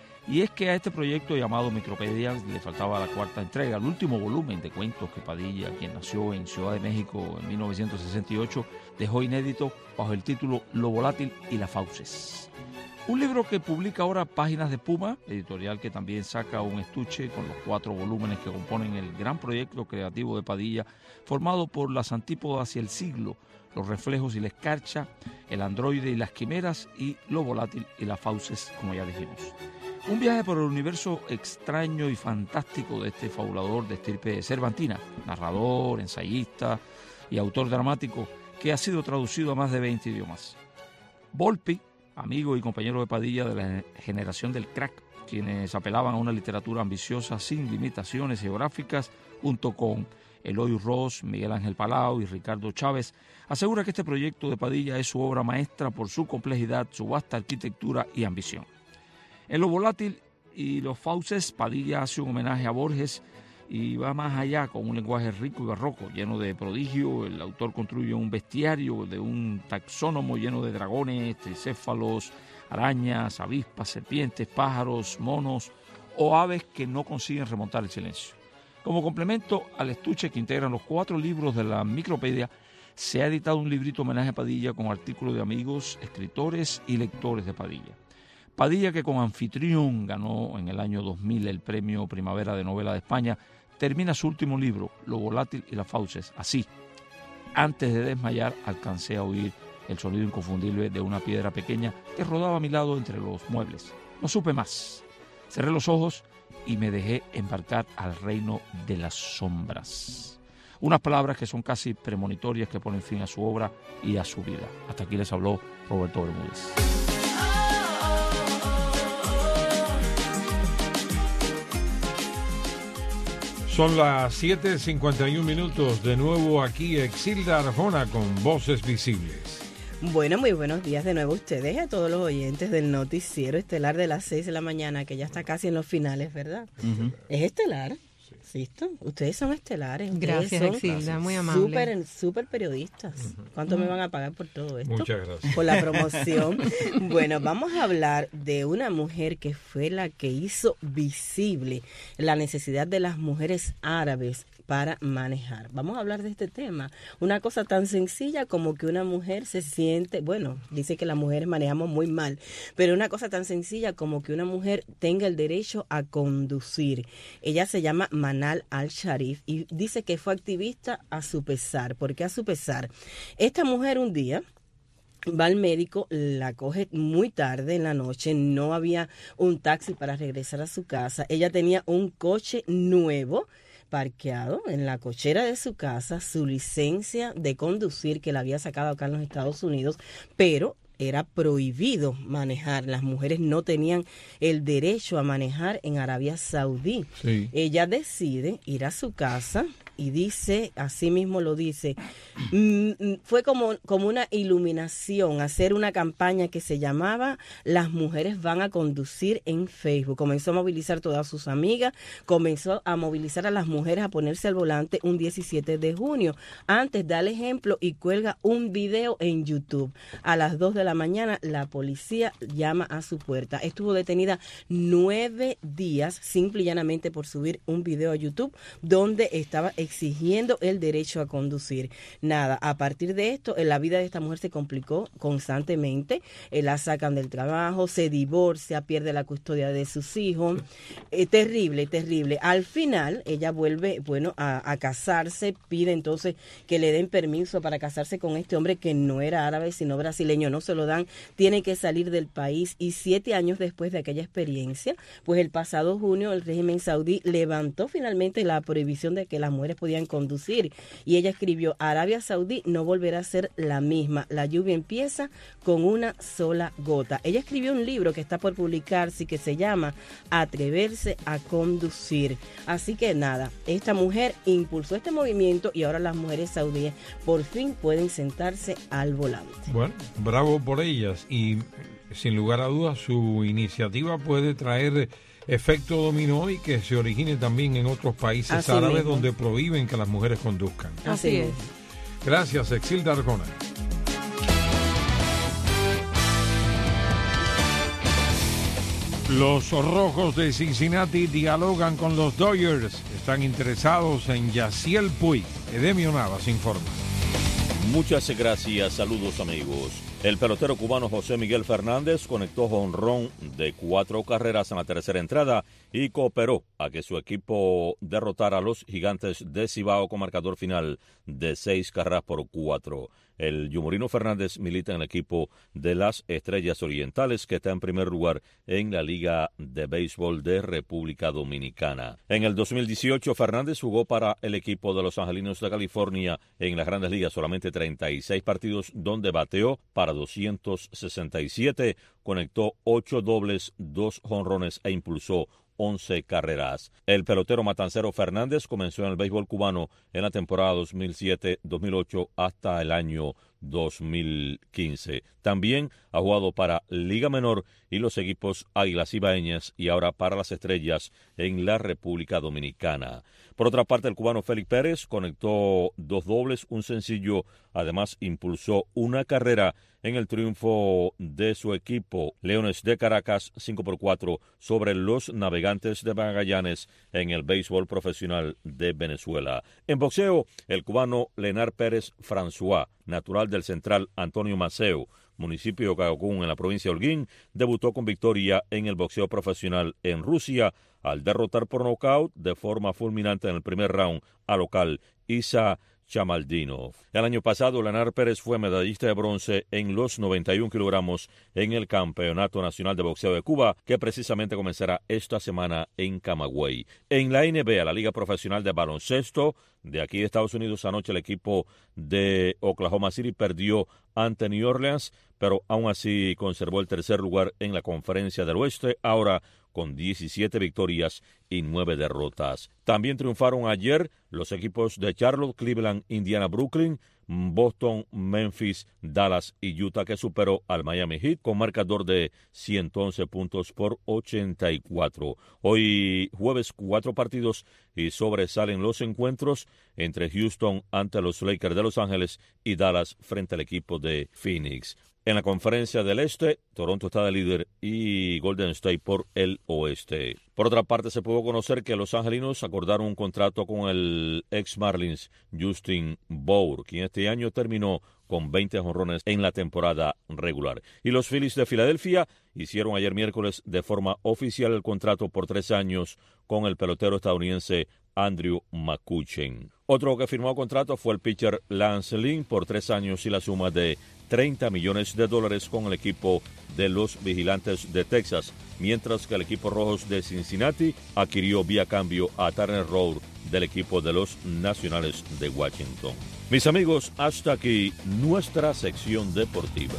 Y es que a este proyecto llamado Micropedia le faltaba la cuarta entrega, el último volumen de cuentos que Padilla, quien nació en Ciudad de México en 1968, dejó inédito bajo el título Lo volátil y las fauces. Un libro que publica ahora Páginas de Puma, editorial que también saca un estuche con los 4 volúmenes que componen el gran proyecto creativo de Padilla, formado por Las antípodas y el siglo, Los reflejos y la escarcha, El androide y las quimeras y Lo volátil y las fauces, como ya dijimos. Un viaje por el universo extraño y fantástico de este fabulador de estirpe cervantina, narrador, ensayista y autor dramático que ha sido traducido a más de 20 idiomas. Volpi, amigo y compañero de Padilla de la generación del crack, quienes apelaban a una literatura ambiciosa sin limitaciones geográficas, junto con Eloy Ross, Miguel Ángel Palau y Ricardo Chávez, asegura que este proyecto de Padilla es su obra maestra por su complejidad, su vasta arquitectura y ambición. En Lo volátil y los fauces, Padilla hace un homenaje a Borges y va más allá con un lenguaje rico y barroco, lleno de prodigio. El autor construye un bestiario de un taxónomo lleno de dragones, tricéfalos, arañas, avispas, serpientes, pájaros, monos o aves que no consiguen remontar el silencio. Como complemento al estuche que integran los 4 libros de la Micropedia, se ha editado un librito homenaje a Padilla con artículos de amigos, escritores y lectores de Padilla. Padilla, que con Anfitrión ganó en el año 2000 el premio Primavera de Novela de España, termina su último libro, Lo volátil y las fauces, así: antes de desmayar alcancé a oír el sonido inconfundible de una piedra pequeña que rodaba a mi lado entre los muebles. No supe más. Cerré los ojos y me dejé embarcar al reino de las sombras. Unas palabras que son casi premonitorias que ponen fin a su obra y a su vida. Hasta aquí les habló Roberto Bermúdez. Son las 7:51, de nuevo aquí Exilda Arjona con Voces Visibles. Bueno, muy buenos días de nuevo a ustedes y a todos los oyentes del noticiero estelar de las 6 de la mañana, que ya está casi en los finales, ¿verdad? Uh-huh. ¿Es estelar? Sí. Ustedes son estelares. Gracias, Exilda, muy amable. Súper periodistas. ¿Cuánto me van a pagar por todo esto? Muchas gracias. Por la promoción. Bueno, vamos a hablar de una mujer que fue la que hizo visible la necesidad de las mujeres árabes para manejar. Vamos a hablar de este tema. Una cosa tan sencilla como que una mujer se siente, bueno, dice que las mujeres manejamos muy mal, pero una cosa tan sencilla como que una mujer tenga el derecho a conducir. Ella se llama Manal al-Sharif y dice que fue activista a su pesar. ¿Por qué a su pesar? Esta mujer un día va al médico, la coge muy tarde en la noche, no había un taxi para regresar a su casa. Ella tenía un coche nuevo parqueado en la cochera de su casa, su licencia de conducir que la había sacado acá en los Estados Unidos, pero era prohibido manejar. Las mujeres no tenían el derecho a manejar en Arabia Saudí. Sí. Ella decide ir a su casa y dice, así mismo lo dice, fue como una iluminación, hacer una campaña que se llamaba Las mujeres van a conducir en Facebook. Comenzó a movilizar todas sus amigas, comenzó a movilizar a las mujeres a ponerse al volante un 17 de junio. Antes da el ejemplo y cuelga un video en YouTube. A las 2 de la mañana la policía llama a su puerta. Estuvo detenida 9 días simple y llanamente por subir un video a YouTube donde estaba exigiendo el derecho a conducir. Nada, a partir de esto, la vida de esta mujer se complicó constantemente. La sacan del trabajo, se divorcia, pierde la custodia de sus hijos. Terrible, terrible. Al final, ella vuelve, a casarse, pide entonces que le den permiso para casarse con este hombre que no era árabe, sino brasileño. No se lo dan, tiene que salir del país y 7 años después de aquella experiencia, pues el pasado junio el régimen saudí levantó finalmente la prohibición de que las mujeres podían conducir. Y ella escribió, Arabia Saudí no volverá a ser la misma. La lluvia empieza con una sola gota. Ella escribió un libro que está por publicarse y que se llama Atreverse a conducir. Así que nada, esta mujer impulsó este movimiento y ahora las mujeres saudíes por fin pueden sentarse al volante. Bueno, bravo por ellas y sin lugar a dudas su iniciativa puede traer efecto dominó y que se origine también en otros países Así árabes mismo. donde prohíben que las mujeres conduzcan. Así es. Gracias, Exilda Arjona. Los Rojos de Cincinnati dialogan con los Dodgers. Están interesados en Yaciel Puig. Edemio Navas informa. Muchas gracias, saludos amigos. El pelotero cubano José Miguel Fernández conectó jonrón de 4 carreras en la tercera entrada y cooperó a que su equipo derrotara a los Gigantes de Cibao con marcador final de 6-4. El yumorino Fernández milita en el equipo de las Estrellas Orientales, que está en primer lugar en la Liga de Béisbol de República Dominicana. En el 2018, Fernández jugó para el equipo de los Angelinos de California en las Grandes Ligas, solamente 36 partidos, donde bateó para 267, conectó 8 dobles, 2 jonrones e impulsó 11 carreras. El pelotero matancero Fernández comenzó en el béisbol cubano en la temporada 2007-2008 hasta el año 2015. También ha jugado para Liga Menor y los equipos Águilas Ibaeñas y ahora para las Estrellas en la República Dominicana. Por otra parte, el cubano Félix Pérez conectó 2 dobles, un sencillo, además impulsó una carrera en el triunfo de su equipo Leones de Caracas 5-4 sobre los Navegantes de Magallanes en el béisbol profesional de Venezuela. En boxeo, el cubano Lenar Pérez François, natural del Central Antonio Maceo, municipio de Cagacún en la provincia de Holguín, debutó con victoria en el boxeo profesional en Rusia al derrotar por nocaut de forma fulminante en el primer round al local Isa Chamaldino. El año pasado, Lenar Pérez fue medallista de bronce en los 91 kilogramos en el Campeonato Nacional de Boxeo de Cuba, que precisamente comenzará esta semana en Camagüey. En la NBA, la Liga Profesional de Baloncesto de aquí de Estados Unidos, anoche el equipo de Oklahoma City perdió ante New Orleans, pero aún así conservó el tercer lugar en la Conferencia del Oeste, ahora con 17 victorias y 9 derrotas. También triunfaron ayer los equipos de Charlotte, Cleveland, Indiana, Brooklyn, Boston, Memphis, Dallas y Utah, que superó al Miami Heat con marcador de 111 puntos por 84. Hoy jueves 4 partidos y sobresalen los encuentros entre Houston ante los Lakers de Los Ángeles y Dallas frente al equipo de Phoenix. En la Conferencia del Este, Toronto está de líder y Golden State por el Oeste. Por otra parte, se pudo conocer que los angelinos acordaron un contrato con el ex Marlins Justin Bour, quien este año terminó con 20 jonrones en la temporada regular. Y los Phillies de Filadelfia hicieron ayer miércoles de forma oficial el contrato por 3 años con el pelotero estadounidense Andrew McCutchen. Otro que firmó contrato fue el pitcher Lance Lynn por 3 años y la suma de $30 millones con el equipo de los Vigilantes de Texas, mientras que el equipo Rojos de Cincinnati adquirió vía cambio a Turner Road del equipo de los Nacionales de Washington. Mis amigos, hasta aquí nuestra sección deportiva.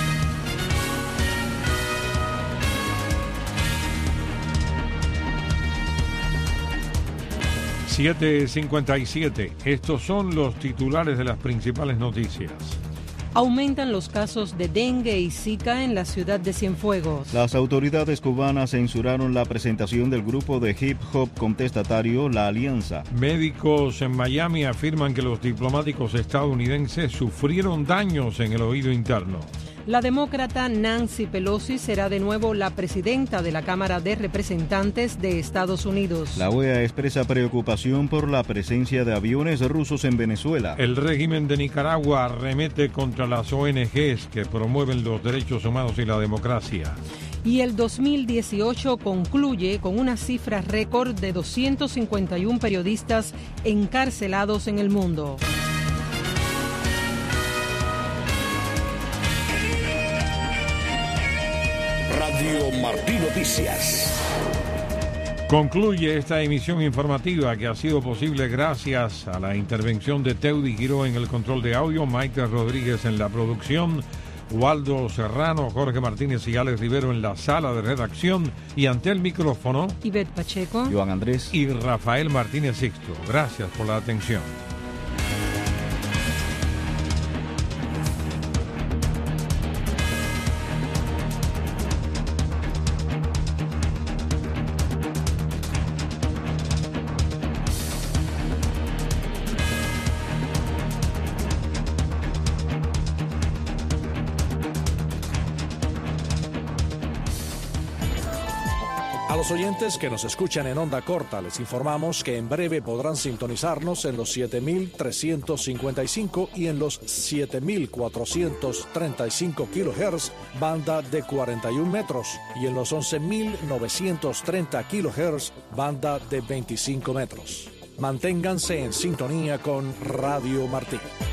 $7:57. Estos son los titulares de las principales noticias. Aumentan los casos de dengue y zika en la ciudad de Cienfuegos. Las autoridades cubanas censuraron la presentación del grupo de hip hop contestatario La Alianza. Médicos en Miami afirman que los diplomáticos estadounidenses sufrieron daños en el oído interno. La demócrata Nancy Pelosi será de nuevo la presidenta de la Cámara de Representantes de Estados Unidos. La OEA expresa preocupación por la presencia de aviones rusos en Venezuela. El régimen de Nicaragua arremete contra las ONGs que promueven los derechos humanos y la democracia. Y el 2018 concluye con una cifra récord de 251 periodistas encarcelados en el mundo. Radio Martí Noticias. Concluye esta emisión informativa que ha sido posible gracias a la intervención de Teudi Giró en el control de audio, Maite Rodríguez en la producción, Waldo Serrano, Jorge Martínez y Alex Rivero en la sala de redacción y ante el micrófono, Ivette Pacheco, Joan Andrés y Rafael Martínez Sixto. Gracias por la atención. A los oyentes que nos escuchan en onda corta, les informamos que en breve podrán sintonizarnos en los 7.355 y en los 7.435 kHz, banda de 41 metros, y en los 11.930 kHz, banda de 25 metros. Manténganse en sintonía con Radio Martí.